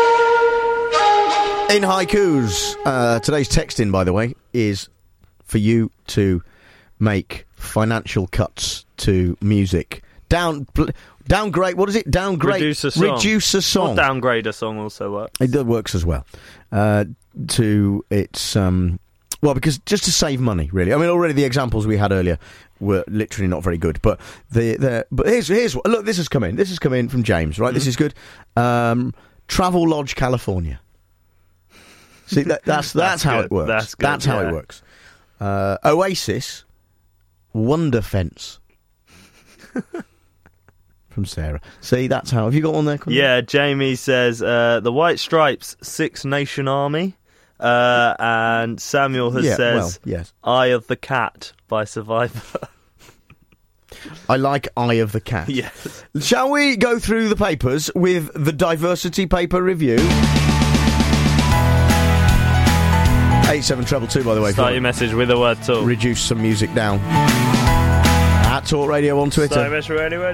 in haikus. Uh, today's text-in, by the way, is for you to make financial cuts to music. Down, Downgrade, what is it? Downgrade. Reduce a song. Reduce a song. Or downgrade a song also works. It does- works as well. Uh, to its, um, well, because just to save money, really. I mean, already the examples we had earlier were literally not very good. But the, the but here's, here's what, look, this has come in. This has come in from James, right? Mm-hmm. This is good. Um, Travel Lodge, California. See, that, that's, that's, That's how good. it works. That's good, That's how yeah. it works. Uh, Oasis, Wonder Fence. From Sarah. See, that's how. Have you got one there, Colin? Yeah, Jamie says uh, the White Stripes, Six Nation Army. Uh, and Samuel has Yeah, says well, yes. Eye of the Cat by Survivor. I like Eye of the Cat. Yes. Shall we go through the papers with the diversity paper review? eight seven two two, by the way. Start your message with the word talk. Reduce some music down. At Talk Radio on Twitter. Start your message with the word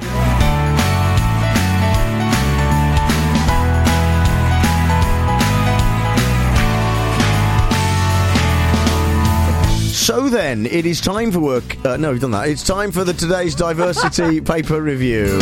So then, it is time for work. Uh, no, we've done that. It's time for the today's diversity paper review.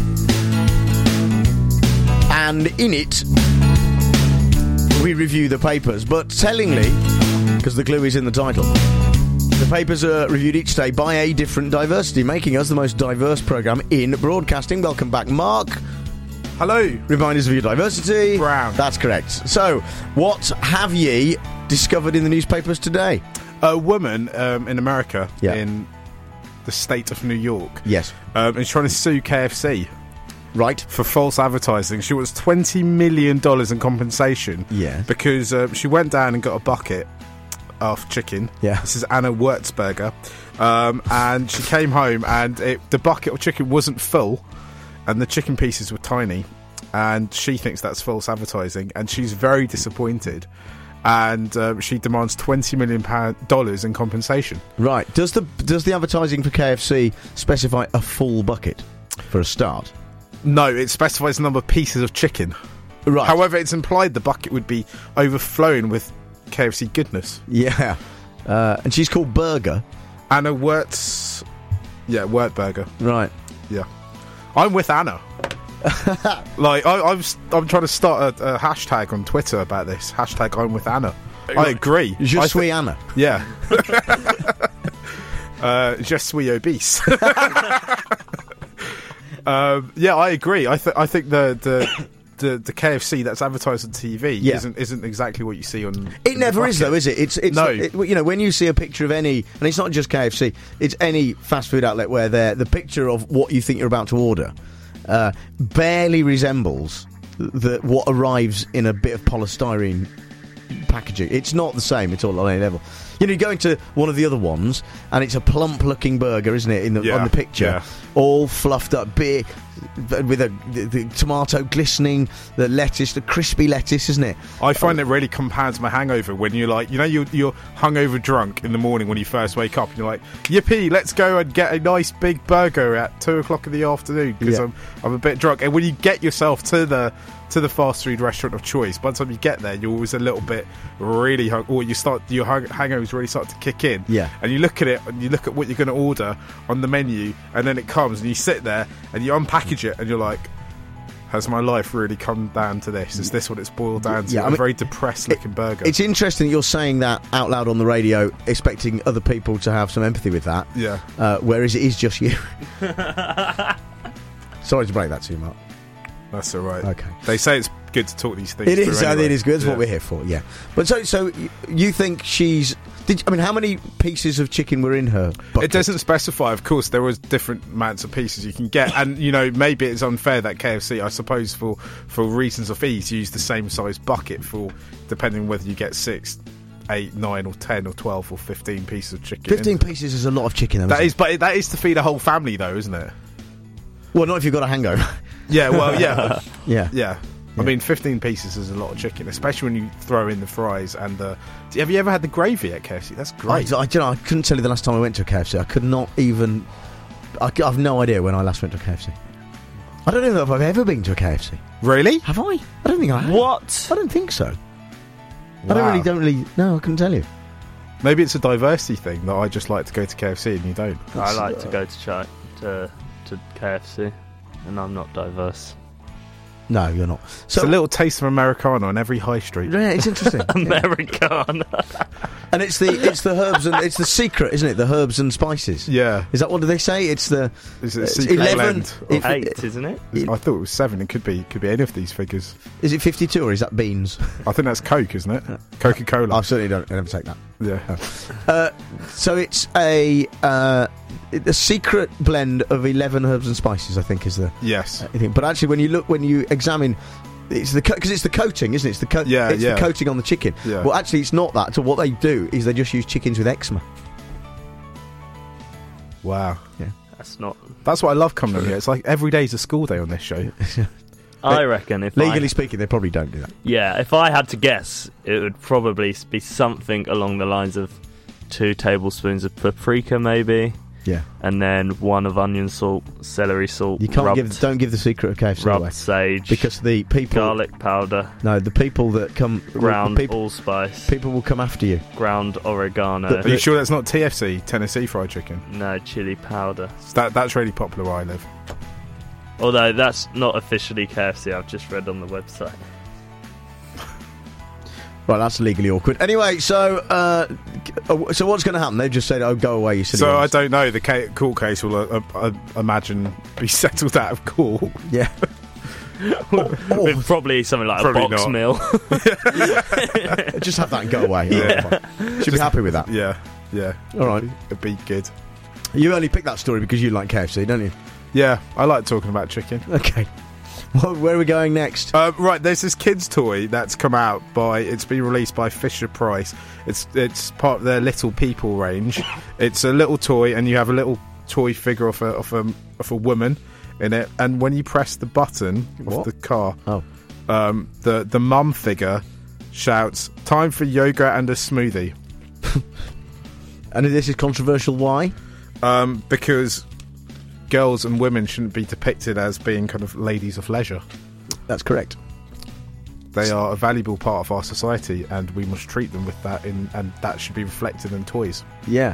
And in it, we review the papers. But tellingly, because the clue is in the title, the papers are reviewed each day by a different diversity, making us the most diverse programme in broadcasting. Welcome back, Mark. Hello. Remind us of your diversity. Brown. That's correct. So, what have ye discovered in the newspapers today? A woman um, in America, Yeah. in the state of New York, Yes. um, is trying to sue K F C. Right. For false advertising. She wants twenty million dollars in compensation. Yeah. Because um, she went down and got a bucket of chicken. Yeah. This is Anna Wurzberger. Um, and she came home and it, the bucket of chicken wasn't full and the chicken pieces were tiny. And she thinks that's false advertising and she's very disappointed. And um, she demands twenty million dollars in compensation. Right. Does the does the advertising for K F C specify a full bucket for a start? No, it specifies the number of pieces of chicken. Right. However, it's implied the bucket would be overflowing with K F C goodness. Yeah. Uh, and she's called Burger. Anna Wirtz. Yeah, Wertberger. Right. Yeah. I'm with Anna. like, I, I'm, I'm trying to start a, a hashtag on Twitter about this. Hashtag I'm with Anna. I agree. Je I suis th- Anna. Yeah. uh, je suis obese. um, yeah, I agree. I, th- I think the... the The, the K F C that's advertised on T V Yeah. isn't isn't exactly what you see on. It in never the is, bucket. though, is it? It's it's no. it, you know, when you see a picture of any, and it's not just K F C, it's any fast food outlet where they're, the picture of what you think you're about to order uh, barely resembles the what arrives in a bit of polystyrene packaging. It's not the same at all on any level. You know, you go into one of the other ones, and it's a plump-looking burger, isn't it? In the, Yeah, on the picture, yeah. all fluffed up, big, with a the, the tomato glistening, the lettuce, the crispy lettuce, isn't it? I find it really compounds my hangover when you're like, you know, you're, you're hungover drunk in the morning when you first wake up, and you're like, yippee, let's go and get a nice big burger at two o'clock in the afternoon because Yeah. I'm I'm a bit drunk. And when you get yourself to the to the fast food restaurant of choice, by the time you get there, you're always a little bit really hung, or you start your hung, hangovers really start to kick in. Yeah. And you look at it, and you look at what you're going to order on the menu, and then it comes, and you sit there and you unpackage it, and you're like, has my life really come down to this? Is this what it's boiled down to? Yeah, I a mean, very depressed looking burger. It's interesting that you're saying that out loud on the radio, expecting other people to have some empathy with that. Yeah. Uh, whereas it is just you. Sorry to break that to you, Mark. That's all right. Okay. They say it's good to talk these things. It through is. Anyway. It is good. That's Yeah. what we're here for. Yeah. But so, so y- you think she's? Did I mean how many pieces of chicken were in her bucket? It doesn't specify. Of course, there was different amounts of pieces you can get, and you know maybe it's unfair that K F C, I suppose, for for reasons of ease, use the same size bucket for depending on whether you get six, eight, nine, or ten, or twelve, or fifteen pieces of chicken. Fifteen pieces is a lot of chicken. Though, That isn't is, but that is to feed a whole family, though, isn't it? it? Well, not if you've got a hangover. Yeah. Well, yeah. yeah. Yeah. I mean, fifteen pieces is a lot of chicken, especially when you throw in the fries and the... Have you ever had the gravy at K F C? That's I, great. I, you know, I couldn't tell you the last time I went to a K F C. I could not even. I, c- I've no idea when I last went to a K F C. I don't know if I've ever been to a K F C. Really? Have I? I don't think I have. What? I don't think so. I don't Wow. really, don't really. No, I couldn't tell you. Maybe it's a diversity thing that I just like to go to K F C and you don't. I like to go to, chi- to, to K F C. and I'm not diverse. No, you're not. So it's a little taste of Americana on every high street. Yeah, it's interesting. Americana. And it's the it's the herbs and it's the secret, isn't it? The herbs and spices. Yeah. Is that what do they say? It's the is it it's secret eleven blend? It, eight, isn't it? I thought it was seven. It could be could be any of these figures. Is it fifty-two or is that beans? I think that's Coke, isn't it? Coca-Cola. I certainly don't. I never take that. Yeah. Oh. Uh, so it's a uh, a secret blend of eleven herbs and spices. I think is the yes. I think. But actually, when you look, when you examine. It's the because co- it's the coating, isn't it? It's the co- yeah, it's yeah. the coating on the chicken. Yeah. Well, actually, it's not that. So what they do is they just use chickens with eczema. Wow. Yeah, that's not. That's what I love coming on here. It's like every day's a school day on this show. I reckon if legally I, speaking, they probably don't do that. Yeah, if I had to guess, it would probably be something along the lines of two tablespoons of paprika, maybe. Yeah, and then one of onion salt, celery salt. You can't rubbed, give. Don't give the secret of K F C rubbed away. Sage because the people garlic powder. No, the people that come ground people, allspice. People will come after you. Ground oregano. The, Are you sure that's not T F C, Tennessee Fried Chicken? No, chili powder. That that's really popular where I live. Although that's not officially K F C. I've just read on the website. Right, that's legally awkward. Anyway, so uh, so what's going to happen? They've just said, "Oh, go away, you silly." So ones. I don't know. The ca- court case will, uh, uh, imagine, be settled out of court. Yeah, with probably something like Probably a box not. meal. Just have that and go away. Yeah. Should Just, be happy with that. Yeah, yeah. All right, it'd be good. You only picked that story because you like K F C, don't you? Yeah, I like talking about chicken. Okay. Well, where are we going next? Uh, right, there's this kids' toy that's come out by. It's been released by Fisher Price. It's it's part of their Little People range. It's a little toy, and you have a little toy figure of a of a of a woman in it. And when you press the button what? of the car, oh, um, the the mum figure shouts, "Time for yoga and a smoothie." And this is controversial. Why? Um, because girls and women shouldn't be depicted as being kind of ladies of leisure. That's correct. They are a valuable part of our society, and we must treat them with that, in, and that should be reflected in toys. Yeah.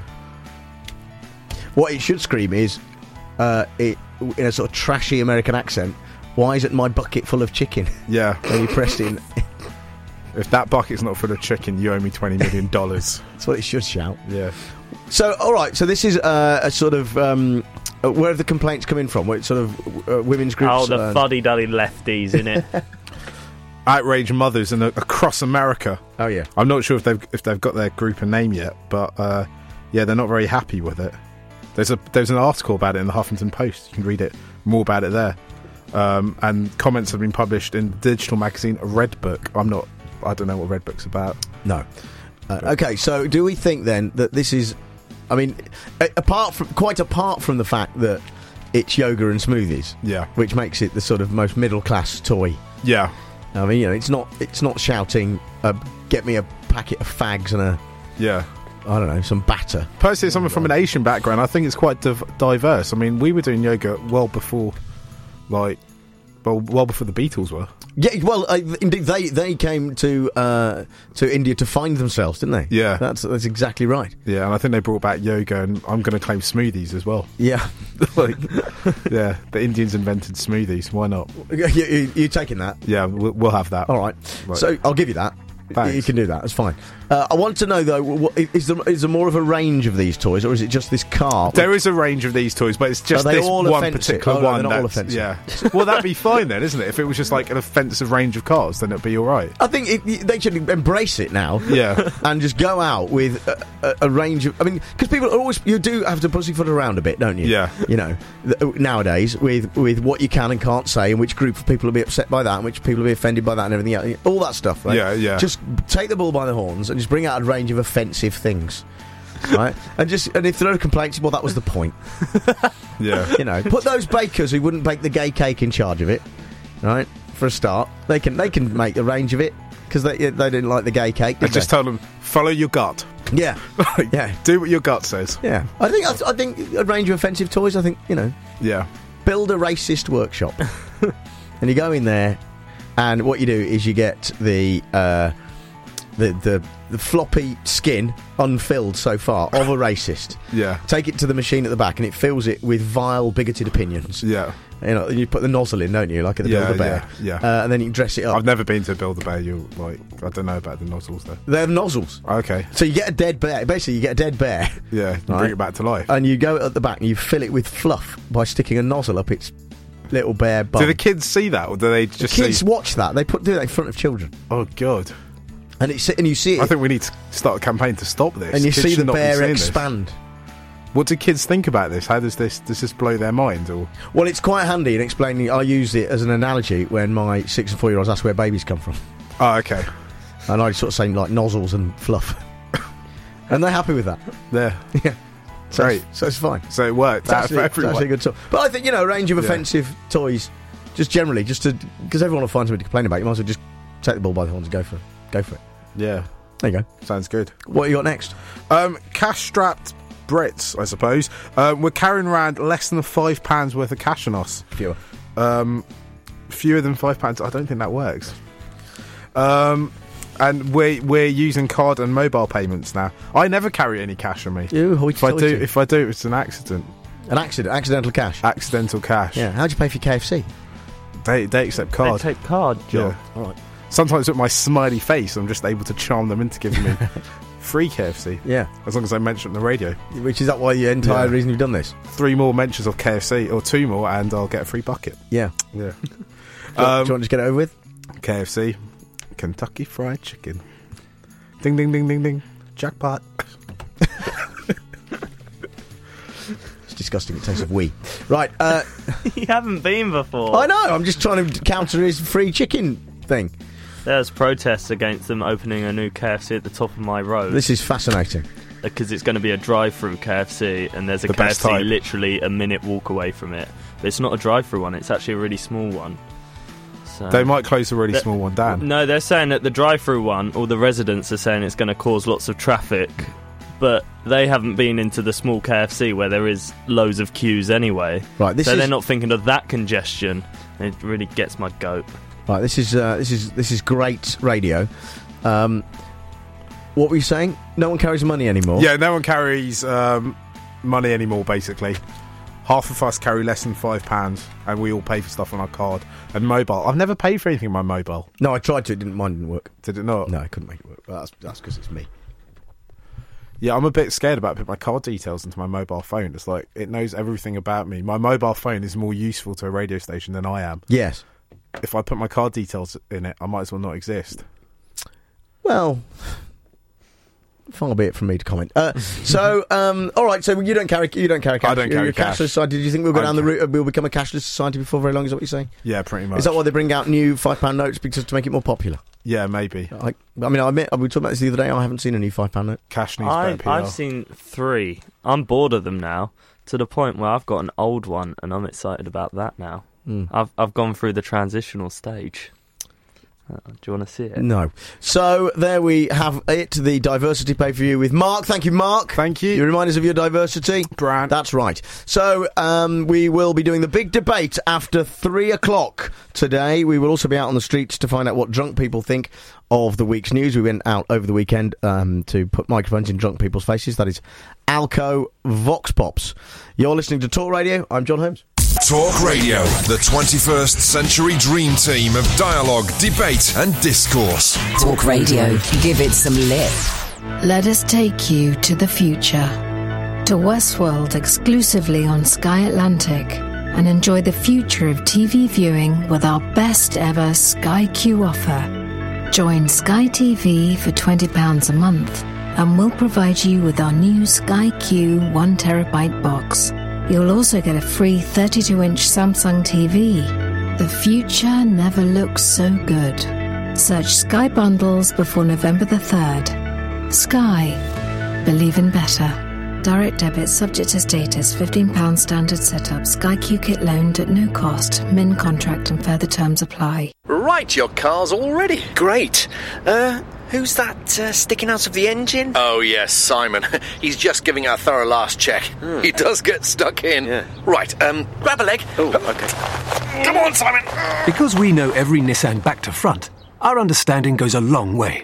What it should scream is, uh, it in a sort of trashy American accent, "Why isn't my bucket full of chicken?" Yeah. When you pressed in. If that bucket's not full of chicken, you owe me twenty million dollars. That's what it should shout. Yeah. So, all right. So this is uh, a sort of um, uh, where have the complaints coming from? What sort of uh, women's groups? Oh, the uh, fuddy-duddy lefties in it. Outrage mothers in a, across America. Oh yeah. I'm not sure if they've if they've got their group and name yet, but uh, yeah, they're not very happy with it. There's a there's an article about it in the Huffington Post. You can read it more about it there. Um, and comments have been published in the digital magazine Redbook. I'm not. I don't know what Redbook's about. No. Uh, okay, so do we think then that this is? I mean, a- apart from quite apart from the fact that it's yoga and smoothies, yeah, which makes it the sort of most middle class toy. Yeah. I mean, you know, it's not it's not shouting, uh, "Get me a packet of fags and a yeah." I don't know, some batter. Personally, someone from an Asian background, I think it's quite div- diverse. I mean, we were doing yoga well before, like, well, well before the Beatles were. Yeah, well, uh, indeed, they they came to uh, to India to find themselves, didn't they? Yeah, that's that's exactly right. Yeah, and I think they brought back yoga, and I'm going to claim smoothies as well. Yeah, like, yeah, the Indians invented smoothies. Why not? You, you, you taking that? Yeah, we'll, we'll have that. All right. right. So I'll give you that. Thanks. You can do that. That's fine. Uh, I want to know though, what, is there is there more of a range of these toys, or is it just this car? There is a range of these toys, but it's just this one offensive? particular oh, no, one. They're not all that's, offensive. Yeah. Well, that'd be fine then, isn't it? If it was just like an offensive range of cars, then it'd be all right. I think it, they should embrace it now. Yeah. And just go out with a, a, a range of. I mean, because people are always you do have to pussyfoot around a bit, don't you? Yeah. You know, th- nowadays with with what you can and can't say, and which group of people will be upset by that, and which people will be offended by that, and everything else. All that stuff. Right? Yeah, yeah. Just take the bull by the horns and just bring out a range of offensive things. Right, and just and if there are complaints, well, that was the point. Yeah, you know, put those bakers who wouldn't bake the gay cake in charge of it. Right, for a start, they can they can make the range of it because they they didn't like the gay cake. Did I just they? told them follow your gut. Yeah, yeah, do what your gut says. Yeah, I think I, I think a range of offensive toys. I think you know. Yeah, build a racist workshop, and you go in there, and what you do is you get the. Uh, the, the the floppy skin unfilled so far of a racist. Yeah. Take it to the machine at the back, and it fills it with vile, bigoted opinions. Yeah. You know, you put the nozzle in, don't you, like at the Yeah, Build-A-Bear? yeah, yeah. Uh, and then you dress it up. I've never been to Build-A-Bear. You like, I don't know about the nozzles though. They're nozzles. Okay. So you get a dead bear. Basically, you get a dead bear. Yeah. And right? Bring it back to life. And you go at the back and you fill it with fluff by sticking a nozzle up its little bear bum. Do the kids see that, or do they just the kids see... watch that? They put do that in front of children. Oh God. And it's and you see it. I think we need to start a campaign to stop this. And you Kids see should the not be bear seeing expand. This. What do kids think about this? How does this does this blow their mind? Or well, it's quite handy in explaining. I use it as an analogy when my six and four year olds ask where babies come from. Oh, okay. And I sort of say like nozzles and fluff, and they're happy with that. Yeah, yeah. So Great. It's, so it's fine. So it worked. It's actually, for it's actually a good toy. But I think you know a range of Yeah. offensive toys, just generally, just to because everyone will find something to complain about. You might as well just take the ball by the horns and go for it. Go for it. Yeah. There you go. Sounds good. What you got next? Um, cash-strapped Brits, I suppose. Uh, we're carrying around less than five pounds worth of cash on us. Fewer. Um, fewer than five pounds. I don't think that works. Um, and we're we're using card and mobile payments now. I never carry any cash on me. Ew, if I do, if I do, it's an accident. An accident, accidental cash. Accidental cash. Yeah. How'd you pay for your K F C? They they accept card. They take card, John. Yeah. All right. Sometimes with my smiley face, I'm just able to charm them into giving me free K F C. Yeah. As long as I mention it on the radio. Which is that why the entire Yeah. reason you've done this? Three more mentions of K F C, or two more, and I'll get a free bucket. Yeah. Yeah. Do, you, um, do you want to just get it over with? K F C, Kentucky Fried Chicken. Ding, ding, ding, ding, ding. Jackpot. It's disgusting. It tastes of wee. Right. Uh, You haven't been before. I know. I'm just trying to counter his free chicken thing. There's protests against them opening a new K F C at the top of my road. This is fascinating. Because it's going to be a drive-through K F C, and there's a The K F best C type. literally a minute walk away from it. But it's not a drive-through one, it's actually a really small one. So They might close a really They're- small one down. No, they're saying that the drive-through one, all the residents are saying it's going to cause lots of traffic, but they haven't been into the small K F C where there is loads of queues anyway. Right, this so is- they're not thinking of that congestion. It really gets my goat. Right. This is uh, this is this is great radio. Um, what were you saying? No one carries money anymore. Yeah, no one carries um, money anymore, basically. Half of us carry less than five pounds, and we all pay for stuff on our card and mobile. I've never paid for anything on my mobile. No, I tried to. It didn't. Mine didn't work. Did it not? No, I couldn't make it work. Well, that's that's because it's me. Yeah, I'm a bit scared about putting my card details into my mobile phone. It's like it knows everything about me. My mobile phone is more useful to a radio station than I am. Yes. If I put my card details in it, I might as well not exist. Well, far be it from me to comment. Uh, so, um, all right. So you don't carry you don't carry cash. I don't You're carry a cash. cashless society. Do you think we'll go I down the don't route of we'll become a cashless society before very long? Is that what you're saying? Yeah, pretty much. Is that why they bring out new five pound notes because to make it more popular? Yeah, maybe. I, I mean, I admit we were talking about this the other day. I haven't seen a new five pound note. Cash needs I, better P R. I've seen three. I'm bored of them now, to the point where I've got an old one, and I'm excited about that now. Mm. I've I've gone through the transitional stage. Uh, do you want to see it? No. So there we have it, the diversity pay-per-view with Mark. Thank you, Mark. Thank you. You remind us of your diversity? Brand. That's right. So um, we will be doing the big debate after three o'clock today. We will also be out on the streets to find out what drunk people think of the week's news. We went out over the weekend um, to put microphones in drunk people's faces. That is Alco Vox Pops. You're listening to Talk Radio. I'm John Holmes. Talk Radio, the twenty-first century dream team of dialogue, debate and discourse. Talk Radio. Give it some lip. Let us take you to the future, to Westworld exclusively on Sky Atlantic, and enjoy the future of T V viewing with our best ever Sky Q offer. Join Sky T V for twenty pounds a month, and we'll provide you with our new Sky Q one terabyte box. You'll also get a free thirty-two inch Samsung T V. The future never looks so good. Search Sky Bundles before November the third. Sky. Believe in better. Direct debit subject to status, fifteen pounds standard setup. Sky Q kit loaned at no cost. Min contract and further terms apply. Right, your car's all ready. Great. Uh, who's that uh, sticking out of the engine? Oh, yes, Simon. He's just giving our thorough last check. Hmm. He does get stuck in. Yeah. Right, um, grab a leg. Oh, okay. Come on, Simon. Because we know every Nissan back to front, our understanding goes a long way.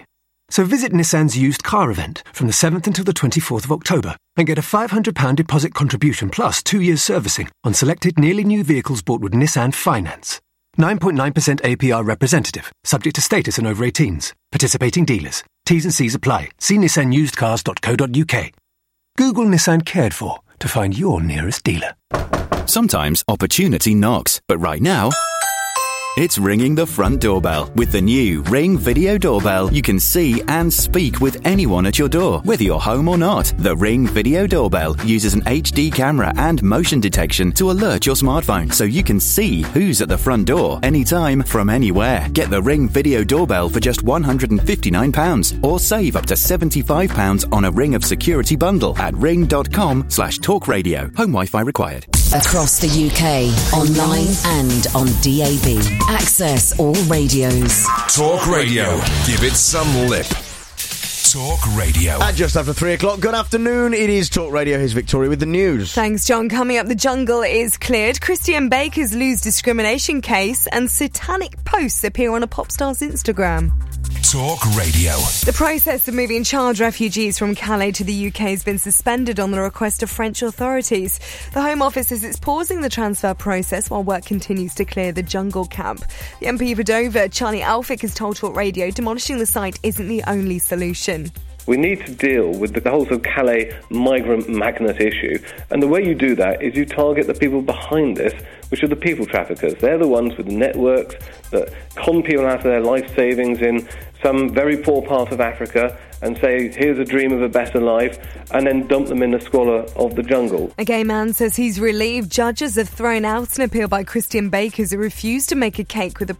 So visit Nissan's used car event from the seventh until the twenty-fourth of October and get a five hundred pounds deposit contribution plus two years servicing on selected nearly new vehicles bought with Nissan Finance. nine point nine percent A P R representative, subject to status and over eighteens. Participating dealers. T's and C's apply. See nissan used cars dot co dot uk. Google Nissan Cared For to find your nearest dealer. Sometimes opportunity knocks, but right now, it's ringing the front doorbell. With the new Ring Video Doorbell, you can see and speak with anyone at your door, whether you're home or not. The Ring Video Doorbell uses an H D camera and motion detection to alert your smartphone, so you can see who's at the front door anytime from anywhere. Get the Ring Video Doorbell for just one hundred fifty-nine pounds, or save up to seventy-five pounds on a Ring of Security bundle at ring.com slash talk radio. Home Wi-Fi required. Across the U K, online and on D A B. Access all radios. Talk Radio. Give it some lip. Talk Radio. At just after three o'clock, good afternoon. It is Talk Radio. Here's Victoria with the news. Thanks, John. Coming up, the jungle is cleared. Christian Baker's lose discrimination case and satanic posts appear on a pop star's Instagram. Talk Radio. The process of moving child refugees from Calais to the U K has been suspended on the request of French authorities. The Home Office says it's pausing the transfer process while work continues to clear the jungle camp. The M P for Dover, Charlie Alphick, has told Talk Radio demolishing the site isn't the only solution. We need to deal with the whole sort of Calais migrant magnet issue. And the way you do that is you target the people behind this, which are the people traffickers. They're the ones with the networks that con people out of their life savings in some very poor part of Africa and say, here's a dream of a better life, and then dump them in the squalor of the jungle. A gay man says he's relieved judges have thrown out an appeal by Christian Bakers who refused to make a cake with a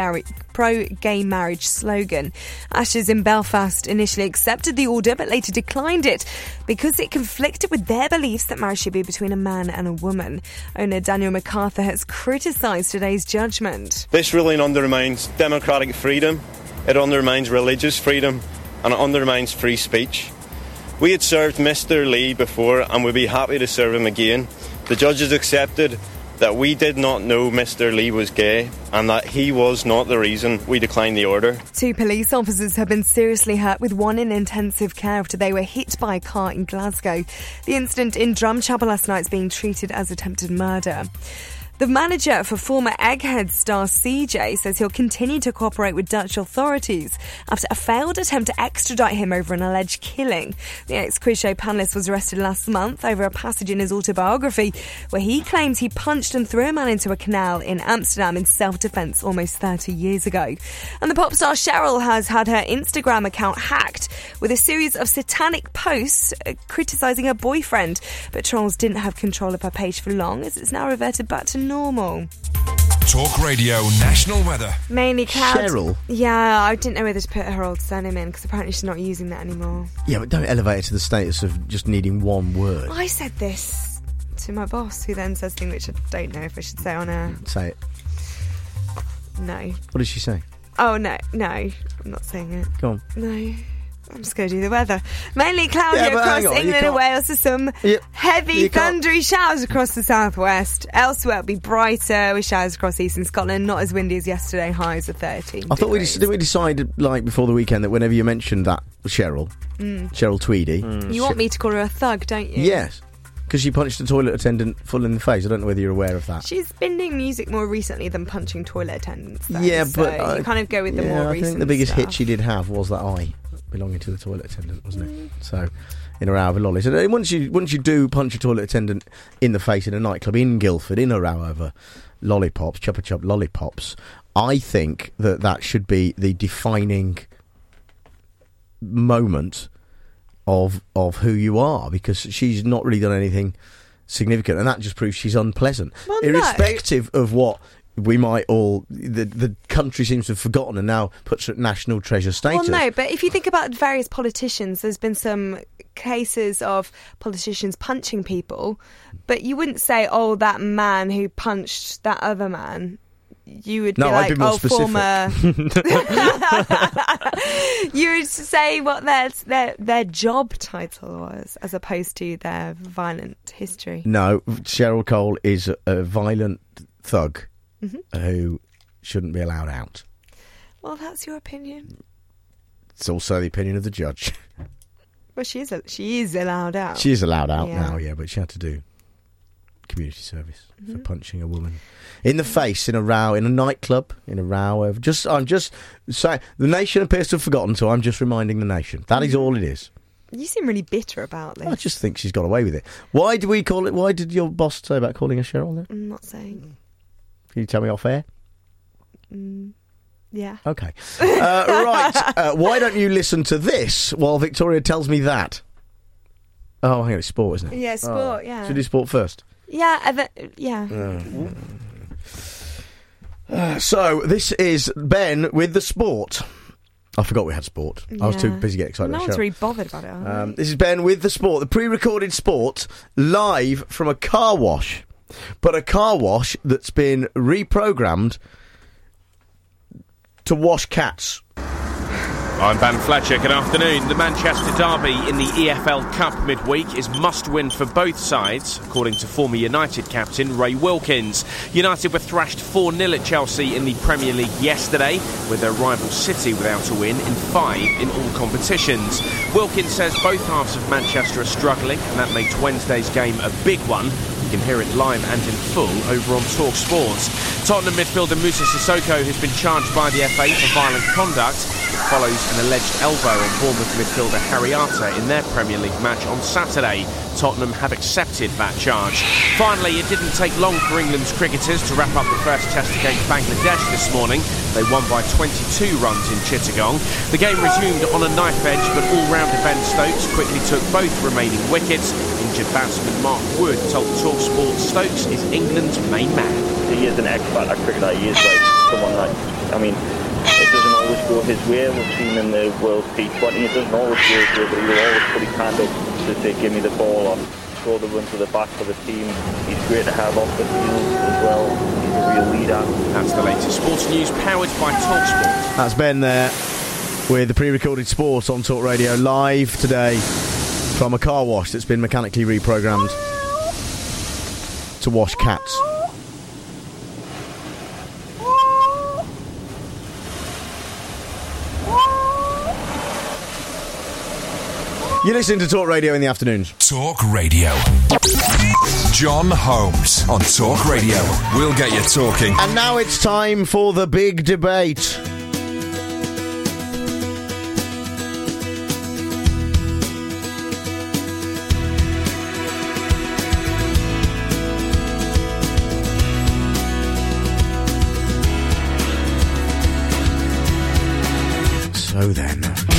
pro-gay marriage slogan. Ashes in Belfast initially accepted the order but later declined it because it conflicted with their beliefs that marriage should be between a man and a woman. Owner Daniel MacArthur has criticised today's judgment. This ruling undermines democratic freedom, it undermines religious freedom, and it undermines free speech. We had served Mister Lee before and would be happy to serve him again. The judges accepted that we did not know Mister Lee was gay and that he was not the reason we declined the order. Two police officers have been seriously hurt, with one in intensive care after they were hit by a car in Glasgow. The incident in Drumchapel last night is being treated as attempted murder. The manager for former Egghead star C J says he'll continue to cooperate with Dutch authorities after a failed attempt to extradite him over an alleged killing. The ex-quiz show panellist was arrested last month over a passage in his autobiography where he claims he punched and threw a man into a canal in Amsterdam in self-defence almost thirty years ago. And the pop star Cheryl has had her Instagram account hacked with a series of satanic posts uh, criticising her boyfriend. But trolls didn't have control of her page for long, as it's now reverted back to normal. Talk Radio National Weather. Mainly clouds. Cheryl? Yeah, I didn't know whether to put her old surname in because apparently she's not using that anymore. Yeah, but don't elevate it to the status of just needing one word. I said this to my boss, who then says things which I don't know if I should say on air. Say it. No. What did she say? Oh, no, no. I'm not saying it. Go on. No. I'm just going to do the weather. Mainly cloudy yeah, across on, England and Wales with some you, heavy thundery showers across the southwest. Elsewhere it'll be brighter with showers across eastern Scotland. Not as windy as yesterday. Highs of thirteen. I thought we, didn't we decide like before the weekend that whenever you mentioned that Cheryl, mm. Cheryl Tweedy, mm. you want me to call her a thug, don't you? Yes. Because she punched a toilet attendant full in the face. I don't know whether you're aware of that. She's been doing music more recently than punching toilet attendants, though, yeah, so but uh, you kind of go with the yeah, more I recent think the biggest stuff. hit she did have was that eye belonging to the toilet attendant, wasn't it? So, in a row over lollies. And once you once you do punch a toilet attendant in the face in a nightclub in Guildford in a row over lollipops, chuppa chup lollipops, I think that that should be the defining moment of of who you are, because she's not really done anything significant, and that just proves she's unpleasant, well, irrespective no. of what we might all the the country seems to have forgotten and now puts her at national treasure status. Well, no, but if you think about various politicians, there's been some cases of politicians punching people, but you wouldn't say, oh, that man who punched that other man. You would no, be like, I'd be more oh, specific. former. You would say what their, their their job title was, as opposed to their violent history. No, Cheryl Cole is a, a violent thug mm-hmm. who shouldn't be allowed out. Well, that's your opinion. It's also the opinion of the judge. Well, she is, she is allowed out. She is allowed out Yeah. now, yeah, but she had to do community service for Mhm. punching a woman in the face in a row, in a nightclub, in a row. Over, just, I'm just saying, the nation appears to have forgotten, so I'm just reminding the nation. That is all it is. You seem really bitter about this. I just think she's got away with it. Why do we call it? Why did your boss say about calling her Cheryl then? I'm not saying. Can you tell me off air? Mm, yeah. Okay. Uh, right. Uh, why don't you listen to this while Victoria tells me that? Oh, hang on, it's sport, isn't it? Yeah, sport, Oh. yeah. Should we do sport first? Yeah, I bet- yeah. Uh, so, this is Ben with the sport. I forgot we had sport. I was too Yeah. busy getting excited No about one's Cheryl. really bothered about it, are they? Um, this is Ben with the sport, the pre-recorded sport, live from a car wash, but a car wash that's been reprogrammed to wash cats. I'm Ben Fletcher. Good afternoon. The Manchester derby in the E F L Cup midweek is must-win for both sides, according to former United captain Ray Wilkins. United were thrashed four nil at Chelsea in the Premier League yesterday, with their rival City without a win in five in all competitions. Wilkins says both halves of Manchester are struggling, and that makes Wednesday's game a big one. You can hear it live and in full over on Talk Sports. Tottenham midfielder Moussa Sissoko has been charged by the F A for violent conduct. It follows an alleged elbow on Bournemouth midfielder Harry Arter in their Premier League match on Saturday. Tottenham have accepted that charge. Finally, it didn't take long for England's cricketers to wrap up the first test against Bangladesh this morning. They won by twenty-two runs in Chittagong. The game resumed on a knife edge, but all-rounder Ben Stokes quickly took both remaining wickets. Injured batsman Mark Wood told TalkSport Stokes is England's main man. He is an expert at cricket. He is like someone that, I mean, it doesn't always go his way. We've seen in the World T twenty, it doesn't always go his way, but he will always put his hand up to say, give me the ball, or score the run to the back for the team. He's great to have off the field as well. He's a real leader. That's the latest sports news powered by TalkSport. That's Ben there with the pre-recorded sport on Talk Radio live today from a car wash that's been mechanically reprogrammed to wash cats. You listen to Talk Radio in the afternoons. Talk Radio. John Holmes on Talk Radio. We'll get you talking. And now it's time for the big debate. So then.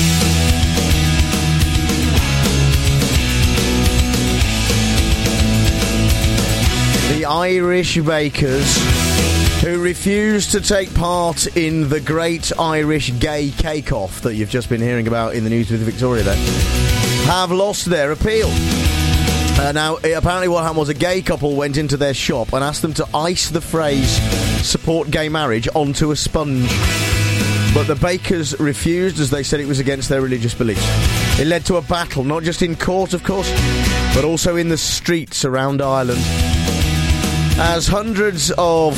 The Irish bakers who refused to take part in the Great Irish Gay Cake-Off that you've just been hearing about in the news with Victoria there, have lost their appeal. Uh, now, apparently what happened was a gay couple went into their shop and asked them to ice the phrase "support gay marriage" onto a sponge. But the bakers refused, as they said it was against their religious beliefs. It led to a battle, not just in court, of course, but also in the streets around Ireland, as hundreds of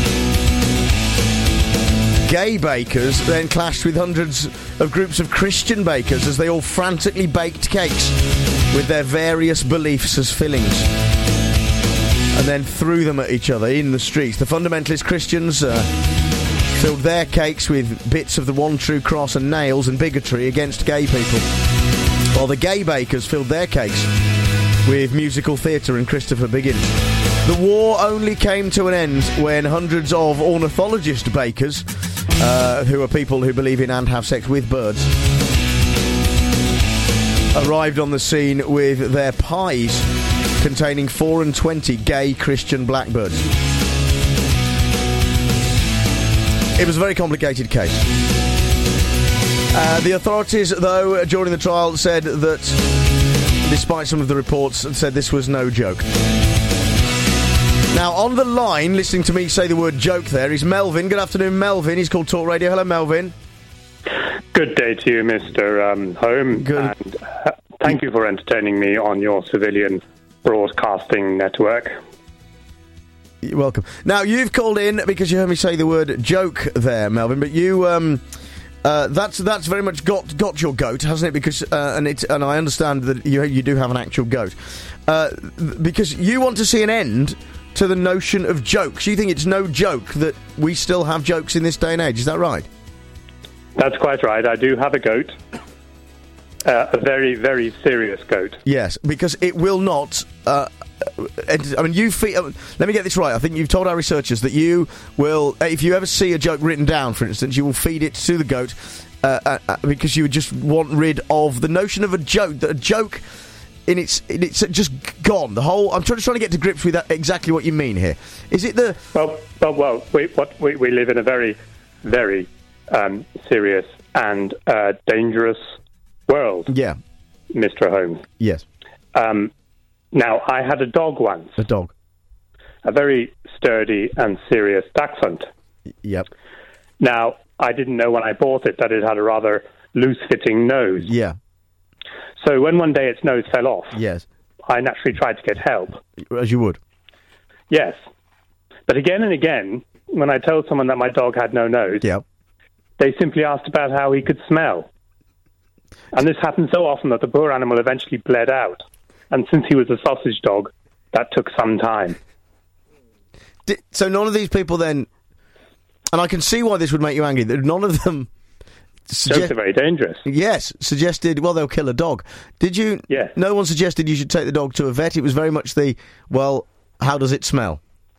gay bakers then clashed with hundreds of groups of Christian bakers as they all frantically baked cakes with their various beliefs as fillings and then threw them at each other in the streets. The fundamentalist Christians uh, filled their cakes with bits of the one true cross and nails and bigotry against gay people, while the gay bakers filled their cakes with musical theatre and Christopher Biggins. The war only came to an end when hundreds of ornithologist bakers, uh, who are people who believe in and have sex with birds, arrived on the scene with their pies containing four and twenty gay Christian blackbirds. It was a very complicated case. Uh, the authorities, though, during the trial said that, despite some of the reports, said this was no joke. Now, on the line, listening to me say the word joke there, is Melvin. Good afternoon, Melvin. He's called Talk Radio. Hello, Melvin. Good day to you, Mister Um, Home. Good. And uh, thank you for entertaining me on your civilian broadcasting network. You're welcome. Now, you've called in because you heard me say the word joke there, Melvin, but you um, Uh, that's that's very much got got your goat, hasn't it? Because uh, and it's and I understand that you you do have an actual goat, uh, because you want to see an end to the notion of jokes. You think it's no joke that we still have jokes in this day and age. Is that right? That's quite right. I do have a goat, uh, a very very serious goat. Yes, because it will not. Uh, I mean, you feed, uh, let me get this right. I think you've told our researchers that you will, if you ever see a joke written down, for instance, you will feed it to the goat uh, uh, uh, because you just want rid of the notion of a joke. That a joke, in its, in it's just gone. The whole. I'm trying, trying to get to grips with that, exactly what you mean here. Is it the? Well, well, well we, what, we, we live in a very, very um, serious and uh, dangerous world. Yeah, Mister Holmes. Yes. Um, Now, I had a dog once. A dog. A very sturdy and serious dachshund. Yep. Now, I didn't know when I bought it that it had a rather loose-fitting nose. Yeah. So when one day its nose fell off, yes, I naturally tried to get help. As you would. Yes. But again and again, when I told someone that my dog had no nose, yep, they simply asked about how he could smell. And this happened so often that the poor animal eventually bled out. And since he was a sausage dog, that took some time. Did, so none of these people then... And I can see why this would make you angry. That none of them... Suggest- Jokes are very dangerous. Yes, suggested, well, they'll kill a dog. Did you... Yes. No one suggested you should take the dog to a vet. It was very much the, well, how does it smell?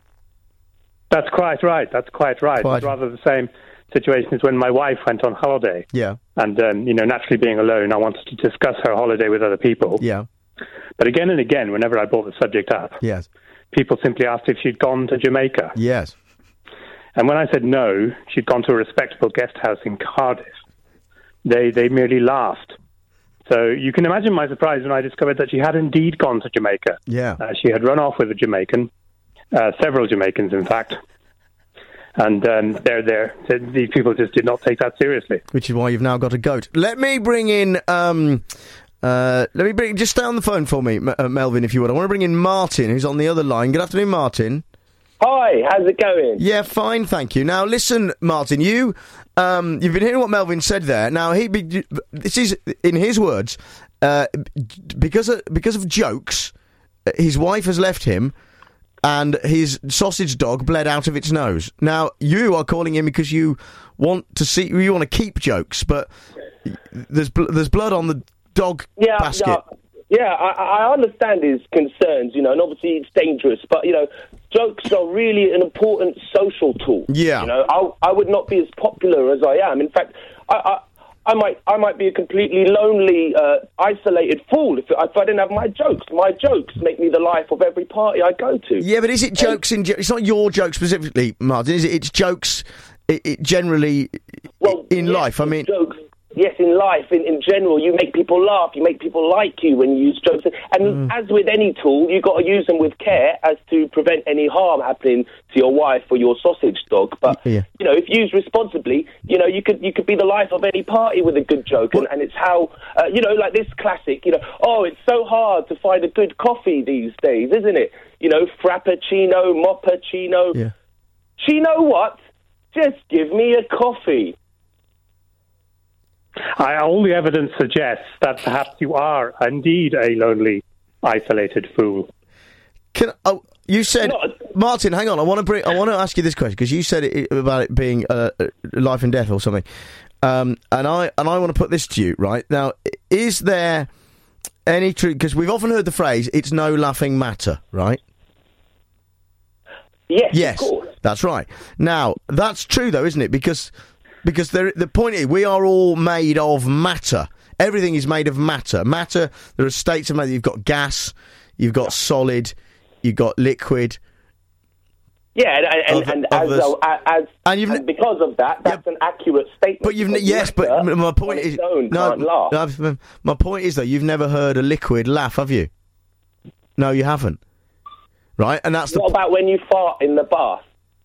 That's quite right. That's quite right. Quite. It's rather the same situation as when my wife went on holiday. Yeah. And, um, you know, naturally being alone, I wanted to discuss her holiday with other people. Yeah. But again and again, whenever I brought the subject up, yes, people simply asked if she'd gone to Jamaica. Yes. And when I said no, she'd gone to a respectable guest house in Cardiff, they they merely laughed. So you can imagine my surprise when I discovered that she had indeed gone to Jamaica. Yeah. Uh, she had run off with a Jamaican, uh, several Jamaicans, in fact. And um, they're there. These people just did not take that seriously. Which is why you've now got a goat. Let me bring in... Um Uh, let me bring, just stay on the phone for me, M- uh, Melvin, if you would. I want to bring in Martin, who's on the other line. Good afternoon, Martin. Hi, how's it going? Yeah, fine, thank you. Now, listen, Martin, you, um, you've been hearing what Melvin said there. Now, he, be, this is, in his words, uh, because of, because of jokes, his wife has left him, and his sausage dog bled out of its nose. Now, you are calling him because you want to see, you want to keep jokes, but there's bl- there's blood on the dog yeah, basket. Yeah, yeah I, I understand his concerns, you know, and obviously it's dangerous, but, you know, jokes are really an important social tool. Yeah. You know, I, I would not be as popular as I am. In fact, I, I, I might I might be a completely lonely, uh, isolated fool if, if I didn't have my jokes. My jokes make me the life of every party I go to. Yeah, but is it jokes in... It's not your jokes specifically, Martin, is it? It's jokes it, it generally well, in yes, life, I mean... Jokes. Yes, in life, in, in general, you make people laugh, you make people like you when you use jokes. And mm. as with any tool, you've got to use them with care as to prevent any harm happening to your wife or your sausage dog. But, yeah. you know, if used responsibly, you know, you could you could be the life of any party with a good joke. And, and it's how, uh, you know, like this classic, you know, oh, it's so hard to find a good coffee these days, isn't it? You know, frappuccino, mochaccino. Yeah. Do you know what? Just give me a coffee. I, all the evidence suggests that perhaps you are indeed a lonely, isolated fool. Can oh, you said, Martin? Hang on, I want to bring. I want to ask you this question because you said it, about it being uh, life and death or something, um, and I and I want to put this to you right now. Is there any truth? Because we've often heard the phrase "it's no laughing matter," right? Yes, yes, of course. That's right. Now that's true though, isn't it? Because Because there, the point is, we are all made of matter. Everything is made of matter. Matter, there are states of matter. You've got gas, you've got solid, you've got liquid. Yeah, and, and, Other, and as, others, as, as and, you've, and because of that, that's yeah, an accurate statement. But you've yes, but my point is no, no. My point is though, you've never heard a liquid laugh, have you? No, you haven't. Right, and that's what the. What about when you fart in the bath?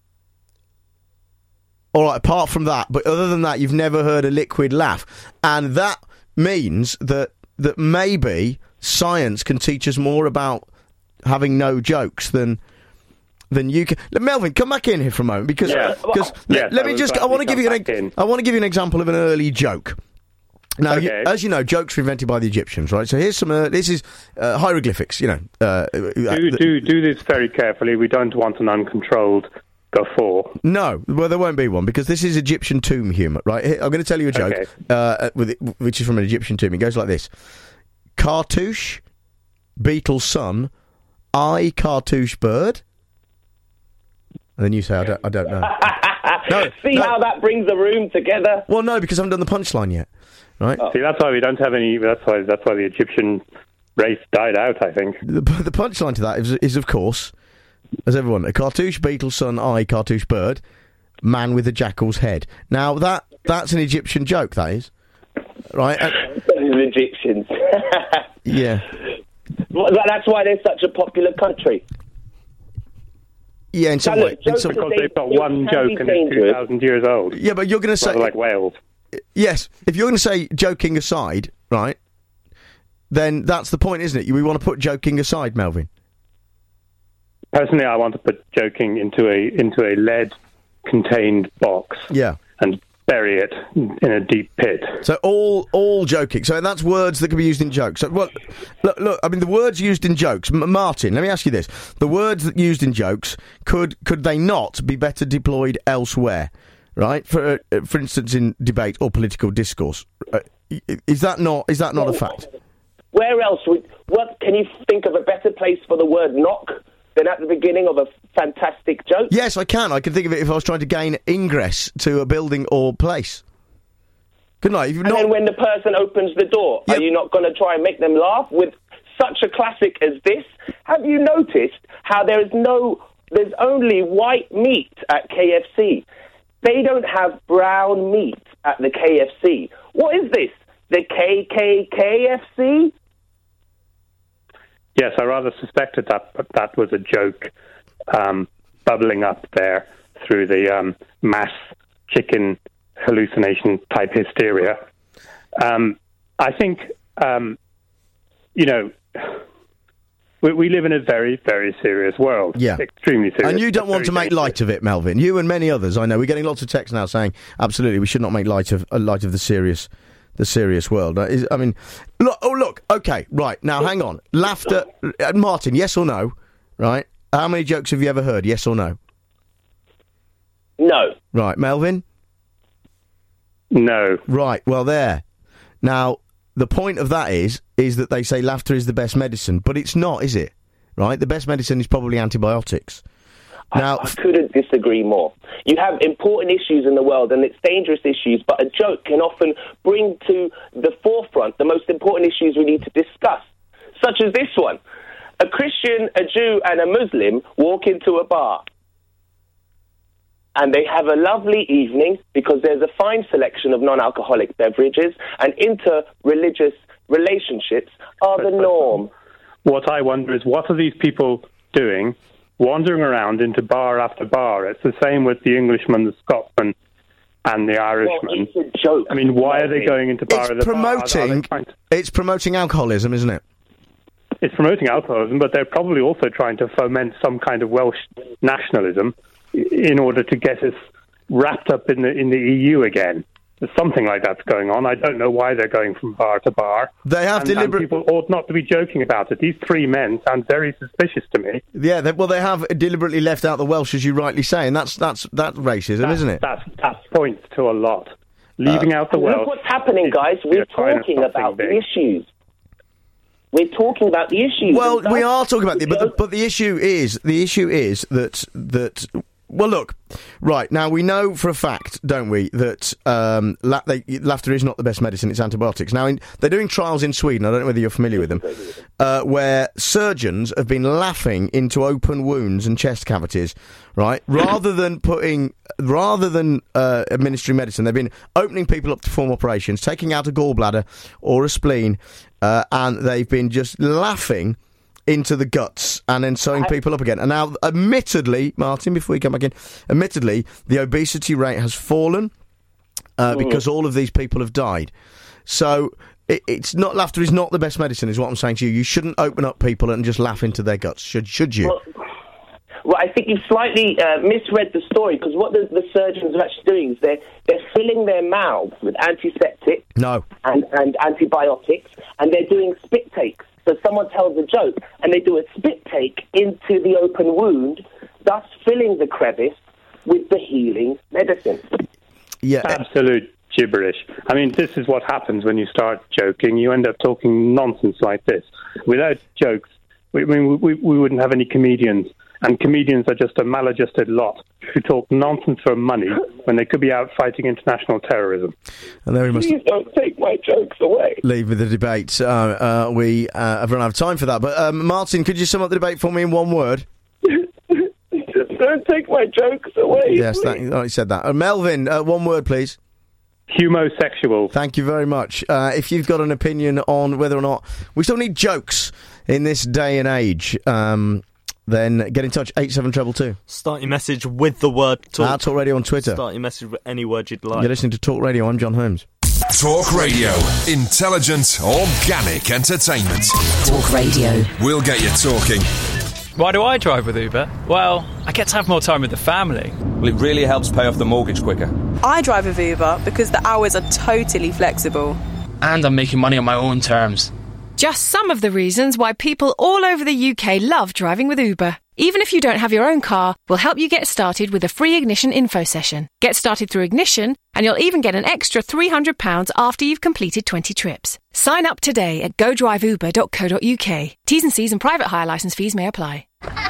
All right, apart from that, but other than that, you've never heard a liquid laugh. And that means that that maybe science can teach us more about having no jokes than then you can. Melvin, come back in here for a moment because Yeah. because Yes, let, let I me was just. glad I want to you give you come an. back in. I want to give you an example of an early joke. Now, you, Okay. as you know, jokes were invented by the Egyptians, right? So here's some. Uh, this is uh, hieroglyphics. You know. Uh, Do, do, do this very carefully. We don't want an uncontrolled guffaw. No, well, there won't be one because this is Egyptian tomb humour, right? Here, I'm going to tell you a joke, Okay. uh, with it, which is from an Egyptian tomb. It goes like this: Cartouche, beetle's son, I cartouche bird. And then you say, I don't, I don't know. No, See no. how that brings the room together? Well, no, because I haven't done the punchline yet, right? See, that's why we don't have any. That's why. That's why the Egyptian race died out. I think. The, the punchline to that is, is, of course, as everyone, a cartouche, beetle's son, I cartouche bird, man with a jackal's head. Now that that's an Egyptian joke, that is, right? And, Those Egyptians. yeah. Well, that's why they're such a popular country. Yeah, in some Now, way. look, In jokes some, Because They- they've got they one can joke be and it's two dangerous. thousand years old. yeah, but you're going to say Rather like Wales. yes. If you're going to say joking aside, right? Then that's the point, isn't it? We want to put joking aside, Melvin. Personally, I want to put joking into a into a lead-contained box Yeah. and bury it in a deep pit. So all all joking. So that's words that can be used in jokes. So well, look, look. I mean, the words used in jokes. M- Martin, let me ask you this: the words that used in jokes could could they not be better deployed elsewhere? Right? For uh, for instance, in debate or political discourse. Uh, is that not is that not a fact? Where else would... What, can you think of a better place for the word knock than at the beginning of a fantastic joke? Yes, I can. I can think of it if I was trying to gain ingress to a building or place. Couldn't I? If you've And not- then when the person opens the door, Yep. are you not going to try and make them laugh with such a classic as this? Have you noticed how there is no... There's only white meat at K F C. They don't have brown meat at the K F C. What is this? The K K K F C? Yes, I rather suspected that but that was a joke um, bubbling up there through the um, mass chicken hallucination type hysteria. Um, I think, um, you know, we, we live in a very, very serious world. Yeah. Extremely serious. And you don't but want to very make light of it, Melvin. You and many others, I know. We're getting lots of texts now saying, absolutely, we should not make light of uh, light of the serious, the serious world. Uh, is, I mean, look. Oh, look. Okay, right now, hang on. Laughter, uh, Martin. Yes or no? Right. How many jokes have you ever heard? Yes or no? No. Right, Melvin. No. Right. Well, there. Now, the point of that is, is that they say laughter is the best medicine, but it's not, is it? Right. The best medicine is probably antibiotics. Now, I, I couldn't disagree more. You have important issues in the world, and it's dangerous issues, but a joke can often bring to the forefront the most important issues we need to discuss, such as this one. A Christian, a Jew, and a Muslim walk into a bar, and they have a lovely evening because there's a fine selection of non-alcoholic beverages, and inter-religious relationships are the norm. What I wonder is, what are these people doing, wandering around into bar after bar? It's the same with the Englishman, the Scotsman, and the Irishman. Well, it's a joke. I mean, why are they going into bar? it's after bar? Are- are they promoting. trying to- It's promoting alcoholism, isn't it? It's promoting alcoholism, but they're probably also trying to foment some kind of Welsh nationalism i- in order to get us wrapped up in the in the E U again. There's something like that's going on. I don't know why they're going from bar to bar. They have and, deliberate- and people ought not to be joking about it. These three men sound very suspicious to me. Yeah. They, well, they have deliberately left out the Welsh, as you rightly say, and that's that's that's racism, That- isn't it? That's, that points to a lot. Leaving out the Look Welsh. what's happening, guys. We're they're trying to talking stop about the things big. issues. We're talking about the issues. Well, and we that's- are talking about the but the, but the issue is the issue is that that well look right now we know for a fact, don't we, that um, la- they, laughter is not the best medicine, it's antibiotics. Now in, they're doing trials in Sweden, I don't know whether you're familiar with them, uh, where surgeons have been laughing into open wounds and chest cavities, right, rather than putting rather than uh, administering medicine. They've been opening people up to perform operations, taking out a gallbladder or a spleen, uh, and they've been just laughing into the guts and then sewing people up again. And now, admittedly, Martin, before you come back in, admittedly, the obesity rate has fallen uh, Mm. because all of these people have died. So it, it's not laughter is not the best medicine, is what I'm saying to you. You shouldn't open up people and just laugh into their guts. Should should you? Well, Well, I think you've slightly uh, misread the story, because what the, the surgeons are actually doing is they're, they're filling their mouths with antiseptic no. and, and antibiotics, and they're doing spit takes. So someone tells a joke, and they do a spit take into the open wound, thus filling the crevice with the healing medicine. Yeah, absolute gibberish. I mean, this is what happens when you start joking. You end up talking nonsense like this. Without jokes, we, I mean, we, we wouldn't have any comedians. And comedians are just a maladjusted lot who talk nonsense for money when they could be out fighting international terrorism. And there we must Please don't take my jokes away. leave with the debate. Uh, uh, we uh, have run out of time for that. But um, Martin, could you sum up the debate for me in one word? Just don't take my jokes away. Yes, that, oh, you said that. Uh, Melvin, uh, one word, please. Homosexual. Thank you very much. Uh, if you've got an opinion on whether or not we still need jokes in this day and age, um, then get in touch, eight seven two two. Start your message with the word talk. Uh, Talk Radio on Twitter. Start your message with any word you'd like. You're listening to Talk Radio. I'm John Holmes. Talk Radio. Intelligent, organic entertainment. Talk Radio. We'll get you talking. Why do I drive with Uber? Well, I get to have more time with the family. Well, it really helps pay off the mortgage quicker. I drive with Uber because the hours are totally flexible. And I'm making money on my own terms. Just some of the reasons why people all over the U K love driving with Uber. Even if you don't have your own car, we'll help you get started with a free Ignition info session. Get started through Ignition, and you'll even get an extra three hundred pounds after you've completed twenty trips. Sign up today at go drive uber dot co dot uk. T's and C's and private hire licence fees may apply.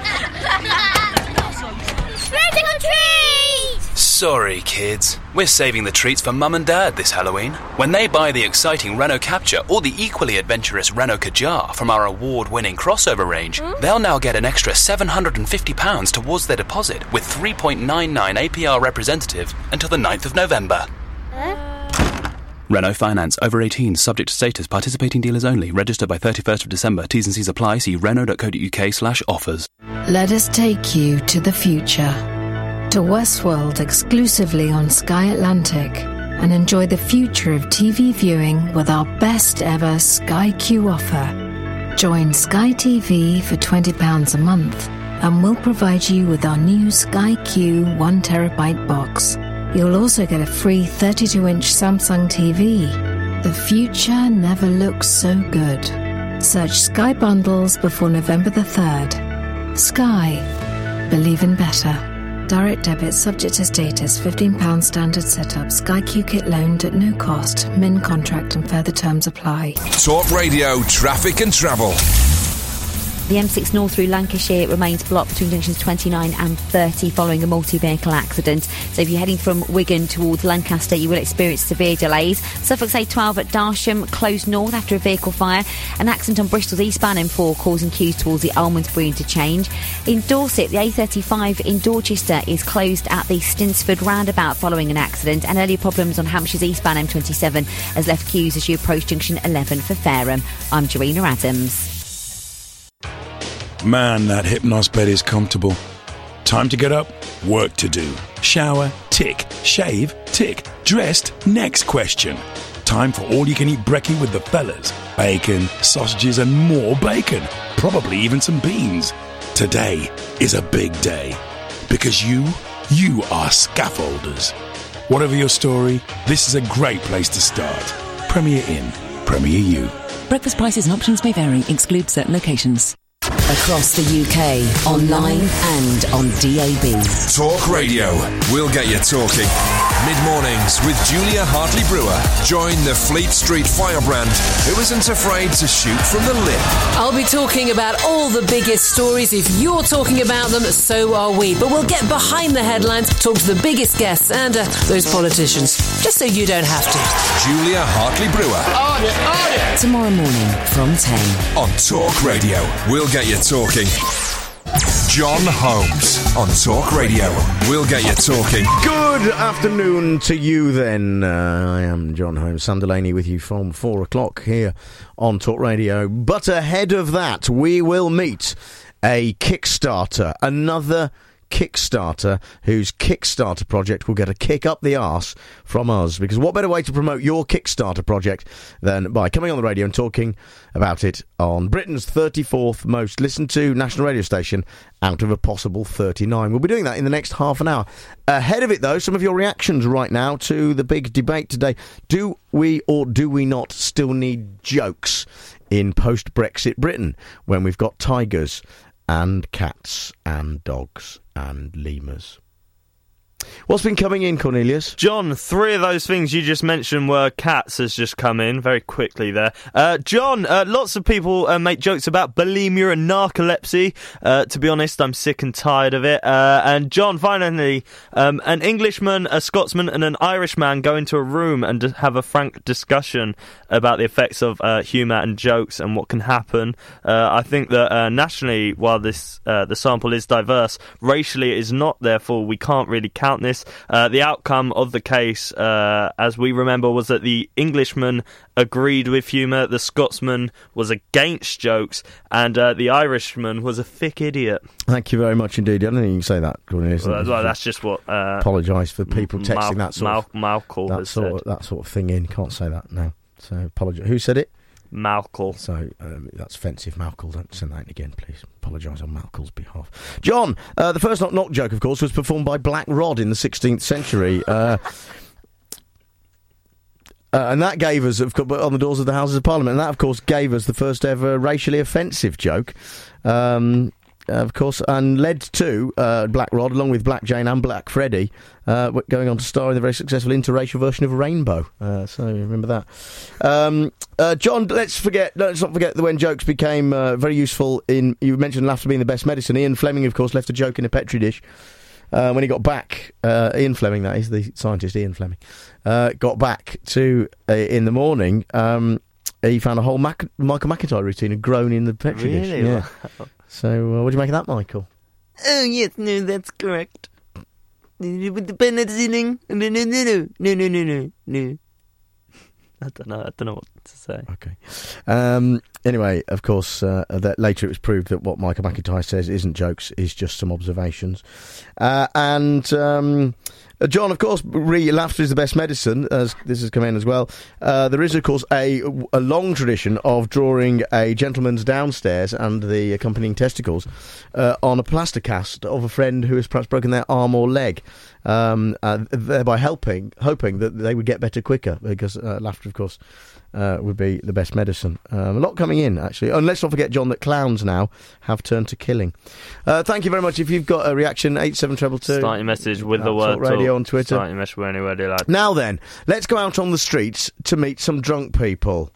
Treating or treat! Sorry, kids. We're saving the treats for Mum and Dad this Halloween. When they buy the exciting Renault Capture or the equally adventurous Renault Kadjar from our award-winning crossover range, mm? they'll now get an extra seven hundred fifty pounds towards their deposit with three point nine nine A P R representative until the ninth of November. Huh? Renault Finance. Over eighteen. Subject to status. Participating dealers only. Register by thirty-first of December. T's and C's apply. See renault dot co dot uk slash offers. Let us take you to the future. To Westworld exclusively on Sky Atlantic. And enjoy the future of T V viewing with our best ever Sky Q offer. Join Sky T V for twenty pounds a month. And we'll provide you with our new Sky Q one terabyte box. You'll also get a free thirty-two inch Samsung T V. The future never looks so good. Search Sky Bundles before November the third. Sky. Believe in better. Direct debit subject to status, fifteen pounds standard setup. Sky Q kit loaned at no cost. Min contract and further terms apply. Talk Radio, traffic and travel. The M six North through Lancashire remains blocked between junctions twenty-nine and thirty following a multi-vehicle accident. So if you're heading from Wigan towards Lancaster, you will experience severe delays. Suffolk's A twelve at Darsham closed north after a vehicle fire. An accident on Bristol's eastbound M four causing queues towards the Almondsbury interchange. In Dorset, the A thirty-five in Dorchester is closed at the Stinsford roundabout following an accident. And earlier problems on Hampshire's eastbound M twenty-seven has left queues as you approach junction eleven for Fareham. I'm Jarina Adams. Man, that Hypnos bed is comfortable. Time to get up, work to do. Shower, tick. Shave, tick. Dressed, next question. Time for all-you-can-eat brekkie with the fellas. Bacon, sausages and more bacon. Probably even some beans. Today is a big day. Because you, you are scaffolders. Whatever your story, this is a great place to start. Premier Inn. Premier You. Breakfast prices and options may vary. Exclude certain locations. Across the U K, online and on D A B. Talk Radio. We'll get you talking. Mid-mornings with Julia Hartley-Brewer. Join the Fleet Street firebrand who isn't afraid to shoot from the lip. I'll be talking about all the biggest stories. If you're talking about them, so are we. But we'll get behind the headlines, talk to the biggest guests and uh, those politicians, just so you don't have to. Julia Hartley-Brewer. On it, on it. Tomorrow morning from ten. On Talk Radio. We'll get you talking. John Holmes on Talk Radio. We'll get you talking. Good afternoon to you then. Uh, I am John Holmes, Sam Delaney with you from four o'clock here on Talk Radio. But ahead of that, we will meet a Kickstarter, another Kickstarter, whose Kickstarter project will get a kick up the arse from us. Because what better way to promote your Kickstarter project than by coming on the radio and talking about it on Britain's thirty-fourth most listened to national radio station out of a possible thirty-nine. We'll be doing that in the next half an hour. Ahead of it, though, some of your reactions right now to the big debate today. Do we or do we not still need jokes in post-Brexit Britain when we've got tigers and cats and dogs and lemurs? What's been coming in, Cornelius? John, three of those things you just mentioned were cats has just come in very quickly there. Uh, John, uh, lots of people uh, make jokes about bulimia and narcolepsy. Uh, to be honest, I'm sick and tired of it. Uh, and John, finally, um, an Englishman, a Scotsman and an Irishman go into a room and have a frank discussion about the effects of uh, humour and jokes and what can happen. Uh, I think that uh, nationally, while this uh, the sample is diverse, racially it is not, therefore we can't really count this. Uh, the outcome of the case, uh, as we remember, was that the Englishman agreed with humour, the Scotsman was against jokes, and uh, the Irishman was a thick idiot. Thank you very much indeed. I don't think you can say that, Cornelius. Well, well, that's just what... Uh, apologise for people texting Mal- that sort of... Mal- Malcolm that has sort said. of, that sort of thing in. Can't say that now. So, apologise. Who said it? Malcolm. So, um, that's offensive, Malcolm. Don't send that in again, please. Apologise on Malcolm's behalf. John, uh, the first Knock Knock joke, of course, was performed by Black Rod in the sixteenth century. Uh, uh, and that gave us, of course, on the doors of the Houses of Parliament, and that, of course, gave us the first ever racially offensive joke. Um... Of course, and led to uh, Black Rod, along with Black Jane and Black Freddy, uh, going on to star in the very successful interracial version of Rainbow. Uh, so remember that. Um, uh, John, let's forget. Let's not forget that when jokes became uh, very useful in. You mentioned laughter being the best medicine. Ian Fleming, of course, left a joke in a petri dish. Uh, when he got back, uh, Ian Fleming, that is the scientist, Ian Fleming, uh, got back to uh, in the morning. Um, he found a whole Mac- Michael McIntyre routine had grown in the petri really? dish. Yeah. Wow. So, uh, what do you make of that, Michael? Oh, yes, no, that's correct. With the penicillin, no, no, no, no, no, no, no, no, no. I don't know, I don't know what to say. Okay. Um, anyway, of course, uh, that later it was proved that what Michael McIntyre says isn't jokes, is just some observations. Uh, and... Um, Uh, John, of course, re- laughter is the best medicine, as this has come in as well. Uh, there is, of course, a, a long tradition of drawing a gentleman's downstairs and the accompanying testicles uh, on a plaster cast of a friend who has perhaps broken their arm or leg, um, uh, thereby helping, hoping that they would get better quicker, because uh, laughter, of course, uh, would be the best medicine. Um, a lot coming in, actually. And let's not forget, John, that clowns now have turned to killing. Uh, thank you very much. If you've got a reaction, eight seven two two. Start your message with the Talk word Radio talk. on Twitter. Start your message with any word you like. Now then, let's go out on the streets to meet some drunk people.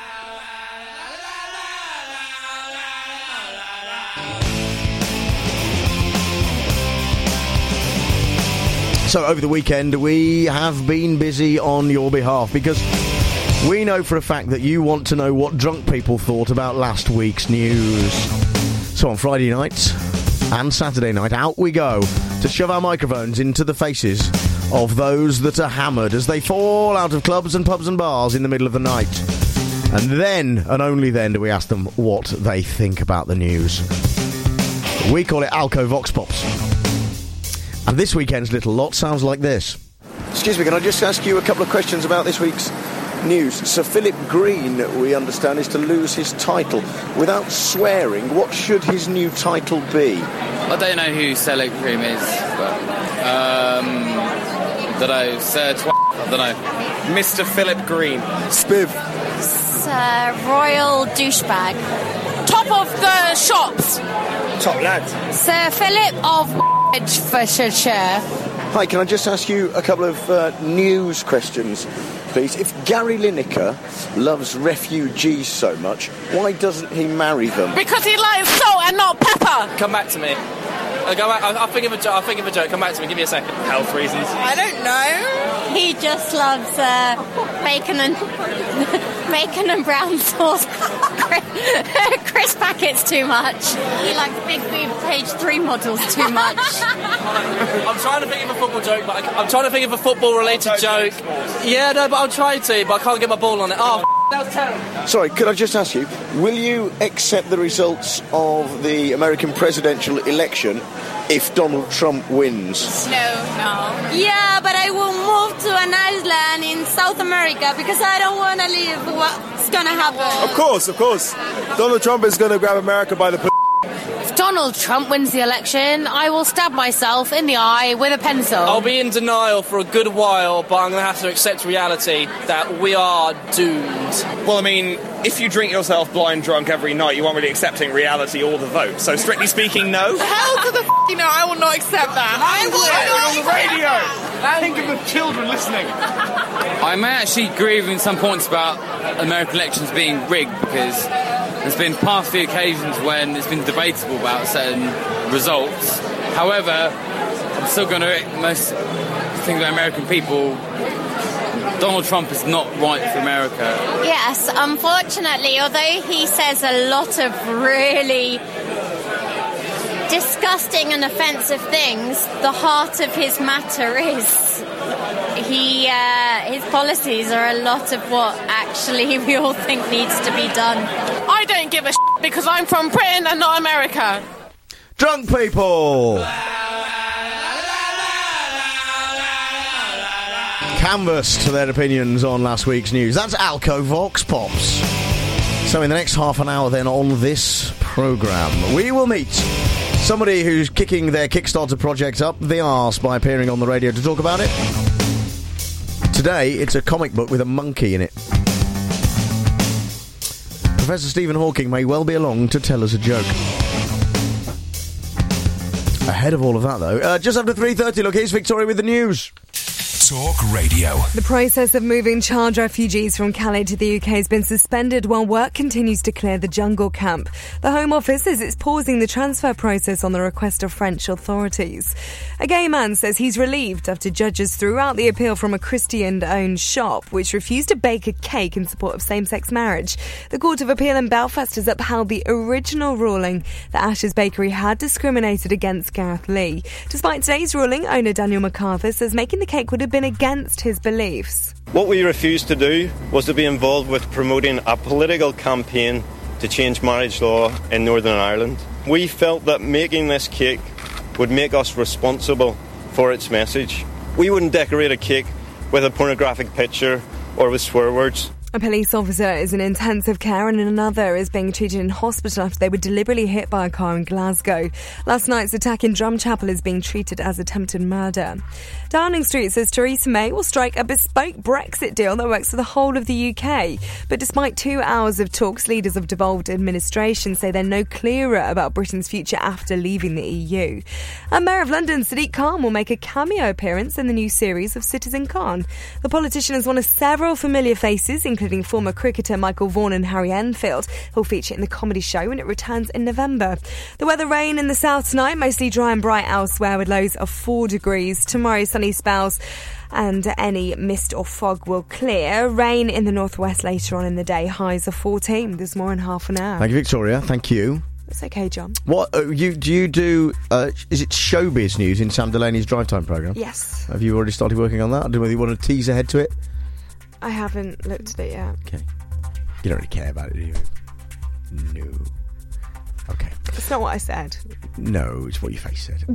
So over the weekend we have been busy on your behalf because we know for a fact that you want to know what drunk people thought about last week's news. So on Friday night and Saturday night, out we go to shove our microphones into the faces of those that are hammered as they fall out of clubs and pubs and bars in the middle of the night. And then, and only then, do we ask them what they think about the news. We call it Alco Vox Pops. And this weekend's little lot sounds like this. Excuse me, can I just ask you a couple of questions about this week's news? Sir Philip Green, we understand, is to lose his title. Without swearing, what should his new title be? I don't know who Sir Philip Green is, but... Um... I don't know, Sir Tw... I don't know. Mister Philip Green. Spiv. Sir Royal Douchebag. Top of the shops. Top lad. Sir Philip of Bedfordshire. Hi, can I just ask you a couple of uh, news questions, please? If Gary Lineker loves refugees so much, why doesn't he marry them? Because he likes salt and not pepper. Come back to me. I'll, go back. I'll, I'll think of a joke. I'll think of a joke. Come back to me. Give me a second. Health reasons. I don't know. He just loves uh, bacon and bacon and brown sauce crisp packets too much. He likes big boob page three models too much. I'm trying to think of a football joke, but I, I'm trying to think of a football related joke. Yeah, no, but I'll try to, but I can't get my ball on it. Oh, That was terrible. Sorry, could I just ask you, will you accept the results of the American presidential election if Donald Trump wins? No, no. Yeah, but I will move to an island in South America because I don't want to live what's going to happen. Of course, of course. Donald Trump is going to grab America by the p- If Donald Trump wins the election, I will stab myself in the eye with a pencil. I'll be in denial for a good while, but I'm going to have to accept reality that we are doomed. Well, I mean, if you drink yourself blind drunk every night, you aren't really accepting reality or the vote. So, strictly speaking, no. Hell to the f***, you know, I will not accept that. I will not on the radio. Think of the children listening. I may actually agree with in some points about American elections being rigged because there's been past few occasions when it's been debatable about certain results. However, I'm still going to most think about American people. Donald Trump is not right for America. Yes, unfortunately, although he says a lot of really disgusting and offensive things, the heart of his matter is he uh, his policies are a lot of what actually we all think needs to be done. I don't give a shit because I'm from Britain and not America. Drunk people! Canvas to their opinions on last week's news. That's Alco Vox Pops. So in the next half an hour then on this programme, we will meet somebody who's kicking their Kickstarter project up the arse by appearing on the radio to talk about it. Today, it's a comic book with a monkey in it. Professor Stephen Hawking may well be along to tell us a joke. Ahead of all of that, though, uh, just after three thirty, look, here's Victoria with the news. Talk Radio. The process of moving child refugees from Calais to the U K has been suspended while work continues to clear the jungle camp. The Home Office says it's pausing the transfer process on the request of French authorities. A gay man says he's relieved after judges threw out the appeal from a Christian-owned shop which refused to bake a cake in support of same-sex marriage. The Court of Appeal in Belfast has upheld the original ruling that Ash's Bakery had discriminated against Gareth Lee. Despite today's ruling, owner Daniel MacArthur says making the cake would have been against his beliefs. What we refused to do was to be involved with promoting a political campaign to change marriage law in Northern Ireland. We felt that making this cake would make us responsible for its message. We wouldn't decorate a cake with a pornographic picture or with swear words. A police officer is in intensive care and another is being treated in hospital after they were deliberately hit by a car in Glasgow. Last night's attack in Drumchapel is being treated as attempted murder. Downing Street says Theresa May will strike a bespoke Brexit deal that works for the whole of the U K. But despite two hours of talks, leaders of devolved administrations say they're no clearer about Britain's future after leaving the E U. And Mayor of London, Sadiq Khan, will make a cameo appearance in the new series of Citizen Khan. The politician is one of several familiar faces, including including former cricketer Michael Vaughan and Harry Enfield, who'll feature in the comedy show when it returns in November. The weather: rain in the south tonight, mostly dry and bright elsewhere with lows of four degrees. Tomorrow, sunny spells and any mist or fog will clear. Rain in the northwest later on in the day, highs of fourteen. There's more in half an hour. Thank you, Victoria. Thank you. It's okay, John. What uh, you do you do? Uh, is it showbiz news in Sam Delaney's Drive Time programme? Yes. Have you already started working on that? I don't know whether you want to tease ahead to it. I haven't looked at it yet. Okay. You don't really care about it, do you? No. Okay. It's not what I said. No, it's what your face said.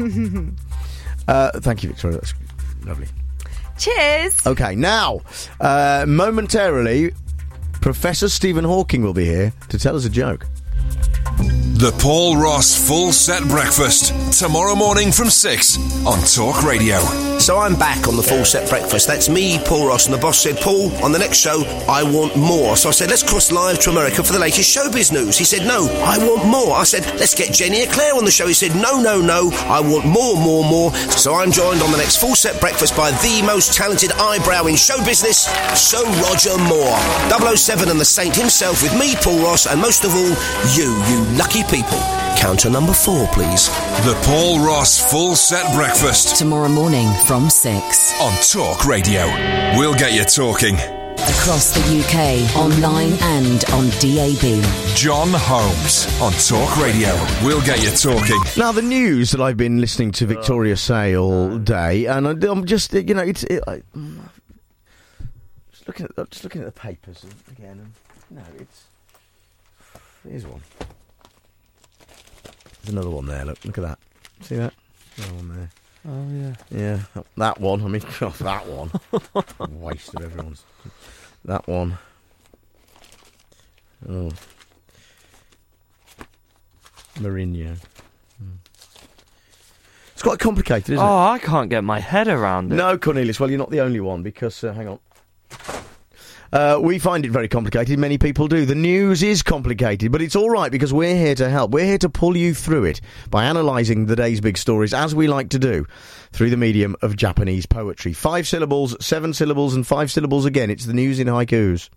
uh, thank you, Victoria. That's lovely. Cheers. Okay, now, uh, momentarily, Professor Stephen Hawking will be here to tell us a joke. The Paul Ross Full Set Breakfast, tomorrow morning from six on Talk Radio. So I'm back on the Full Set Breakfast. That's me, Paul Ross, and the boss said, Paul, on the next show, I want more. So I said, let's cross live to America for the latest showbiz news. He said, no, I want more. I said, let's get Jenny Eclair on the show. He said, no, no, no, I want more, more, more. So I'm joined on the next Full Set Breakfast by the most talented eyebrow in show business, Sir Roger Moore. double oh seven and the Saint himself with me, Paul Ross, and most of all, you, you lucky people. Counter number four, please. The Paul Ross Full Set Breakfast. Tomorrow morning from six. On Talk Radio. We'll get you talking. Across the U K, online and on D A B. John Holmes on Talk Radio. We'll get you talking. Now, the news that I've been listening to Victoria say all day, and I'm just, you know, it's... It, I, just looking at I'm just looking at the papers again. And, no, it's here's one. There's another one there. Look, look at that. See that? Another one there. Oh yeah. Yeah, that one. I mean, oh, that one. Waste of everyone's. That one. Oh. Mourinho. Hmm. It's quite complicated, isn't oh, it? Oh, I can't get my head around it. No, Cornelius. Well, you're not the only one because, uh, hang on. Uh, we find it very complicated. Many people do. The news is complicated, but it's all right because we're here to help. We're here to pull you through it by analysing the day's big stories, as we like to do, through the medium of Japanese poetry. Five syllables, seven syllables, and five syllables again. It's the news in haikus.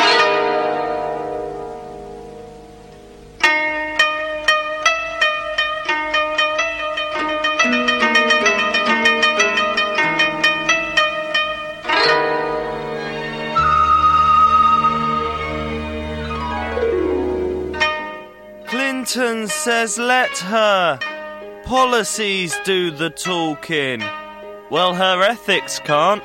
Clinton says let her policies do the talking. Well, her ethics can't.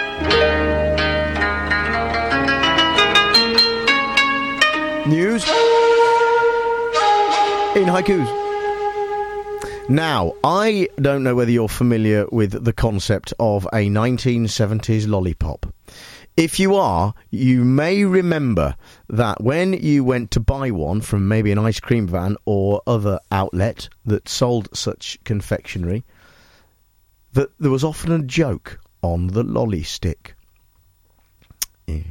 News in haikus. Now, I don't know whether you're familiar with the concept of a nineteen seventies lollipop. If you are, you may remember that when you went to buy one from maybe an ice cream van or other outlet that sold such confectionery, that there was often a joke on the lolly stick. Yeah.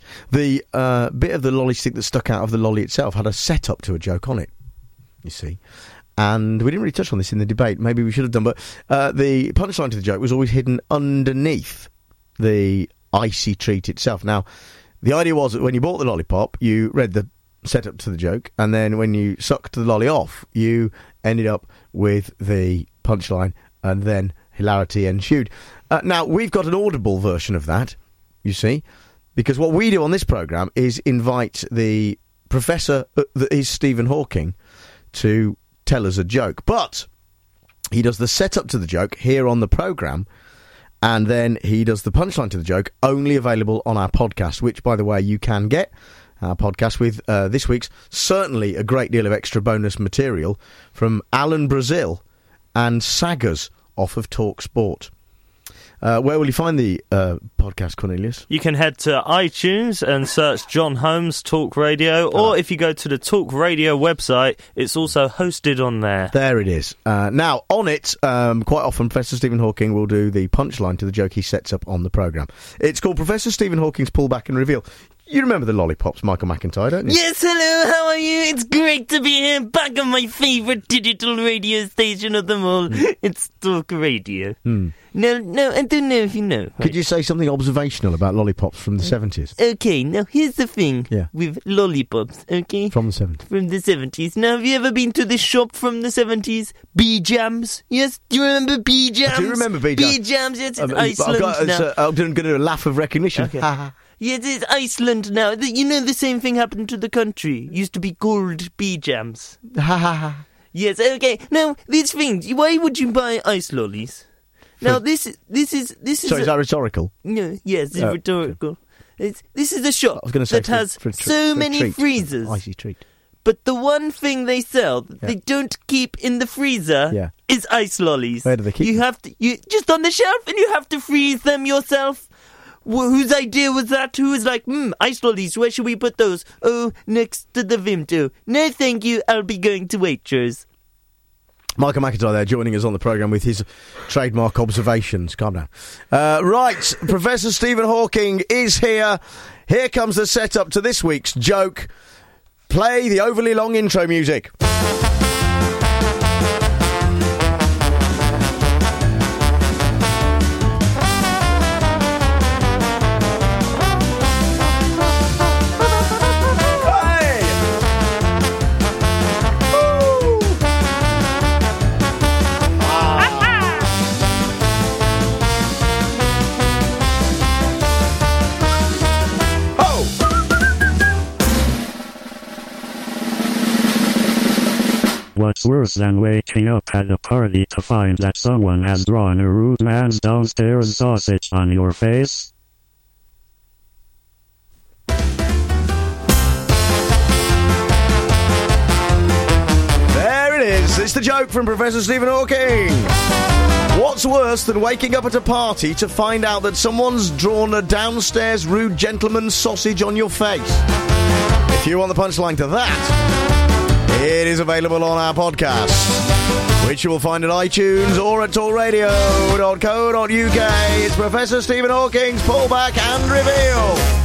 The uh, bit of the lolly stick that stuck out of the lolly itself had a setup to a joke on it, you see. And we didn't really touch on this in the debate. Maybe we should have done, but uh, the punchline to the joke was always hidden underneath the icy treat itself. Now, the idea was that when you bought the lollipop, you read the setup to the joke, and then when you sucked the lolly off, you ended up with the punchline, and then hilarity ensued. Uh, now, we've got an audible version of that, you see, because what we do on this programme is invite the professor uh, that is Stephen Hawking to tell us a joke. But he does the setup to the joke here on the programme, and then he does the punchline to the joke, only available on our podcast, which, by the way, you can get our podcast with uh, this week's certainly a great deal of extra bonus material from Alan Brazil and Saggers off of Talk Sport. Uh, where will you find the uh, podcast, Cornelius? You can head to iTunes and search John Holmes Talk Radio, or if you go to the Talk Radio website, it's also hosted on there. There it is. Uh, now, on it, um, quite often Professor Stephen Hawking will do the punchline to the joke he sets up on the programme. It's called Professor Stephen Hawking's Pull Back and Reveal. You remember the lollipops, Michael McIntyre, don't you? Yes, hello, how are you? It's great to be here, back on my favourite digital radio station of them all. It's Talk Radio. Hmm. No, no, I don't know if you know. Could you say something observational about lollipops from the seventies? Okay, now here's the thing Yeah. with lollipops, okay? From the seventies. From the seventies. Now, have you ever been to this shop from the seventies? B-Jams? Yes? Do you remember B-Jams? I do remember B-Jams. B-Jams, yes, it's Um, Iceland I've got, now. uh, I'm going to do a laugh of recognition. Okay. Ha ha. Yes, it's Iceland now. The- You know the same thing happened to the country. Used to be called B-Jams. Ha ha ha. Yes, okay. Now, these things, why would you buy ice lollies? Now, this is, this is, this is... Sorry, a- is that rhetorical? No, yes, it's Oh, rhetorical. It's, this is a shop I was going to say that for- has for a tr- so for a many treat, freezers. Icy treat. But the one thing they sell that Yeah. they don't keep in the freezer Yeah. is ice lollies. Where do they keep You them? have to, you just on the shelf, and you have to freeze them yourself. Wh- whose idea was that? Who was like, hmm, ice lollies, where should we put those? Oh, next to the Vimto. No, thank you, I'll be going to Waitrose. Michael McIntyre there joining us on the programme with his trademark observations. Calm down. Uh, right, Professor Stephen Hawking is here. Here comes the setup to this week's joke. Play the overly long intro music. What's worse than waking up at a party to find that someone has drawn a rude man's downstairs sausage on your face? it's the joke from Professor Stephen Hawking. What's worse than waking up at a party to find out that someone's drawn a downstairs rude gentleman's sausage on your face? If you want the punchline to that, it is available on our podcast, which you will find at iTunes or at talk radio dot co dot uk. It's Professor Stephen Hawking's Pullback and Reveal.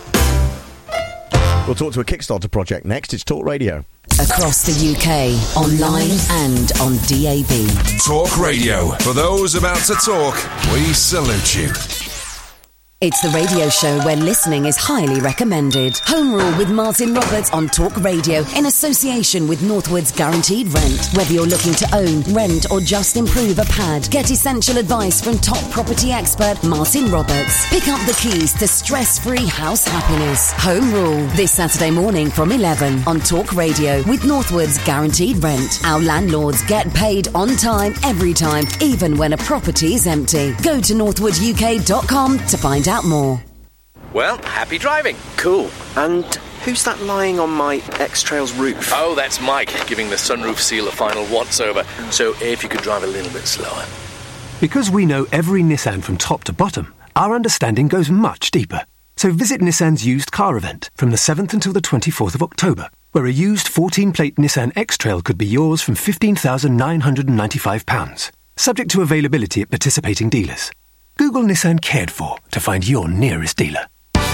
We'll talk to a Kickstarter project next. It's Talk Radio. Across the U K, online and on D A B. Talk Radio. For those about to talk, we salute you. It's the radio show where listening is highly recommended. Home Rule with Martin Roberts on Talk Radio in association with Northwood's Guaranteed Rent. Whether you're looking to own, rent or just improve a pad, get essential advice from top property expert Martin Roberts. Pick up the keys to stress-free house happiness. Home Rule this Saturday morning from eleven on Talk Radio with Northwood's Guaranteed Rent. Our landlords get paid on time, every time, even when a property is empty. Go to northwood u k dot com to find out more. Well, happy driving. Cool. And who's that lying on my X-Trail's roof? Oh, that's Mike, giving the sunroof seal a final once-over. So if you could drive a little bit slower. Because we know every Nissan from top to bottom, our understanding goes much deeper. So visit Nissan's used car event from the seventh until the twenty-fourth of October, where a used fourteen-plate Nissan X-Trail could be yours from fifteen thousand nine hundred ninety-five pounds, subject to availability at participating dealers. Google Nissan Cared For to find your nearest dealer.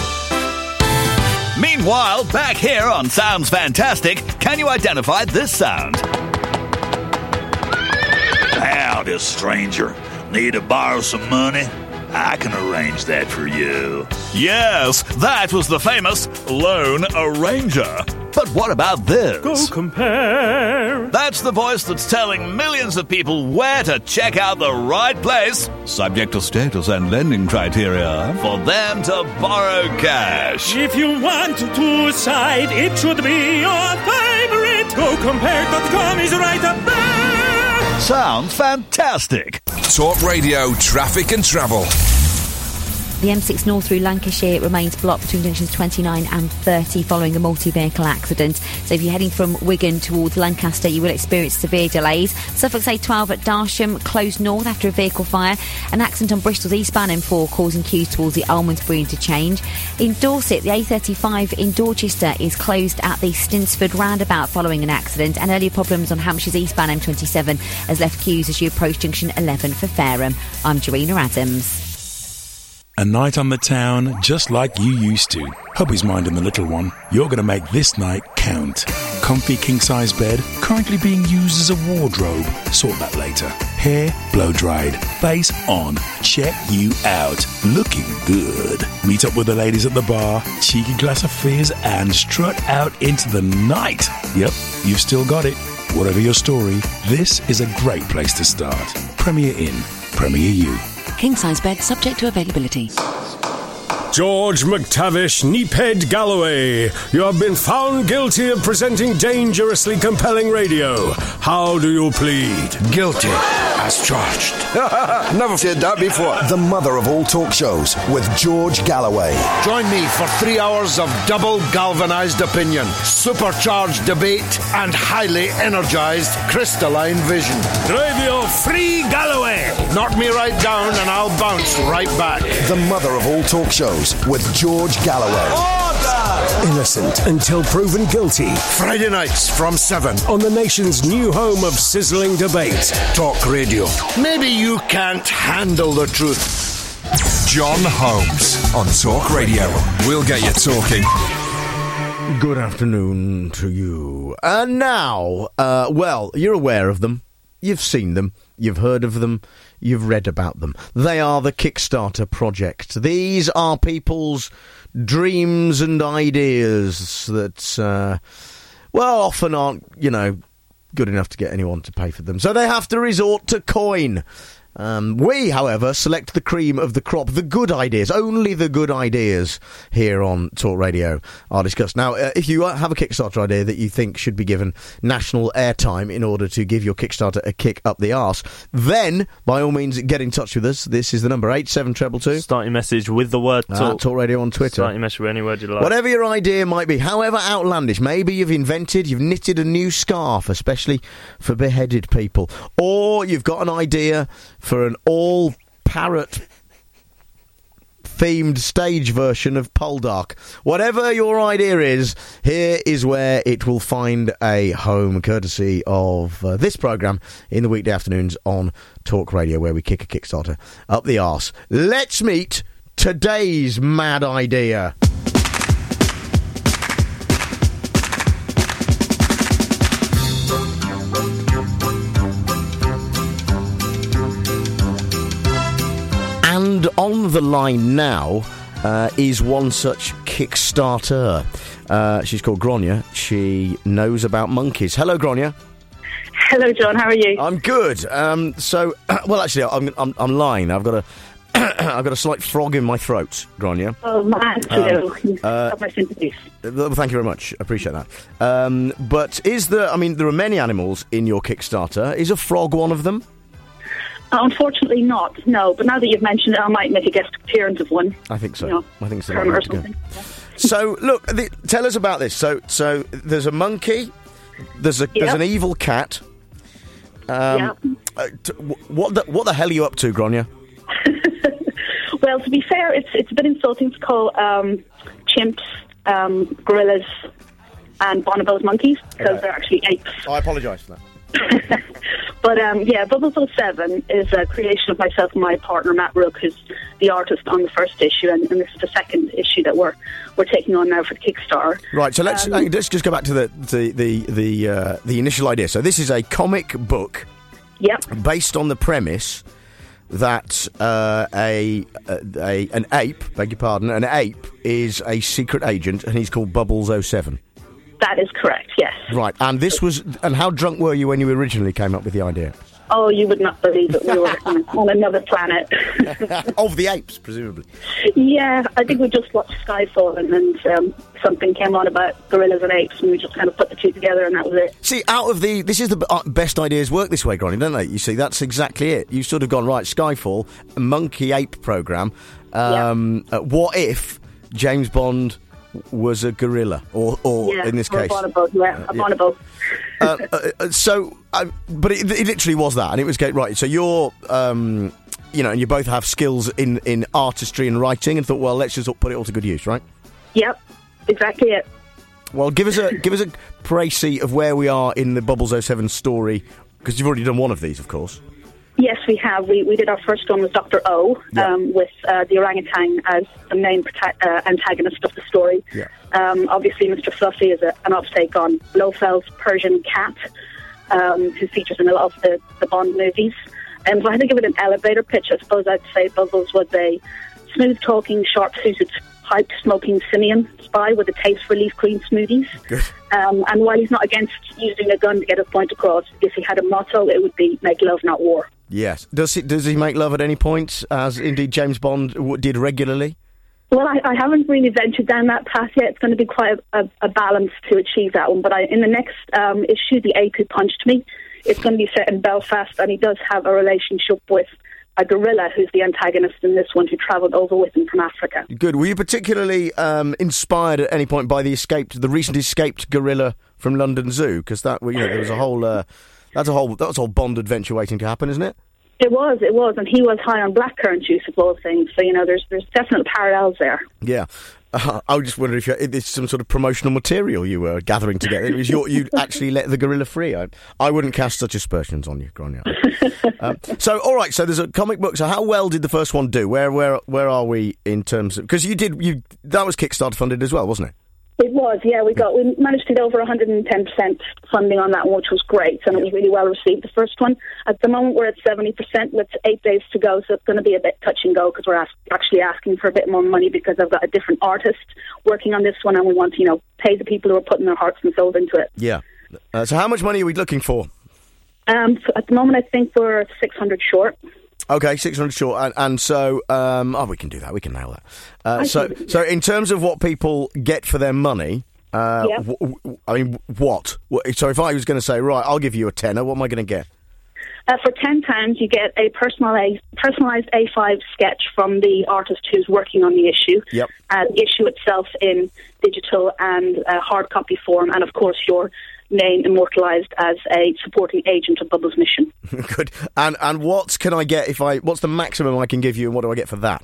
Meanwhile, back here on Sounds Fantastic, can you identify this sound? Howdy, stranger. Need to borrow some money? I can arrange that for you. Yes, that was the famous Lone Arranger. But what about this? Go compare. That's the voice that's telling millions of people where to check out the right place, subject to status and lending criteria, for them to borrow cash. If you want to side, it should be your favorite. Go compare dot com is right up there. Sounds fantastic. Talk Radio traffic and travel. The M six North through Lancashire remains blocked between junctions twenty-nine and thirty following a multi-vehicle accident. So if you're heading from Wigan towards Lancaster, you will experience severe delays. Suffolk's A twelve at Darsham closed north after a vehicle fire. An accident on Bristol's eastbound M four causing queues towards the Almondsbury interchange. In Dorset, the A thirty-five in Dorchester is closed at the Stinsford roundabout following an accident. And earlier problems on Hampshire's eastbound M twenty-seven has left queues as you approach junction eleven for Fareham. I'm Jarena Adams. A night on the town, just like you used to. Hubby's minding the little one. You're going to make this night count. Comfy king-size bed, currently being used as a wardrobe. Sort that later. Hair blow-dried. Face on. Check you out. Looking good. Meet up with the ladies at the bar, cheeky glass of fizz, and strut out into the night. Yep, you've still got it. Whatever your story, this is a great place to start. Premier Inn. Premier You. King-size bed subject to availability. George McTavish Neephead Galloway, you have been found guilty of presenting dangerously compelling radio. How do you plead? Guilty, as charged. Never said that before. The mother of all talk shows with George Galloway. Join me for three hours of double galvanised opinion, supercharged debate, and highly energised crystalline vision. Radio Free Galloway. Knock me right down and I'll bounce right back. The mother of all talk shows with George Galloway. Order! Innocent until proven guilty. Friday nights from seven on the nation's new home of sizzling debate. Talk Radio. Maybe you can't handle the truth. John Holmes on Talk Radio. We'll get you talking. Good afternoon to you. And now, uh, well, you're aware of them. You've seen them. You've heard of them. You've read about them. They are the Kickstarter project. These are people's dreams and ideas that, uh, well, often aren't, you know, good enough to get anyone to pay for them. So they have to resort to coin. Um, we, however, select the cream of the crop, the good ideas. Only the good ideas here on Talk Radio are discussed. Now, uh, if you have a Kickstarter idea that you think should be given national airtime in order to give your Kickstarter a kick up the arse, then, by all means, get in touch with us. This is the number eight seven two two two. Start your message with the word Talk. Uh, Talk Radio on Twitter. Start your message with any word you like. Whatever your idea might be, however outlandish, maybe you've invented, you've knitted a new scarf, especially for beheaded people, or you've got an idea for an all-parrot themed stage version of Poldark. Whatever your idea is, here is where it will find a home, courtesy of uh, this programme in the weekday afternoons on Talk Radio, where we kick a Kickstarter up the arse. Let's meet today's mad idea. And on the line now uh, is one such Kickstarter. Uh, she's called Gronya. She knows about monkeys. Hello, Gronya. Hello, John. How are you? I'm good. Um, so, well, actually, I'm, I'm, I'm lying. I've got a, I've got a slight frog in my throat, Gronya. Oh, man, um, you uh, have my sympathies. Well, thank you very much. I appreciate that. Um, but is there? I mean, there are many animals in your Kickstarter. Is a frog one of them? Unfortunately not, no. But now that you've mentioned it, I might make a guest appearance of one. I think so. You know, I think so. or something. So, look, the, tell us about this. So, so there's a monkey, there's a Yep. there's an evil cat. Um, Yep. uh, t- wh- what the what the hell are you up to, Gronya? Well, to be fair, it's it's a bit insulting to call um, chimps, um, gorillas, and bonobos monkeys, because Right. they're actually apes. I apologise for that. But um, yeah, Bubbles oh seven is a creation of myself and my partner Matt Rook, who's the artist on the first issue, and, and this is the second issue that we're we're taking on now for the Kickstarter. Right. So let's Um, uh, let's just go back to the the the the, uh, the initial idea. So this is a comic book. Yep. Based on the premise that uh, a, a an ape, beg your pardon, an ape is a secret agent, and he's called Bubbles oh seven. That is correct, yes. Right, and this was... And how drunk were you when you originally came up with the idea? Oh, you would not believe it. We were on, on another planet. Of the apes, presumably. Yeah, I think we just watched Skyfall, and then um, something came on about gorillas and apes, and we just kind of put the two together, and that was it. See, out of the... This is the uh, best ideas work this way, Gronny, don't they? You see, that's exactly it. You've sort of gone, right, Skyfall, a monkey-ape programme. Um, uh, what if James Bond was a gorilla, or, or yeah, in this or case... a bonobo, yeah, a yeah. bonobo. uh, uh, so, uh, but it, it literally was that, and it was great. Right, so you're, um, you know, and you both have skills in, in artistry and writing, and thought, well, let's just put it all to good use, right? Yep, exactly it. Well, give us a give us a précis of where we are in the Bubbles oh seven story, because you've already done one of these, of course. Yes, we have. We we did our first one with Doctor O, Yeah. um, with uh, the orangutan as the main prota- uh, antagonist of the story. Yeah. Um, obviously, Mister Fluffy is a, an offstake on Blofeld's Persian cat, um, who features in a lot of the, the Bond movies. And if I had to give it an elevator pitch, I suppose I'd say Bubbles was a smooth-talking, sharp-suited, pipe-smoking simian spy with a taste for leaf green smoothies. Good. Um, and while he's not against using a gun to get his point across, if he had a motto, it would be make love, not war. Yes. Does he, does he make love at any point, as indeed James Bond w- did regularly? Well, I, I haven't really ventured down that path yet. It's going to be quite a, a, a balance to achieve that one. But I, in the next um, issue, The Ape Who Punched Me, it's going to be set in Belfast, and he does have a relationship with a gorilla who's the antagonist in this one, who travelled over with him from Africa. Good. Were you particularly um, inspired at any point by the escaped, the recent escaped gorilla from London Zoo? Because that, you know, there was a whole, uh, that's a whole, that was a whole Bond adventure waiting to happen, isn't it? It was, it was, and he was high on blackcurrant juice of all things. So, you know, there's there's definite parallels there. Yeah. Uh, I was just wondering if you, if it's some sort of promotional material you were gathering together. It was your, you'd actually let the gorilla free. I, I wouldn't cast such aspersions on you, Gronya. um, so, all right. So, there's a comic book. So, how well did the first one do? Where, where, where are we in terms of? Because you did, you that was Kickstarter funded as well, wasn't it? It was, yeah. We got we managed to get over one hundred ten percent funding on that one, which was great, and it was really well received. The first one, at the moment, we're at seventy percent with eight days to go, so it's going to be a bit touch and go because we're ask, actually asking for a bit more money because I've got a different artist working on this one, and we want to, you know, pay the people who are putting their hearts and souls into it. Yeah. Uh, so, how much money are we looking for? Um, so at the moment, I think we're six hundred short. Okay, six hundred short, and, and so um, oh, we can do that. We can nail that. Uh, so, so in terms of what people get for their money, uh, Yeah. w- w- I mean, what? What- So, if I was going to say, right, I'll give you a tenner, what am I going to get? Uh, for ten pounds, you get a personalised, personalised A five sketch from the artist who's working on the issue. Yep. Uh, the issue itself in digital and uh, hard copy form, and of course your name immortalised as a supporting agent of Bubbles' mission. Good. And and what can I get if I? What's the maximum I can give you, and what do I get for that?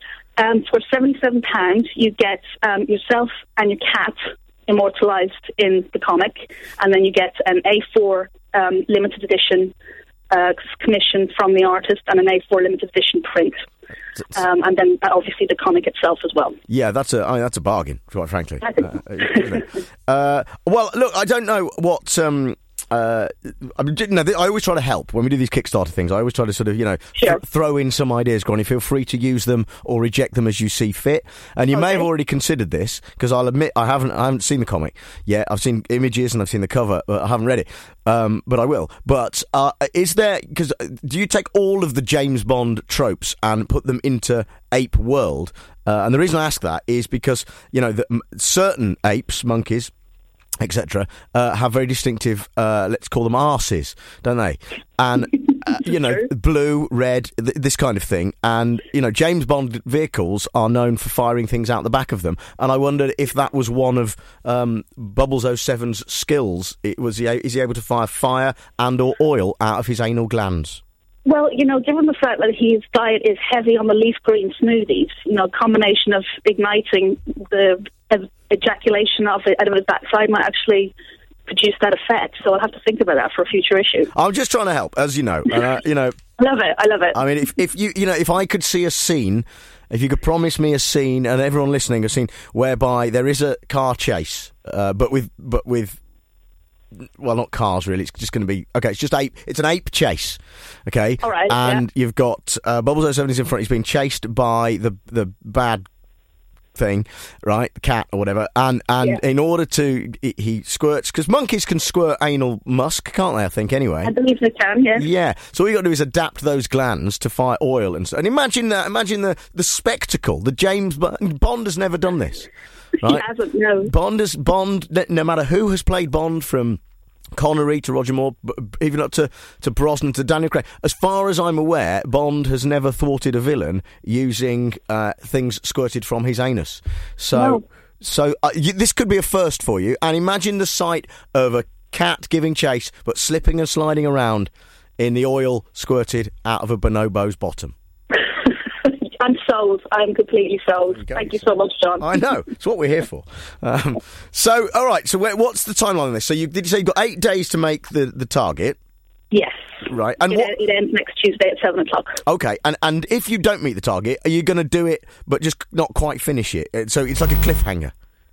Um, for seventy-seven pounds, you get um, yourself and your cat immortalised in the comic, and then you get an A four um, limited edition uh, commission from the artist and an A four limited edition print. Um, and then uh, obviously the comic itself as well. Yeah, that's a I mean, that's a bargain, quite frankly. Uh, isn't it? uh, well, look, I don't know what. Um, uh, I, mean, no, I always try to help when we do these Kickstarter things. I always try to sort of, you know, sure. th- throw in some ideas, Granny. Feel free to use them or reject them as you see fit. And you okay. may have already considered this, because I'll admit I haven't I haven't seen the comic yet. I've seen images and I've seen the cover, but I haven't read it. Um, but I will. But uh, is there, because do you take all of the James Bond tropes and put them into ape world? Uh, and the reason I ask that is because, you know, the, m- certain apes, monkeys, et cetera, uh, have very distinctive, uh, let's call them arses, don't they? And, uh, you know, blue, red, th- this kind of thing. And, you know, James Bond vehicles are known for firing things out the back of them. And I wondered if that was one of um, Bubbles oh seven's skills. It was he, is he able to fire fire and or oil out of his anal glands? Well, you know, given the fact that his diet is heavy on the leaf green smoothies, you know, combination of igniting the uh, ejaculation of it out of his backside might actually produce that effect. So I'll have to think about that for a future issue. I'm just trying to help, as you know. Uh, you know, I love it. I love it. I mean, if if you you know, if I could see a scene, if you could promise me a scene, and everyone listening a scene whereby there is a car chase, uh, but with but with. Well, not cars, really. It's just going to be... Okay, it's just ape... It's an ape chase, okay? All right, And yeah. you've got... Uh, Bubbles oh seven is in front. He's being chased by the the bad thing, right? The cat or whatever. And and Yeah. in order to... He, he squirts... Because monkeys can squirt anal musk, can't they, I think, anyway? I believe they can, yes. Yeah. So all you got to do is adapt those glands to fire oil and so... And imagine that... Imagine the, the spectacle. The James... Bond, Bond has never done this. Right? He hasn't, no. Bond is Bond. No matter who has played Bond, from Connery to Roger Moore, even up to, to Brosnan to Daniel Craig, as far as I'm aware, Bond has never thwarted a villain using uh, things squirted from his anus. So, No. so uh, you, this could be a first for you. And imagine the sight of a cat giving chase, but slipping and sliding around in the oil squirted out of a bonobo's bottom. I'm sold. I'm completely sold. You Thank you so much, John. I know. It's what we're here for. Um, so, all right. So, where, what's the timeline on this? So, you did you say you've got eight days to make the, the target? Yes. Right. And it, what? It ends next Tuesday at seven o'clock. Okay. And and if you don't meet the target, are you going to do it, but just not quite finish it? Uh, So it's like a cliffhanger.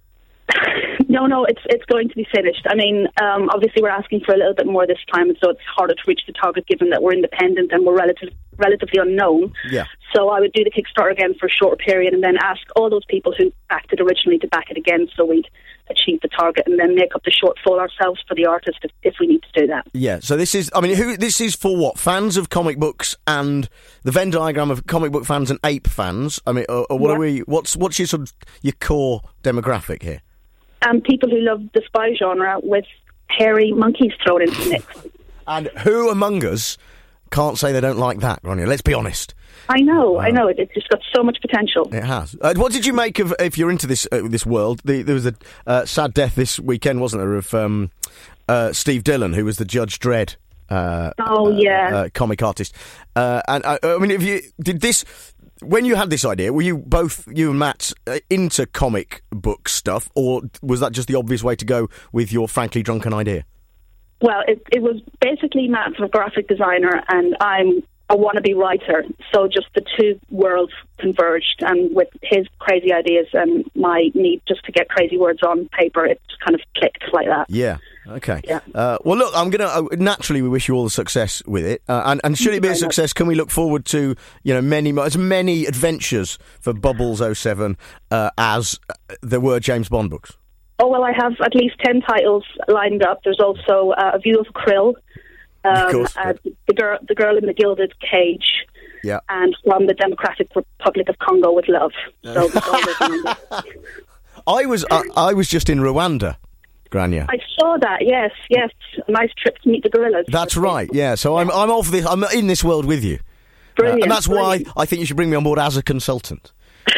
No, no, it's it's going to be finished. I mean, um, obviously we're asking for a little bit more this time, and so it's harder to reach the target given that we're independent and we're relative, relatively unknown. Yeah. So I would do the Kickstarter again for a short period and then ask all those people who backed it originally to back it again so we'd achieve the target and then make up the shortfall ourselves for the artist if, if we need to do that. Yeah, so this is, I mean, who this is for what? Fans of comic books and the Venn diagram of comic book fans and ape fans? I mean, or, or what Yeah. are we, what's, what's your sort of, your core demographic here? Um, people who love the spy genre with hairy monkeys thrown into the mix. And who among us can't say they don't like that, Ronja? Let's be honest. I know, Wow. I know. It, it's just got so much potential. It has. Uh, what did you make of, if you're into this uh, this world, the, there was a uh, sad death this weekend, wasn't there, of um, uh, Steve Dillon, who was the Judge Dredd uh, Oh, yeah. uh, comic artist. Uh, and uh, I mean, if you did this... When you had this idea, were you both, you and Matt, uh, into comic book stuff, or was that just the obvious way to go with your frankly drunken idea? Well, it, it was basically Matt's a graphic designer and I'm a wannabe writer. So just the two worlds converged, and with his crazy ideas and my need just to get crazy words on paper, it just kind of clicked like that. Yeah. Okay. Yeah. Uh, well, look, I'm gonna uh, naturally we wish you all the success with it, uh, and and should it be a success, can we look forward to you know many mo- as many adventures for Bubbles oh seven uh, as uh, there were James Bond books? Oh, well, I have at least ten titles lined up. There's also uh, A View of Krill, Of um, course. uh, the girl, the girl in the gilded cage, Yeah. and from the Democratic Republic of Congo with love. So that's all those reminders. I was uh, I was just in Rwanda, Grania. I saw that. Yes, yes. A nice trip to meet the gorillas. That's right. Yeah. So I'm I'm off this. I'm in this world with you. Brilliant. Uh, and that's brilliant. why I think you should bring me on board as a consultant.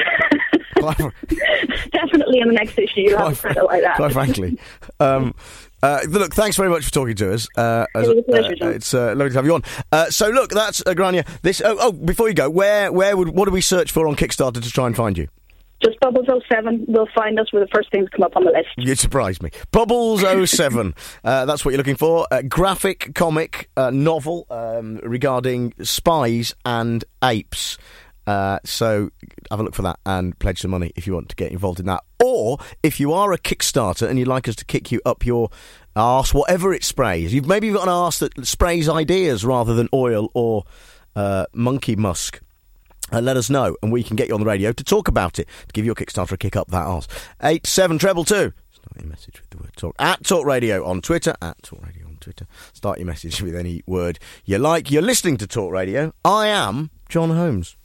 Definitely in the next issue you'll have a credit like that. Quite frankly. Um, uh, look, thanks very much for talking to us. Uh, as, It was a pleasure, uh, John. it's uh, lovely to have you on. Uh, so look, that's uh, Grania. This. Oh, oh, before you go, where where would what do we search for on Kickstarter to try and find you? Just Bubbles oh seven will find us. We're the first things to come up on the list. You surprised me. Bubbles oh seven. uh, that's what you're looking for. A graphic comic uh, novel um, regarding spies and apes. Uh, so have a look for that and pledge some money if you want to get involved in that. Or if you are a Kickstarter and you'd like us to kick you up your arse, whatever it sprays. You've maybe got an arse that sprays ideas rather than oil or uh, monkey musk. Uh, let us know, and we can get you on the radio to talk about it, to give your Kickstarter a kick up that arse. eight seven two two. Start your message with the word talk. At Talk Radio on Twitter. At Talk Radio on Twitter. Start your message with any word you like. You're listening to Talk Radio. I am John Holmes.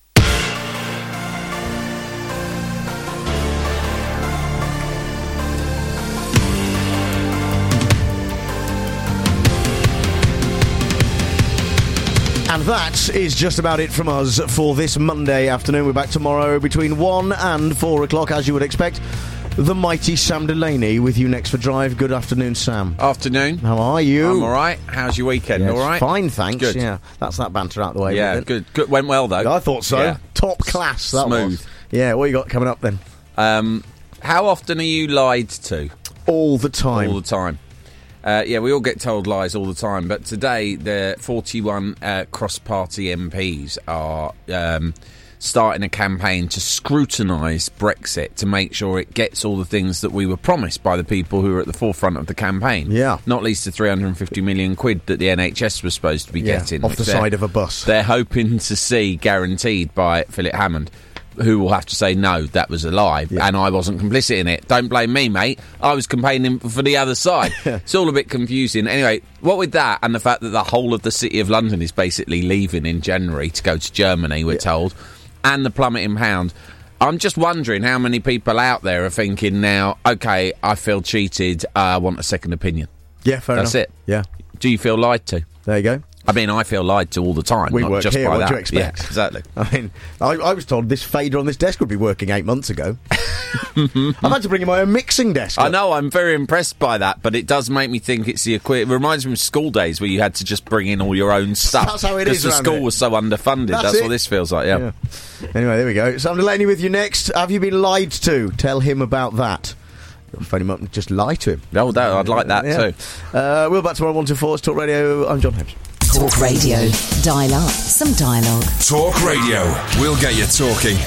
And that is just about it from us for this Monday afternoon. We're back tomorrow between one and four o'clock, as you would expect. The mighty Sam Delaney with you next for Drive. Good afternoon, Sam. Afternoon. How are you? I'm all right. How's your weekend? Yes, all right? Fine, thanks. Good. Yeah, that's that banter out the way. Yeah, good. Good. Went well, though. I thought so. Yeah. Top class. That Smooth. Was. Yeah, what you got coming up then? Um, how often are you lied to? All the time. All the time. Uh, yeah, we all get told lies all the time, but today the forty-one uh, cross-party M Ps are um, starting a campaign to scrutinise Brexit to make sure it gets all the things that we were promised by the people who were at the forefront of the campaign. Yeah. Not least the three hundred fifty million quid that the N H S was supposed to be Yeah, getting. off the side of a bus. They're hoping to see guaranteed by Philip Hammond, who will have to say, no, that was a lie, yeah. and I wasn't complicit in it. Don't blame me, mate. I was campaigning for the other side. It's all a bit confusing. Anyway, what with that and the fact that the whole of the City of London is basically leaving in January to go to Germany, we're yeah. told, and the plummeting pound, I'm just wondering how many people out there are thinking now, OK, I feel cheated, uh, I want a second opinion. Yeah, fair That's enough. it. Yeah. Do you feel lied to? There you go. I mean, I feel lied to all the time. We not work just here, by what that. do you expect? Yeah, exactly. I mean, I, I was told this fader on this desk would be working eight months ago. I've had to bring in my own mixing desk. I know, I'm very impressed by that, but it does make me think it's the equi- It reminds me of school days where you had to just bring in all your own stuff. That's how it is Because the around school here. was so underfunded. That's That's, it. what this feels like, yeah. yeah. Anyway, there we go. Sam Delaney with you next. Have you been lied to? Tell him about that. Phone him up and just lie to him. Oh, that, I'd like that yeah. too. Uh, we'll back tomorrow one to four. It's Talk Radio. I'm John Holmes. Talk Radio. Dial up some dialogue. Talk Radio. We'll get you talking.